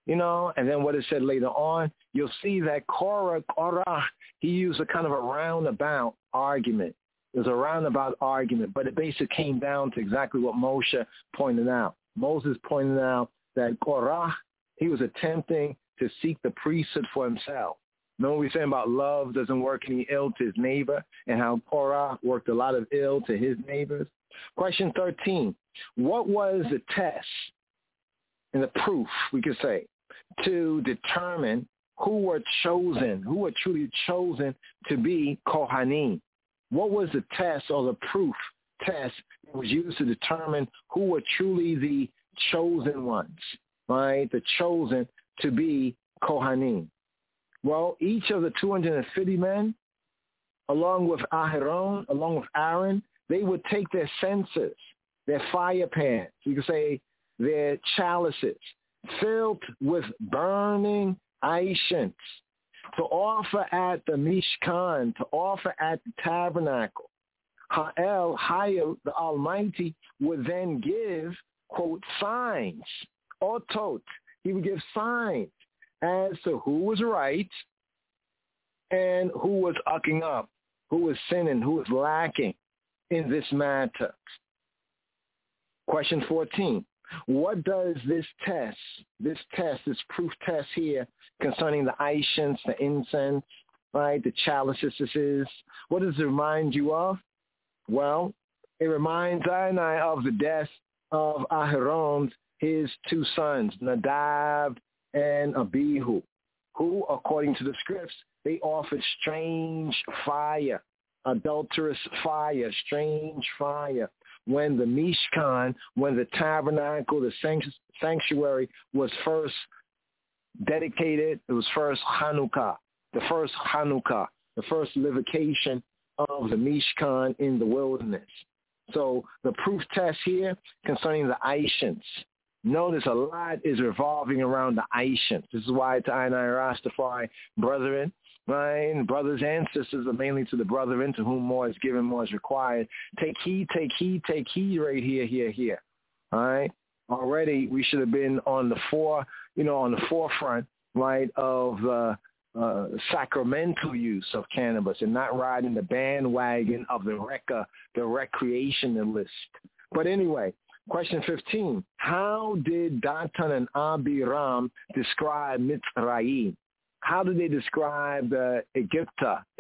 and then what it said later on, you'll see that Korah, he used a kind of a roundabout argument. It was a roundabout argument, but it basically came down to exactly what Moshe pointed out. Moses pointed out that Korah, he was attempting to seek the priesthood for himself. Remember we were saying about love doesn't work any ill to his neighbor, and how Korah worked a lot of ill to his neighbors? Question 13, what was the test and the proof, we could say, to determine who were truly chosen to be Kohanim? What was the test or the proof test that was used to determine who were truly the chosen ones, right? The chosen to be Kohanim. Well, each of the 250 men, along with Aaron, they would take their censers, their fire pans, you could say their chalices, filled with burning incense, to offer at the Mishkan, to offer at the tabernacle. Ha'el, Hayel, the Almighty, would then give, quote, signs, otot. He would give signs as to who was right and who was ucking up, who was sinning, who was lacking in this matter. Question 14. What does this proof test here concerning the incense, the incense, right, the chalices, what does it remind you of? Well, it reminds I of the death of Aharon, his two sons, Nadab and Abihu, who, according to the scripts, they offered strange fire, adulterous fire, strange fire. When the Mishkan, when the tabernacle, the sanctuary was first dedicated, it was first Hanukkah, the first livocation of the Mishkan in the wilderness. So the proof test here concerning the incense. Notice a lot is revolving around the incense. This is why to I Rastafari, brethren, right? Brothers and sisters are mainly to the brethren to whom more is given, more is required. Take heed right here. All right? Already we should have been on the forefront, right, of the sacramental use of cannabis and not riding the bandwagon of the recreationalist. But anyway, question 15. How did Datan and Abiram describe Mitzrayim? How do they describe Egypt,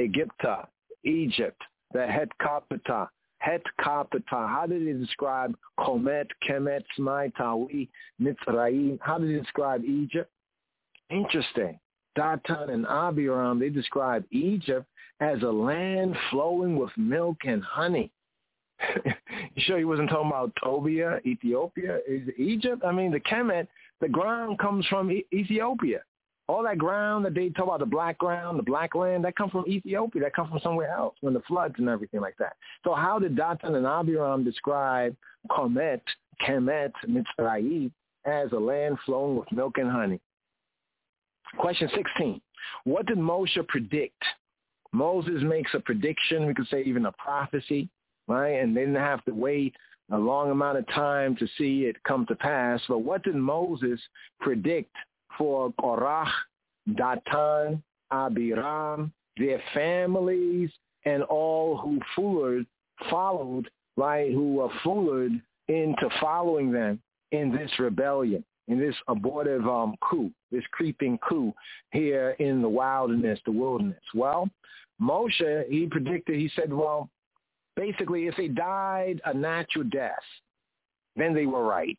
the Het Kapita? How do they describe Komet, Kemet, Smai, Tawi, Mitzrayim? How do they describe Egypt? Interesting. Datan and Abiram, they describe Egypt as a land flowing with milk and honey. You sure he wasn't talking about Tobia, Ethiopia? Egypt? I mean, the Kemet, the ground comes from Ethiopia. All that ground that they talk about, the black ground, the black land, that comes from Ethiopia. That comes from somewhere else when the floods and everything like that. So how did Datan and Abiram describe Kemet, Mitzrayim, as a land flowing with milk and honey? Question 16. What did Moshe predict? Moses makes a prediction, we could say even a prophecy, right? And they didn't have to wait a long amount of time to see it come to pass. But what did Moses predict for Korah, Datan, Abiram, their families, and all who followed, right, who were fooled into following them in this rebellion, in this abortive coup, this creeping coup here in the wilderness? Well, Moshe, he predicted, he said, well, basically, if they died a natural death, then they were right.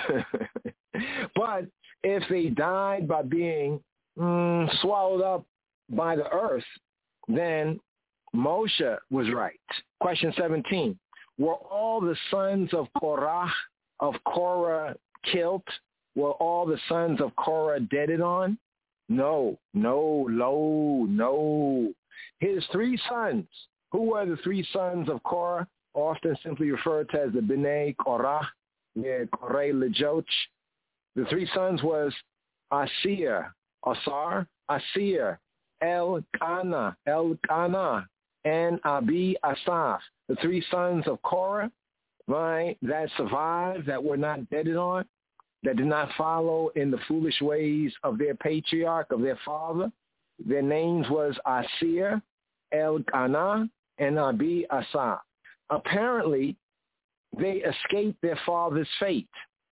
But if they died by being swallowed up by the earth, then Moshe was right. Question 17. Were all the sons of Korah killed? Were all the sons of Korah deaded on? No. His three sons. Who were the three sons of Korah? Often simply referred to as the B'nai Korah, Korah Lejoch. The three sons was Asir, Elkanah, and Abi Asaph. The three sons of Korah, right, that survived, that were not deaded on. that did not follow in the foolish ways of their patriarch, of their father. Their names was Asir, Elkanah, and Abi Asa. Apparently, they escaped their father's fate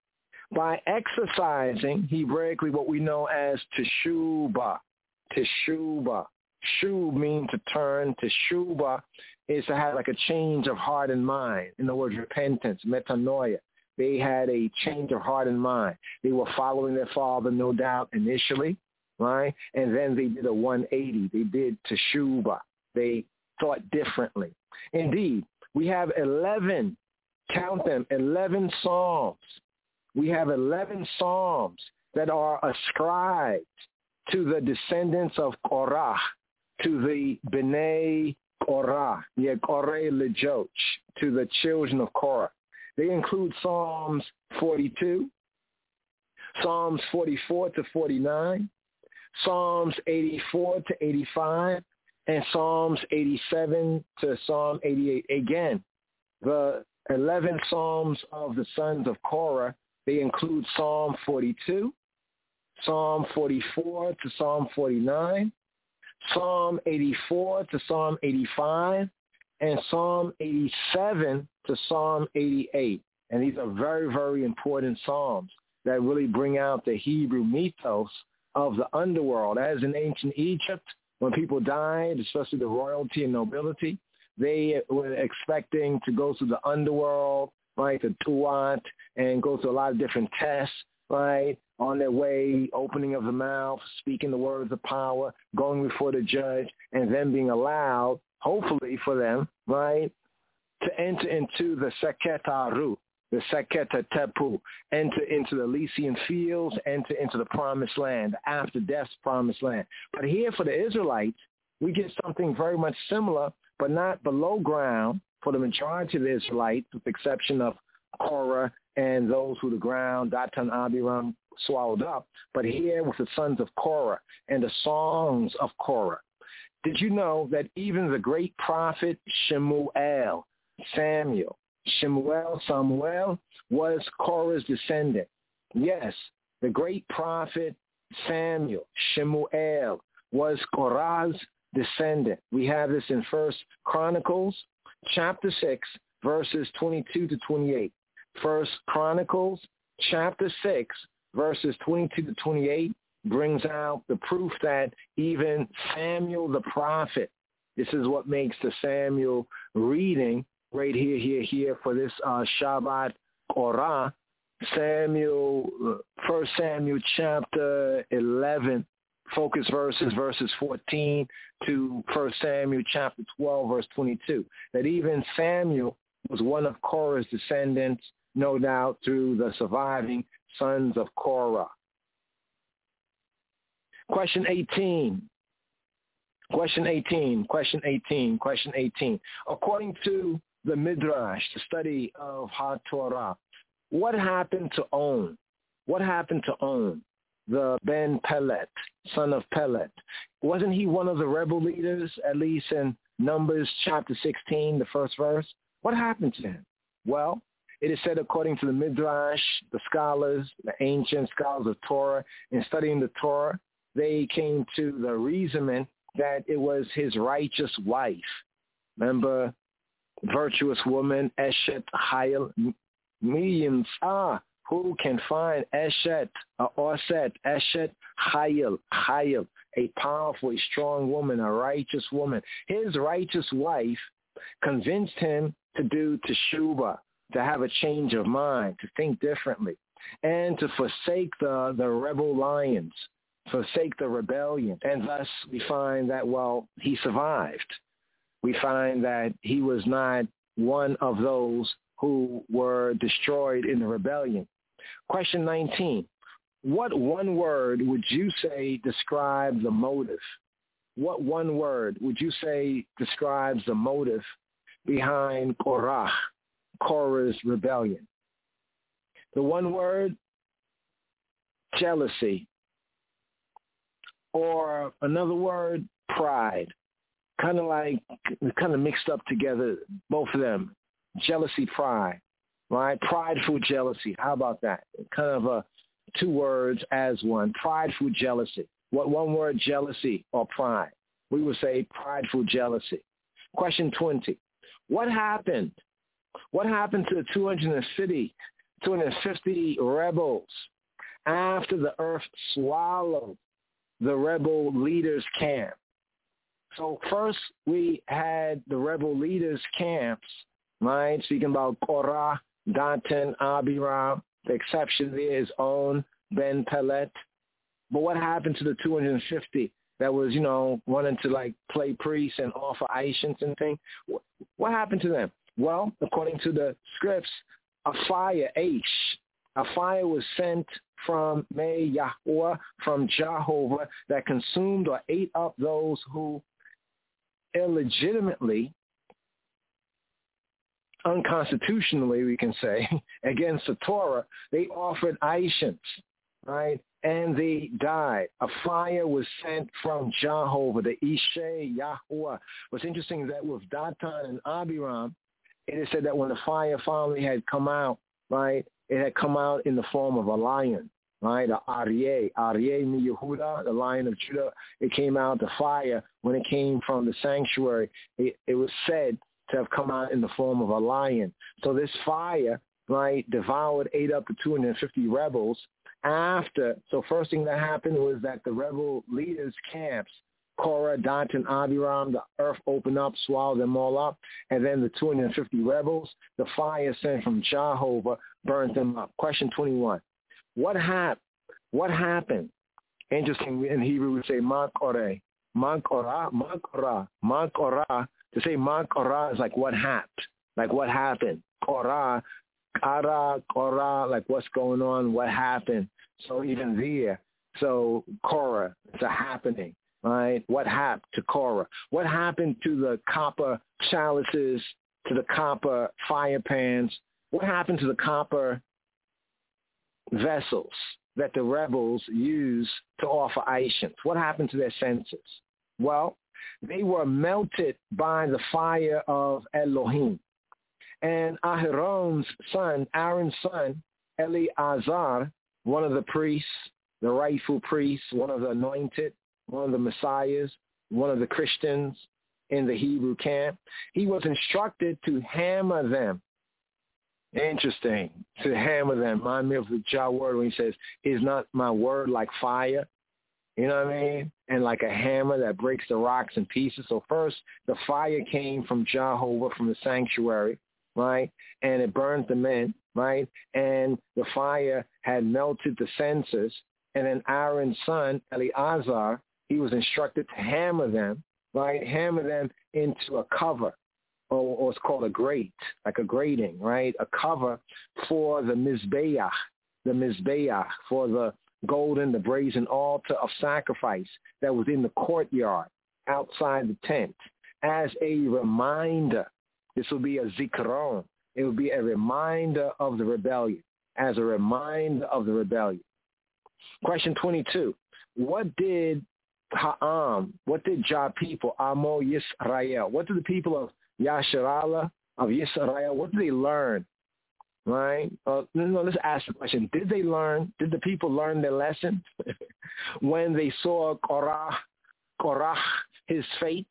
by exercising, Hebraically, what we know as teshuvah. Teshuvah. Shuv means to turn. Teshuvah is to have like a change of heart and mind. In other words, repentance, metanoia. They had a change of heart and mind. They were following their father, no doubt, initially, right? And then they did a 180. They did teshuvah. They thought differently. Indeed, we have 11, count them, 11 psalms. We have 11 psalms that are ascribed to the descendants of Korah, to the B'nai Korah, Koreh Lejoch, to the children of Korah. They include Psalms 42, Psalms 44 to 49, Psalms 84 to 85, and Psalms 87 to Psalm 88. Again, the 11 Psalms of the sons of Korah, they include Psalm 42, Psalm 44 to Psalm 49, Psalm 84 to Psalm 85, and Psalm 87 to Psalm 88. And these are very, very important psalms that really bring out the Hebrew mythos of the underworld. As in ancient Egypt, when people died, especially the royalty and nobility, they were expecting to go through the underworld, right, the Tuat, and go through a lot of different tests, right, on their way, opening of the mouth, speaking the words of power, going before the judge, and then being allowed, hopefully for them, right, to enter into the Seket Aru, the Seket Tepu, enter into the Elysian fields, enter into the promised land, the after death's promised land. But here for the Israelites, we get something very much similar, but not below ground for the majority of the Israelites, with the exception of Korah and those who the ground, Datan, Abiram, swallowed up. But here with the sons of Korah and the songs of Korah. Did you know that even the great prophet Shemuel, Samuel was Korah's descendant? Yes, the great prophet Samuel, Shemuel, was Korah's descendant. We have this in 1 Chronicles chapter 6, verses 22 to 28. 1 Chronicles chapter 6, verses 22 to 28 brings out the proof that even Samuel the prophet, this is what makes the Samuel reading right here for this Shabbat Korah, Samuel, 1 Samuel chapter 11, focus verses 14 to 1 Samuel chapter 12, verse 22, that even Samuel was one of Korah's descendants, no doubt through the surviving sons of Korah. Question 18. According to the Midrash, the study of HaTorah, what happened to On? The Ben Pelet, son of Pelet? Wasn't he one of the rebel leaders, at least in Numbers chapter 16, the first verse? What happened to him? Well, it is said according to the Midrash, the scholars, the ancient scholars of Torah, in studying the Torah, they came to the reasoning that it was his righteous wife. Remember, virtuous woman, Eshet Hayil, millions, who can find Eshet, Oset, Eshet Hayil, a powerful, a strong woman, a righteous woman. His righteous wife convinced him to do teshuvah, to have a change of mind, to think differently, and to forsake the rebel lions, forsake the rebellion. And thus we find that, well, he survived. We find that he was not one of those who were destroyed in the rebellion. Question 19. What one word would you say describes the motive? What one word would you say describes the motive behind Korah's rebellion? The one word, jealousy. Or another word, pride. Kind of mixed up together, both of them. Jealousy, pride, right? Prideful jealousy. How about that? Kind of two words as one, prideful jealousy. What one word, jealousy or pride? We would say prideful jealousy. Question 20. What happened? What happened to the 250 rebels after the earth swallowed the rebel leaders' camp? So first we had the rebel leaders' camps, right? Speaking about Korah, Datan, Abiram. The exception there is On, Ben Pelet. But what happened to the 250 that was, wanting to like play priests and offer Aishans and things? What happened to them? Well, according to the scripts, a fire was sent from Yahweh, from Jehovah, that consumed or ate up those who illegitimately, unconstitutionally, we can say, against the Torah, they offered Aishans, right? And they died. A fire was sent from Jehovah, the Ishe Yahweh. What's interesting is that with Datan and Abiram, it is said that when the fire finally had come out, right, it had come out in the form of a lion, right, the Aryeh mi Yehuda, the lion of Judah. It came out, the fire, when it came from the sanctuary, it was said to have come out in the form of a lion. So this fire, right, ate up the 250 rebels. So first thing that happened was that the rebel leaders' camps, Korah, Datan, Abiram, the earth opened up, swallowed them all up, and then the 250 rebels, the fire sent from Jehovah, burned them up. Question 21. What happened? Interesting, in Hebrew we say Makorah. Makorah. To say Makorah is like what happened. Like what happened. Korah, like what's going on, what happened. So even there, so Korah, it's a happening, right? What happened to Korah? What happened to the copper chalices, to the copper fire pans? What happened to the copper vessels that the rebels used to offer Aishans? What happened to their censers? Well, they were melted by the fire of Elohim. And Aaron's son, Eleazar, one of the priests, the rightful priests, one of the anointed, one of the messiahs, one of the Christians in the Hebrew camp, he was instructed to hammer them. Interesting, to hammer them. Remind me of the Jah word when he says, is not my word like fire? You know what I mean? And like a hammer that breaks the rocks in pieces. So first, the fire came from Jehovah, from the sanctuary, right? And it burned the men, right? And the fire had melted the censers. And then Aaron's son, Eleazar, he was instructed to hammer them, right? Hammer them into a cover, or it's called a grate, like a grating, right? A cover for the Mizbeach, for the golden, the brazen altar of sacrifice that was in the courtyard outside the tent, as a reminder. This will be a zikaron. It will be a reminder of the rebellion, as a reminder of the rebellion. Question 22. What did Jah people, Amo Yisrael, what did the people of Yasharala, of Yisrael, what did they learn? Right? Let's ask the question. Did the people learn their lesson when they saw Korah, his fate?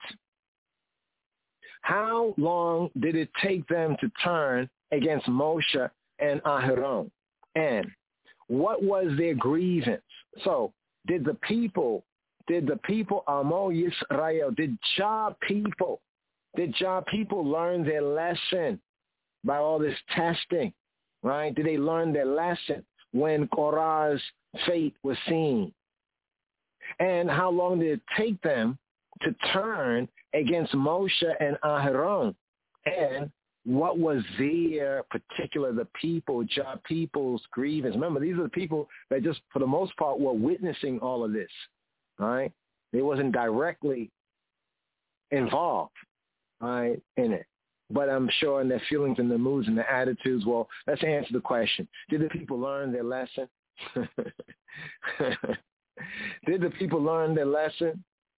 How long did it take them to turn against Moshe and Aharon? And what was their grievance? So did the people, Amo Yisrael, did Jah people learn their lesson by all this testing? Right? Did they learn their lesson when Korah's fate was seen? And how long did it take them to turn against Moshe and Aharon? And what was their particular, Jah people's grievance? Remember, these are the people that just, for the most part, were witnessing all of this, right? They wasn't directly involved, right, in it. But I'm sure in their feelings and their moods and their attitudes, well, let's answer the question. Did the people learn their lesson? Did the people learn their lesson?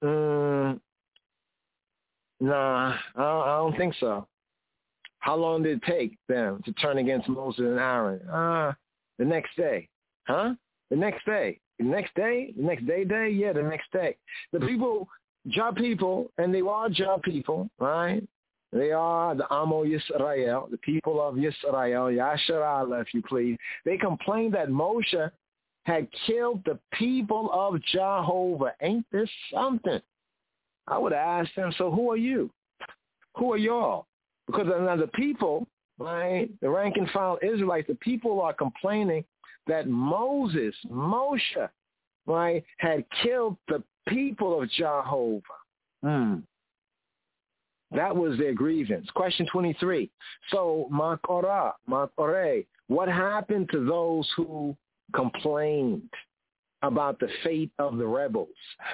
Nah, I don't think so. How long did it take them to turn against Moses and Aaron? The next day. Huh? The next day. The next day? The next day? Yeah, the next day. The people, Jah people, and they are Jah people, right? They are the Amo Yisrael, the people of Yisrael, Yasher Allah, if you please. They complained that Moshe had killed the people of Jehovah. Ain't this something? I would ask them, so who are you? Who are y'all? Because now the people, right, the rank and file Israelites, the people are complaining that Moshe, right, had killed the people of Jehovah. That was their grievance. Question 23. So, Makore, what happened to those who complained about the fate of the rebels?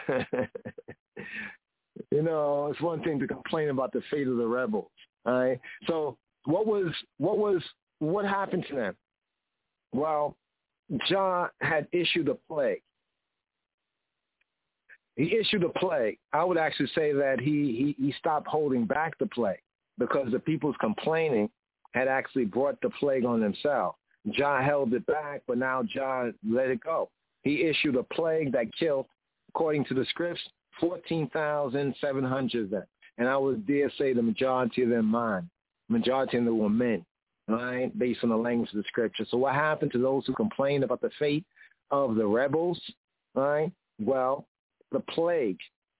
You know, it's one thing to complain about the fate of the rebels. All right. So what happened to them? Well, Jah had issued a plague. He issued a plague. I would actually say that he stopped holding back the plague because the people's complaining had actually brought the plague on themselves. Jah held it back, but now Jah let it go. He issued a plague that killed, according to the scripts, 14,700 of them. And I would dare say the majority of them mine. Majority of them were men, right, based on the language of the scripture. So what happened to those who complained about the fate of the rebels, right? Well, the plague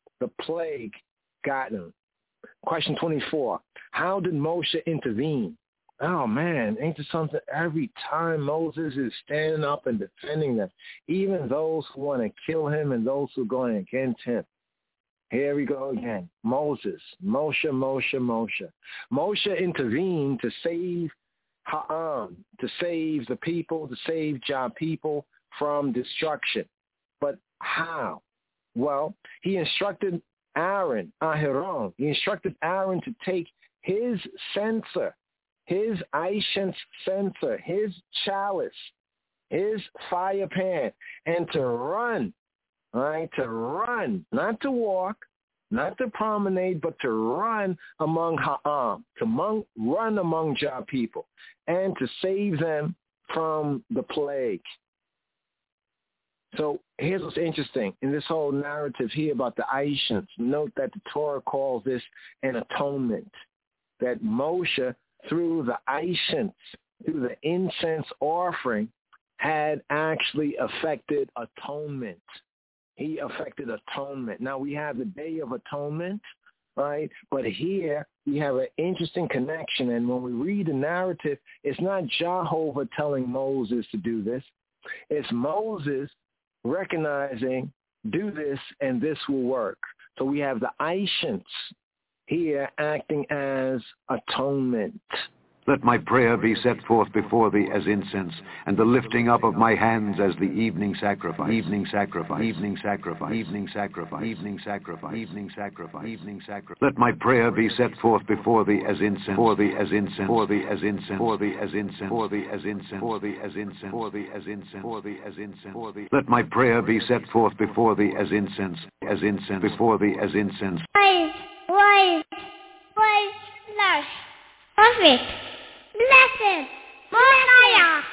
got them. Question 24, how did Moshe intervene? Oh, man, ain't there something? Every time Moses is standing up and defending them, even those who want to kill him and those who are going against him. Here we go again. Moshe intervened to save Ha'am, to save the people, to save Jah people from destruction. But how? Well, he instructed Aaron, Aharon, he instructed Aaron to take his censer, his Aishens censer, his chalice, his fire pan, and to run, right? To run, not to walk, not to promenade, but to run among Ha'am, to run among Jah people, and to save them from the plague. So here's what's interesting. In this whole narrative here about the Aishens, note that the Torah calls this an atonement, that Moshe, through the Aishens, through the incense offering, had actually affected atonement. He affected atonement. Now we have the Day of Atonement, right? But here we have an interesting connection. And when we read the narrative, it's not Jehovah telling Moses to do this. It's Moses recognizing, do this and this will work. So we have the Aishens here acting as atonement. Let my prayer be set forth before thee as incense, and the lifting up of my hands as the evening sacrifice. Evening sacrifice. Evening sacrifice. Evening sacrifice. Evening sacrifice. Evening sacrifice. Evening sacrifice. Let my prayer be set forth before thee as incense. For thee as incense. For thee as incense. For thee as incense. For thee as incense. For thee as incense. For thee as incense. For thee as incense. For thee. Let my prayer be set forth before thee as incense. As incense. Before thee as incense. Wait, slash, perfect. Blessed, Mosiah.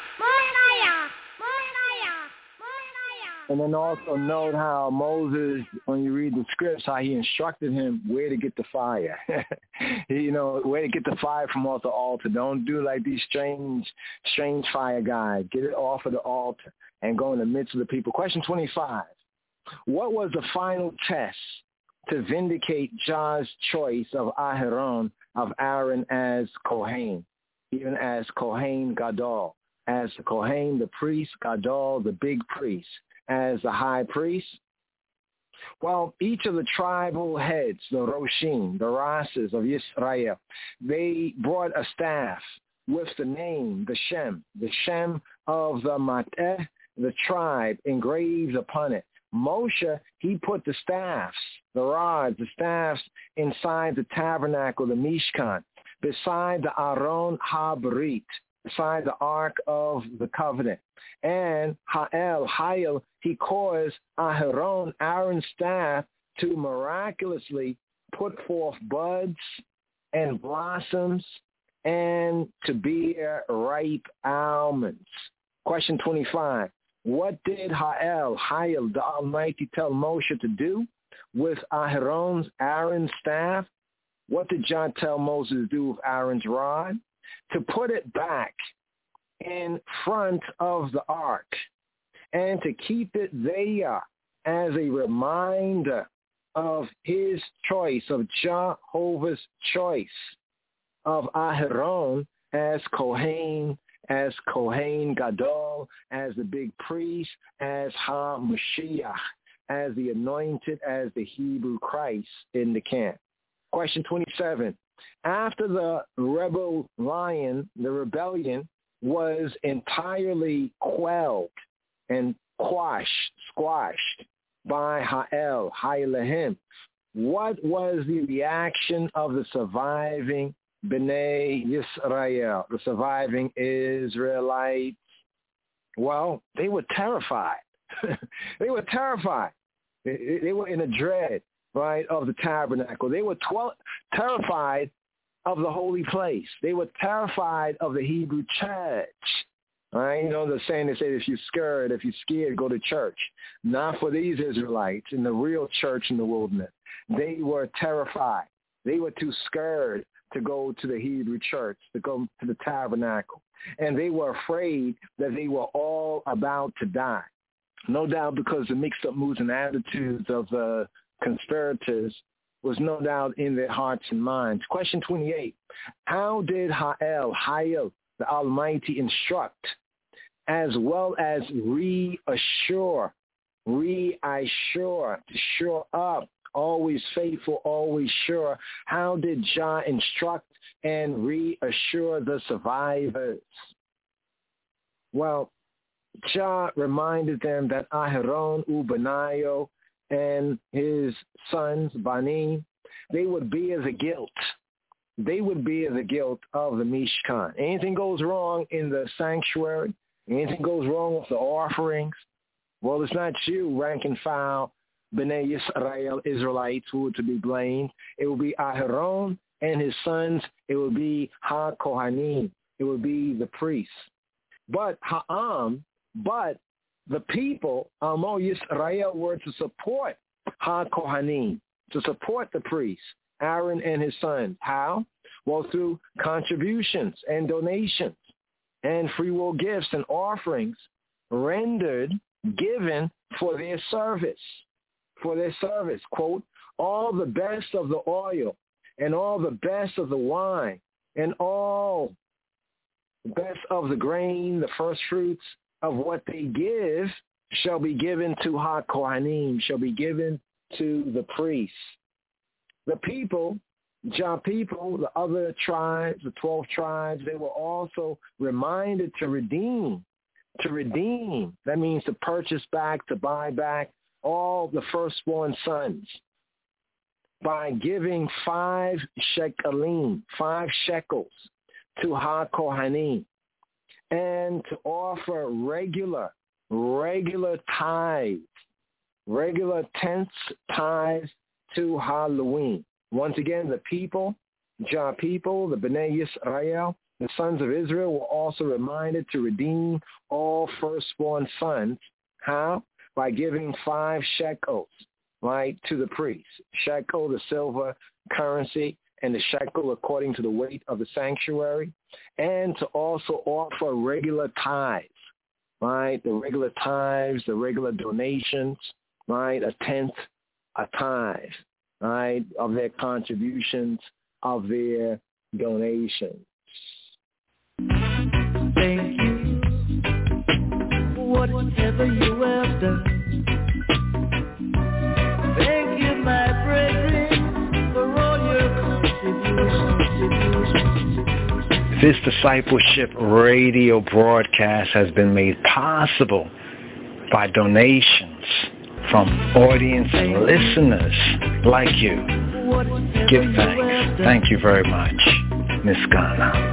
And then also note how Moses, when you read the scripts, how he instructed him where to get the fire. Where to get the fire from off the altar. Don't do like these strange fire guys. Get it off of the altar and go in the midst of the people. Question 25. What was the final test to vindicate Jah's choice of Aharon, of Aaron as Kohen, even as Kohen Gadol, as the Kohen, the priest, Gadol, the big priest, as the high priest? Well, each of the tribal heads, the Roshim, the Rases of Yisrael, they brought a staff with the name, the Shem of the Mateh, the tribe, engraved upon it. Moshe, he put the staffs, the rods, the staffs inside the tabernacle, the Mishkan, beside the Aron HaBrit, beside the Ark of the Covenant. And Ha'el, he caused Aharon, Aaron's staff, to miraculously put forth buds and blossoms and to bear ripe almonds. Question 25. What did Ha'el, the Almighty, tell Moshe to do with Aaron's staff? What did Jah tell Moses to do with Aaron's rod? To put it back in front of the ark and to keep it there as a reminder of his choice, of Jehovah's choice of Aaron as Kohen Gadol, as the big priest, as HaMashiach, as the anointed, as the Hebrew Christ in the camp. Question 27. After the rebellion was entirely quelled and squashed by Ha'el, what was the reaction of the surviving Bnei Yisrael, the surviving Israelites? Well, they were terrified. They were terrified. They were in a dread, right, of the tabernacle. They were terrified of the holy place. They were terrified of the Hebrew church. Right? You know the saying, they say, if you're scared, go to church. Not for these Israelites in the real church in the wilderness. They were terrified. They were too scared to go to the Hebrew church, to go to the tabernacle. And they were afraid that they were all about to die. No doubt because the mixed up moods and attitudes of the conspirators was no doubt in their hearts and minds. Question 28. How did Ha'el, the Almighty, instruct as well as reassure, to shore up, always faithful, always sure? How did Jah instruct and reassure the survivors? Well, Jah reminded them that Aharon Ubanayo and his sons, Bani, they would bear the guilt. They would bear the guilt of the Mishkan. Anything goes wrong in the sanctuary, anything goes wrong with the offerings, well, it's not you, rank and file, Bnei Yisrael, Israelites, who are to be blamed. It will be Aharon and his sons. It will be Ha-Kohanim. It will be the priests. But the people, Amo Yisrael, were to support Ha-Kohanim, to support the priests, Aaron and his sons. How? Well, through contributions and donations and free will gifts and offerings given for their service. Quote, all the best of the oil and all the best of the wine and all the best of the grain, the first fruits of what they give shall be given to Ha-Kohanim, shall be given to the priests. The people, Jah people, the other tribes, the 12 tribes, they were also reminded to redeem. That means to purchase back, to buy back all the firstborn sons by giving 5 shekels to Ha-Kohanim, and to offer regular tithes, regular tenths tithes to Halloween. Once again, the people, Jah people, the Bnei Yisrael, the sons of Israel, were also reminded to redeem all firstborn sons. How? By giving 5 shekels, right, to the priests. Shekel, the silver currency, and the shekel according to the weight of the sanctuary, and to also offer regular tithes, right, the regular tithes, the regular donations, right, a tenth, a tithe, right, of their contributions, of their donations. Thank you, whatever you have done. Thank you, my brethren, for all your contributions. This discipleship radio broadcast has been made possible by donations from audience and listeners like you. Give thanks. Thank you very much, Miss Ghana.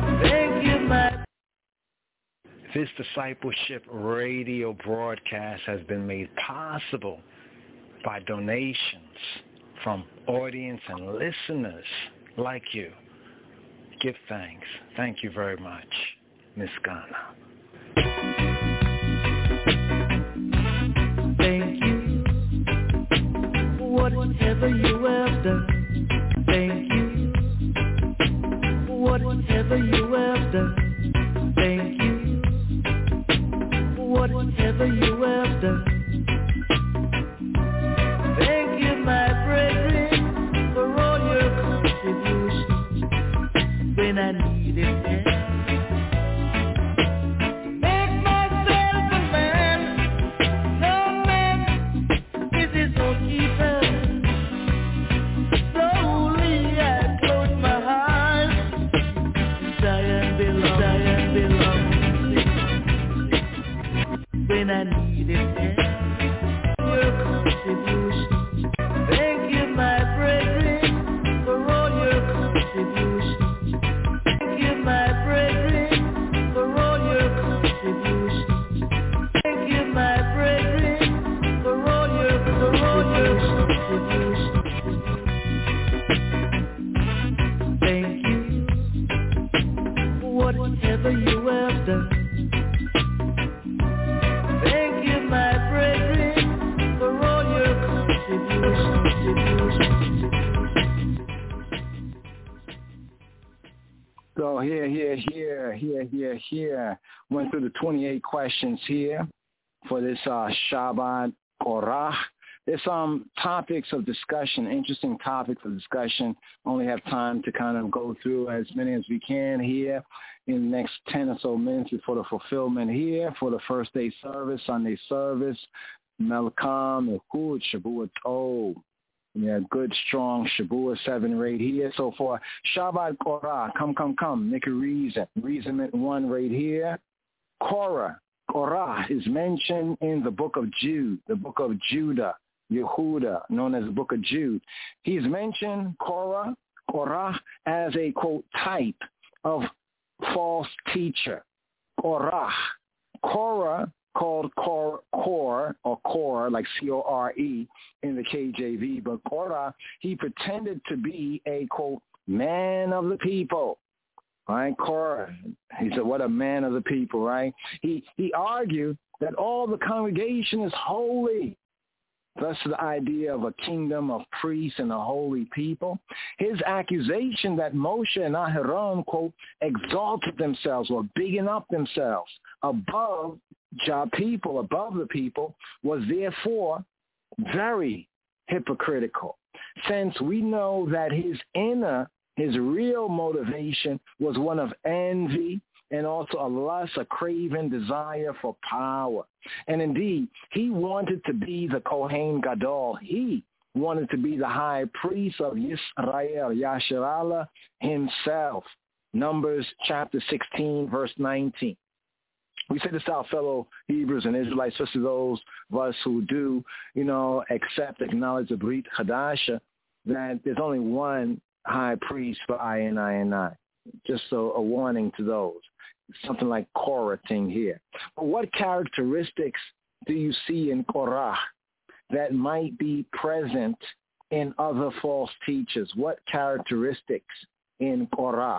This discipleship radio broadcast has been made possible by donations from audience and listeners like you. Give thanks. Thank you very much, Miss Ghana. whatever you have done, thank you. Whatever you have done, thank you. Whatever you have done, thank you, my brethren, for all your contributions when I needed help. Make myself a man, no man is his own keeper. Slowly I close my eyes, Zion belongs when I needed help. Your contributions, thank you, my brethren, for all your contributions. Thank you, my brethren, for all your contributions. Thank you, my brethren, for all your contributions. Thank you, whatever you have done. Thank you, my brethren, for all your contributions. So here. Went through the 28 questions here for this Shabbat Korah. There's some topics of discussion, interesting topics of discussion. Only have time to kind of go through as many as we can here in the next 10 or so minutes before the fulfillment here for the first day service, Sunday service, Melkam, Ehud, Shabuah Tov. Yeah, good, strong Shabuah 7 right here. So for Shabbat Korah, come, make a reason. Reasonment 1 right here. Korah is mentioned in the book of Jude, the book of Judah, Yehuda, known as the book of Jude. He's mentioned Korah as a, quote, type of false teacher. Korah, called Kor, like C-O-R-E in the KJV, but Korah, he pretended to be a, quote, man of the people. Right, Korah, he said, what a man of the people, right? He argued that all the congregation is holy. Thus the idea of a kingdom of priests and a holy people. His accusation that Moshe and Aharon, quote, exalted themselves or bigging up themselves above the people, was therefore very hypocritical, since we know that his real motivation was one of envy and also a lust, a craving desire for power. And indeed, he wanted to be the Kohen Gadol. He wanted to be the high priest of Yisrael, Yasharallah himself. Numbers chapter 16, verse 19. We say this to our fellow Hebrews and Israelites, especially those of us who do, acknowledge the Brit Hadasha, that there's only one high priest for I. Just a warning to those. Something like Korah thing here. But what characteristics do you see in Korah that might be present in other false teachers? What characteristics in Korah?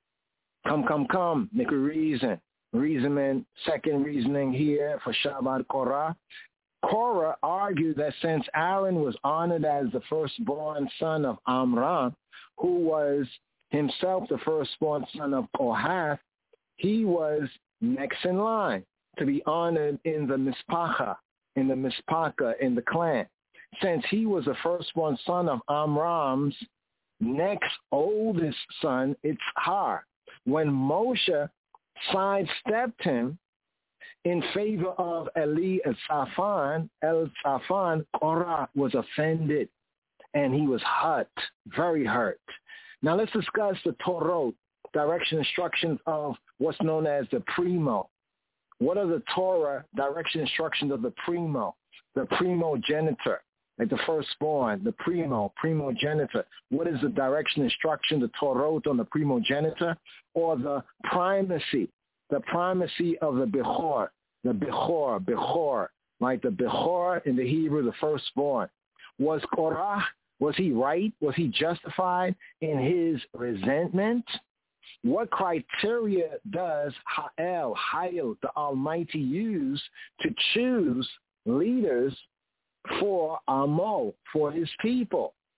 Come, make a reason. Reasoning, second reasoning here for Shabbat Korah. Korah argued that since Aaron was honored as the firstborn son of Amram, who was himself the firstborn son of Kohath, he was next in line to be honored in the Mispaka, in the clan. Since he was the firstborn son of Amram's next oldest son, Itzhar, when Moshe sidestepped him in favor of El-Tzafan, Korah was offended, and he was hurt, very hurt. Now let's discuss the Torah, direction instructions of what's known as the primo. What are the Torah direction instructions of the primogenitor, like the firstborn, the primogenitor? What is the direction instruction, the Torah on the primogenitor, or the primacy of the Bechor, like the Bechor in the Hebrew, the firstborn? Was Korah, was he right? Was he justified in his resentment? What criteria does Ha'el, the Almighty, use to choose leaders for Amo, for his people?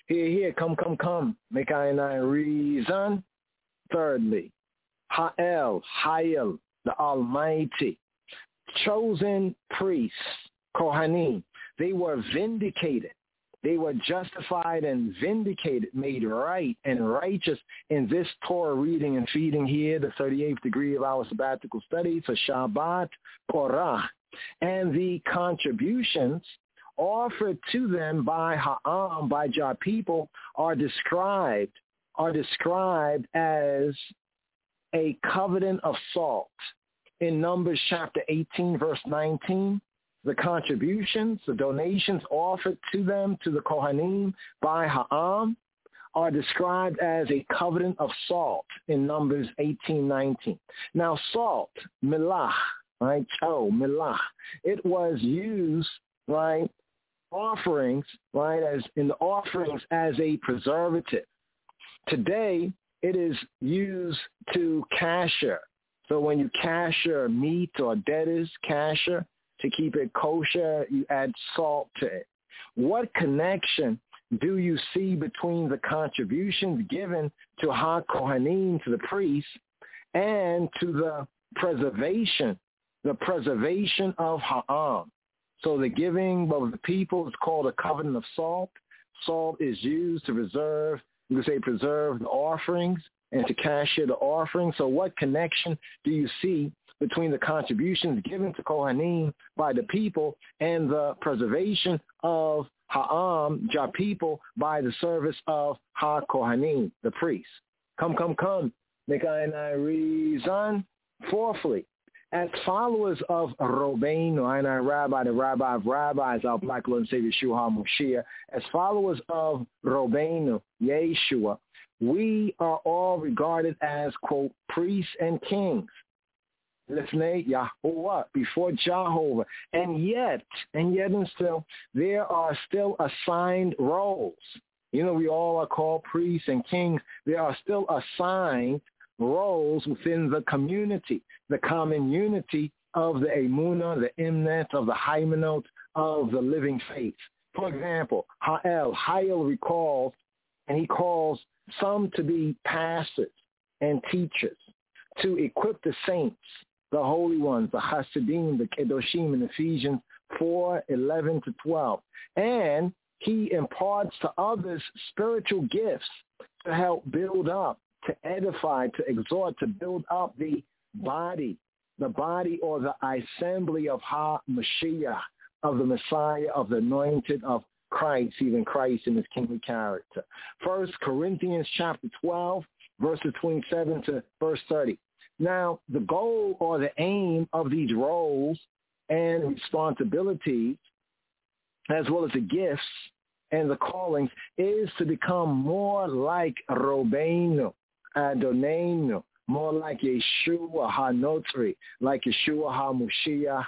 Here, come. Make I and I reason. Thirdly, Ha'el, the Almighty, chosen priests, Kohanim. They were vindicated. They were justified and vindicated, made right and righteous in this Torah reading and feeding here, the 38th degree of our sabbatical studies, for Shabbat, Korah, and the contributions offered to them by Ha'am, by Jah people, are described as a covenant of salt. In Numbers chapter 18, verse 19, the contributions, the donations offered to them, to the Kohanim by Ha'am, are described as a covenant of salt in Numbers 18:19. Now salt, milach, right? Milach. It was used, right, offerings, right, as in the offerings as a preservative. Today, it is used to kasher. So when you kasher meat or debtors, kasher, to keep it kosher, you add salt to it. What connection do you see between the contributions given to HaKohanim, to the priests, and to the preservation of Ha'am? So the giving of the people is called a covenant of salt. Salt is used to preserve the offerings and to kasher the offerings. So what connection do you see between the contributions given to Kohanim by the people and the preservation of Ha'am, Jah people, by the service of HaKohanim, the priests? Come. Make I and I reason. Fourthly, as followers of Robbeinu, I and I Rabbi, the Rabbi of Rabbis, our Black Lord and Savior Yeshua HaMashiach, as followers of Robbeinu, Yeshua, we are all regarded as, quote, priests and kings. Lifnei Yahuwah, before Jehovah. And yet still, there are still assigned roles. You know, we all are called priests and kings. There are still assigned roles within the community, the common unity of the Emunah, the Imnet, of the Haymanot, of the living faith. For example, Ha'el recalls, and he calls some to be pastors and teachers, to equip the saints, the holy ones, the Hasidim, the Kedoshim, in Ephesians 4:11-12. And he imparts to others spiritual gifts to help build up, to edify, to exhort, to build up the body or the assembly of HaMashiach, of the Messiah, of the anointed, of Christ, even Christ in his kingly character. 1 Corinthians chapter 12, verses 27 to verse 30. Now, the goal or the aim of these roles and responsibilities, as well as the gifts and the callings, is to become more like Robbeinu, Adonenu, more like Yeshua HaNotri, like Yeshua HaMashiach,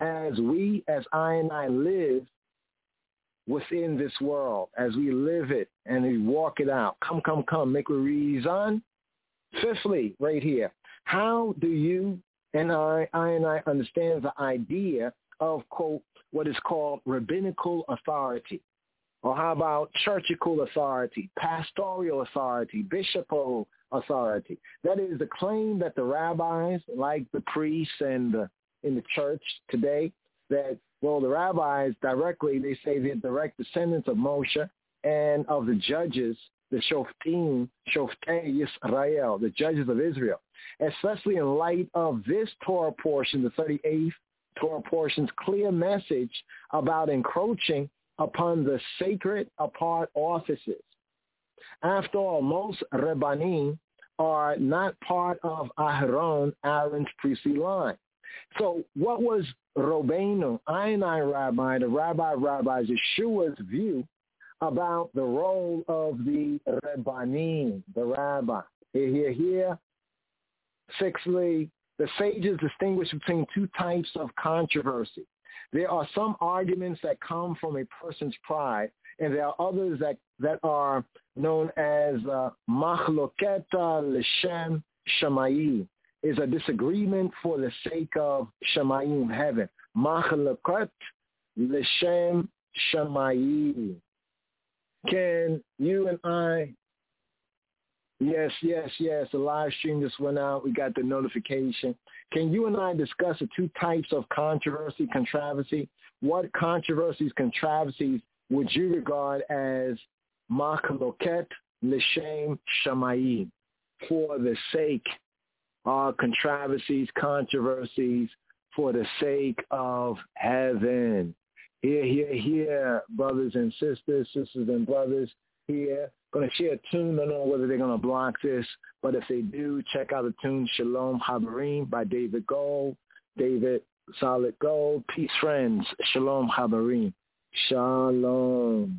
as I and I live within this world, as we live it and we walk it out. Come, make a reason. Fifthly, right here, how do you and I understand the idea of, quote, what is called rabbinical authority? Or how about churchical authority, pastoral authority, bishopal authority? That is the claim that the rabbis, like the priests and in the church today, that, well, the rabbis directly, they say they're direct descendants of Moshe and of the judges, the Shoftei Yisrael, the judges of Israel, especially in light of this Torah portion, the 38th Torah portion's clear message about encroaching upon the sacred apart offices. After all, most Rabbanim are not part of Aaron's priestly line. So what was Robbeinu, Einai Rabbi, the Rabbi of Rabbis, Yeshua's view about the role of the Rabbanim, the rabbi? Here. Sixthly, the sages distinguish between two types of controversy. There are some arguments that come from a person's pride, and there are others that are known as machloketa l'shem shamayim, is a disagreement for the sake of shamayim, heaven. Machloket l'shem shamayim. Can you and I, yes, the live stream just went out. We got the notification. Can you and I discuss the two types of controversy? What controversies would you regard as machloket l'shem shamayim, for the sake of controversies for the sake of heaven? Here, brothers and sisters and brothers, here. Going to share a tune. Don't know whether they're going to block this, but if they do, check out the tune Shalom Habarim by David Gold. David Solid Gold. Peace, friends. Shalom Habarim. Shalom.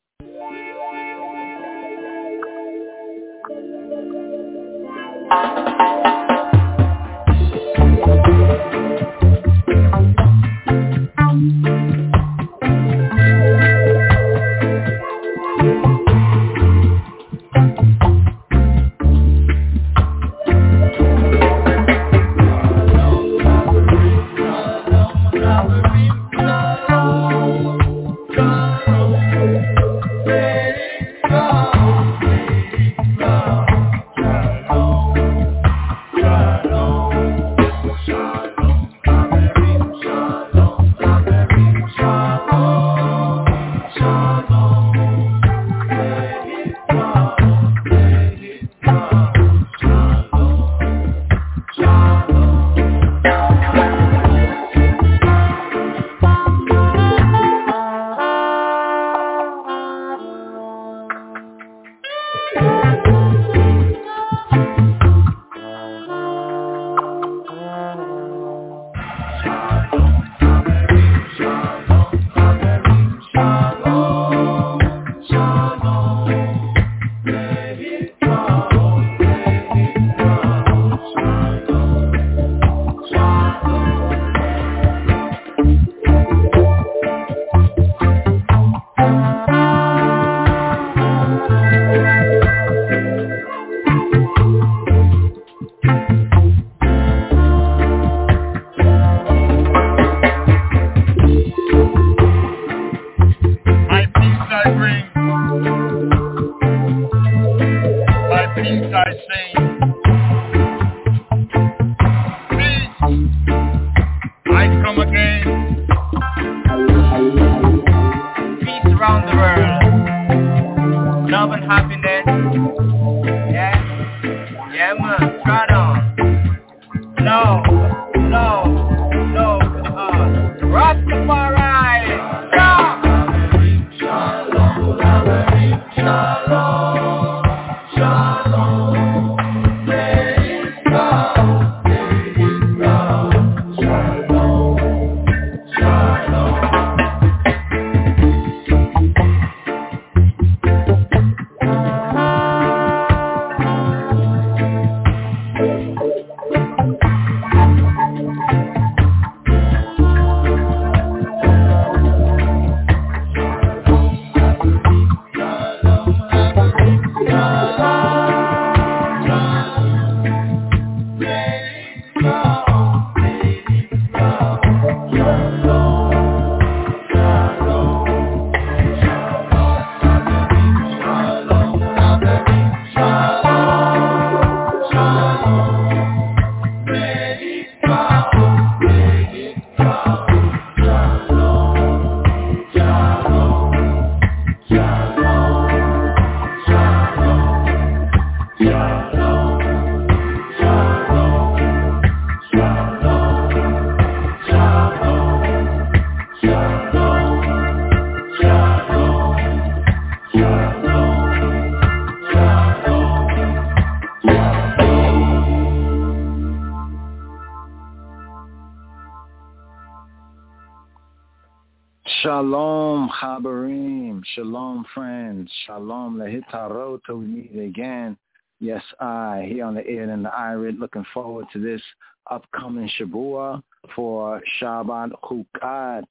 Shalom, Habarim. Shalom, friends. Shalom, Lehitarot, till we meet again. Yes, I, here on the Ear and the Irid, looking forward to this upcoming Shabua for Shabbat Chukat.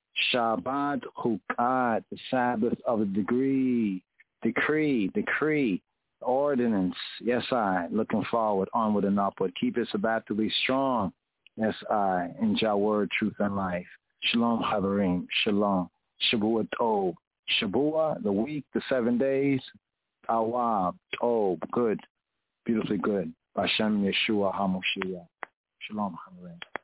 Shabbat Chukat, the Sabbath of the decree, ordinance. Yes, I, looking forward, onward and upward. Keep it sabbathically strong. Yes, I, in Jah word, truth, and life. Shalom, Habarim. Shalom. Shabbat Tov. Shabua, the week, the 7 days. Awab, Tob, good, beautifully good. Hashem Yeshua HaMoshiach. Shalom, Hamre.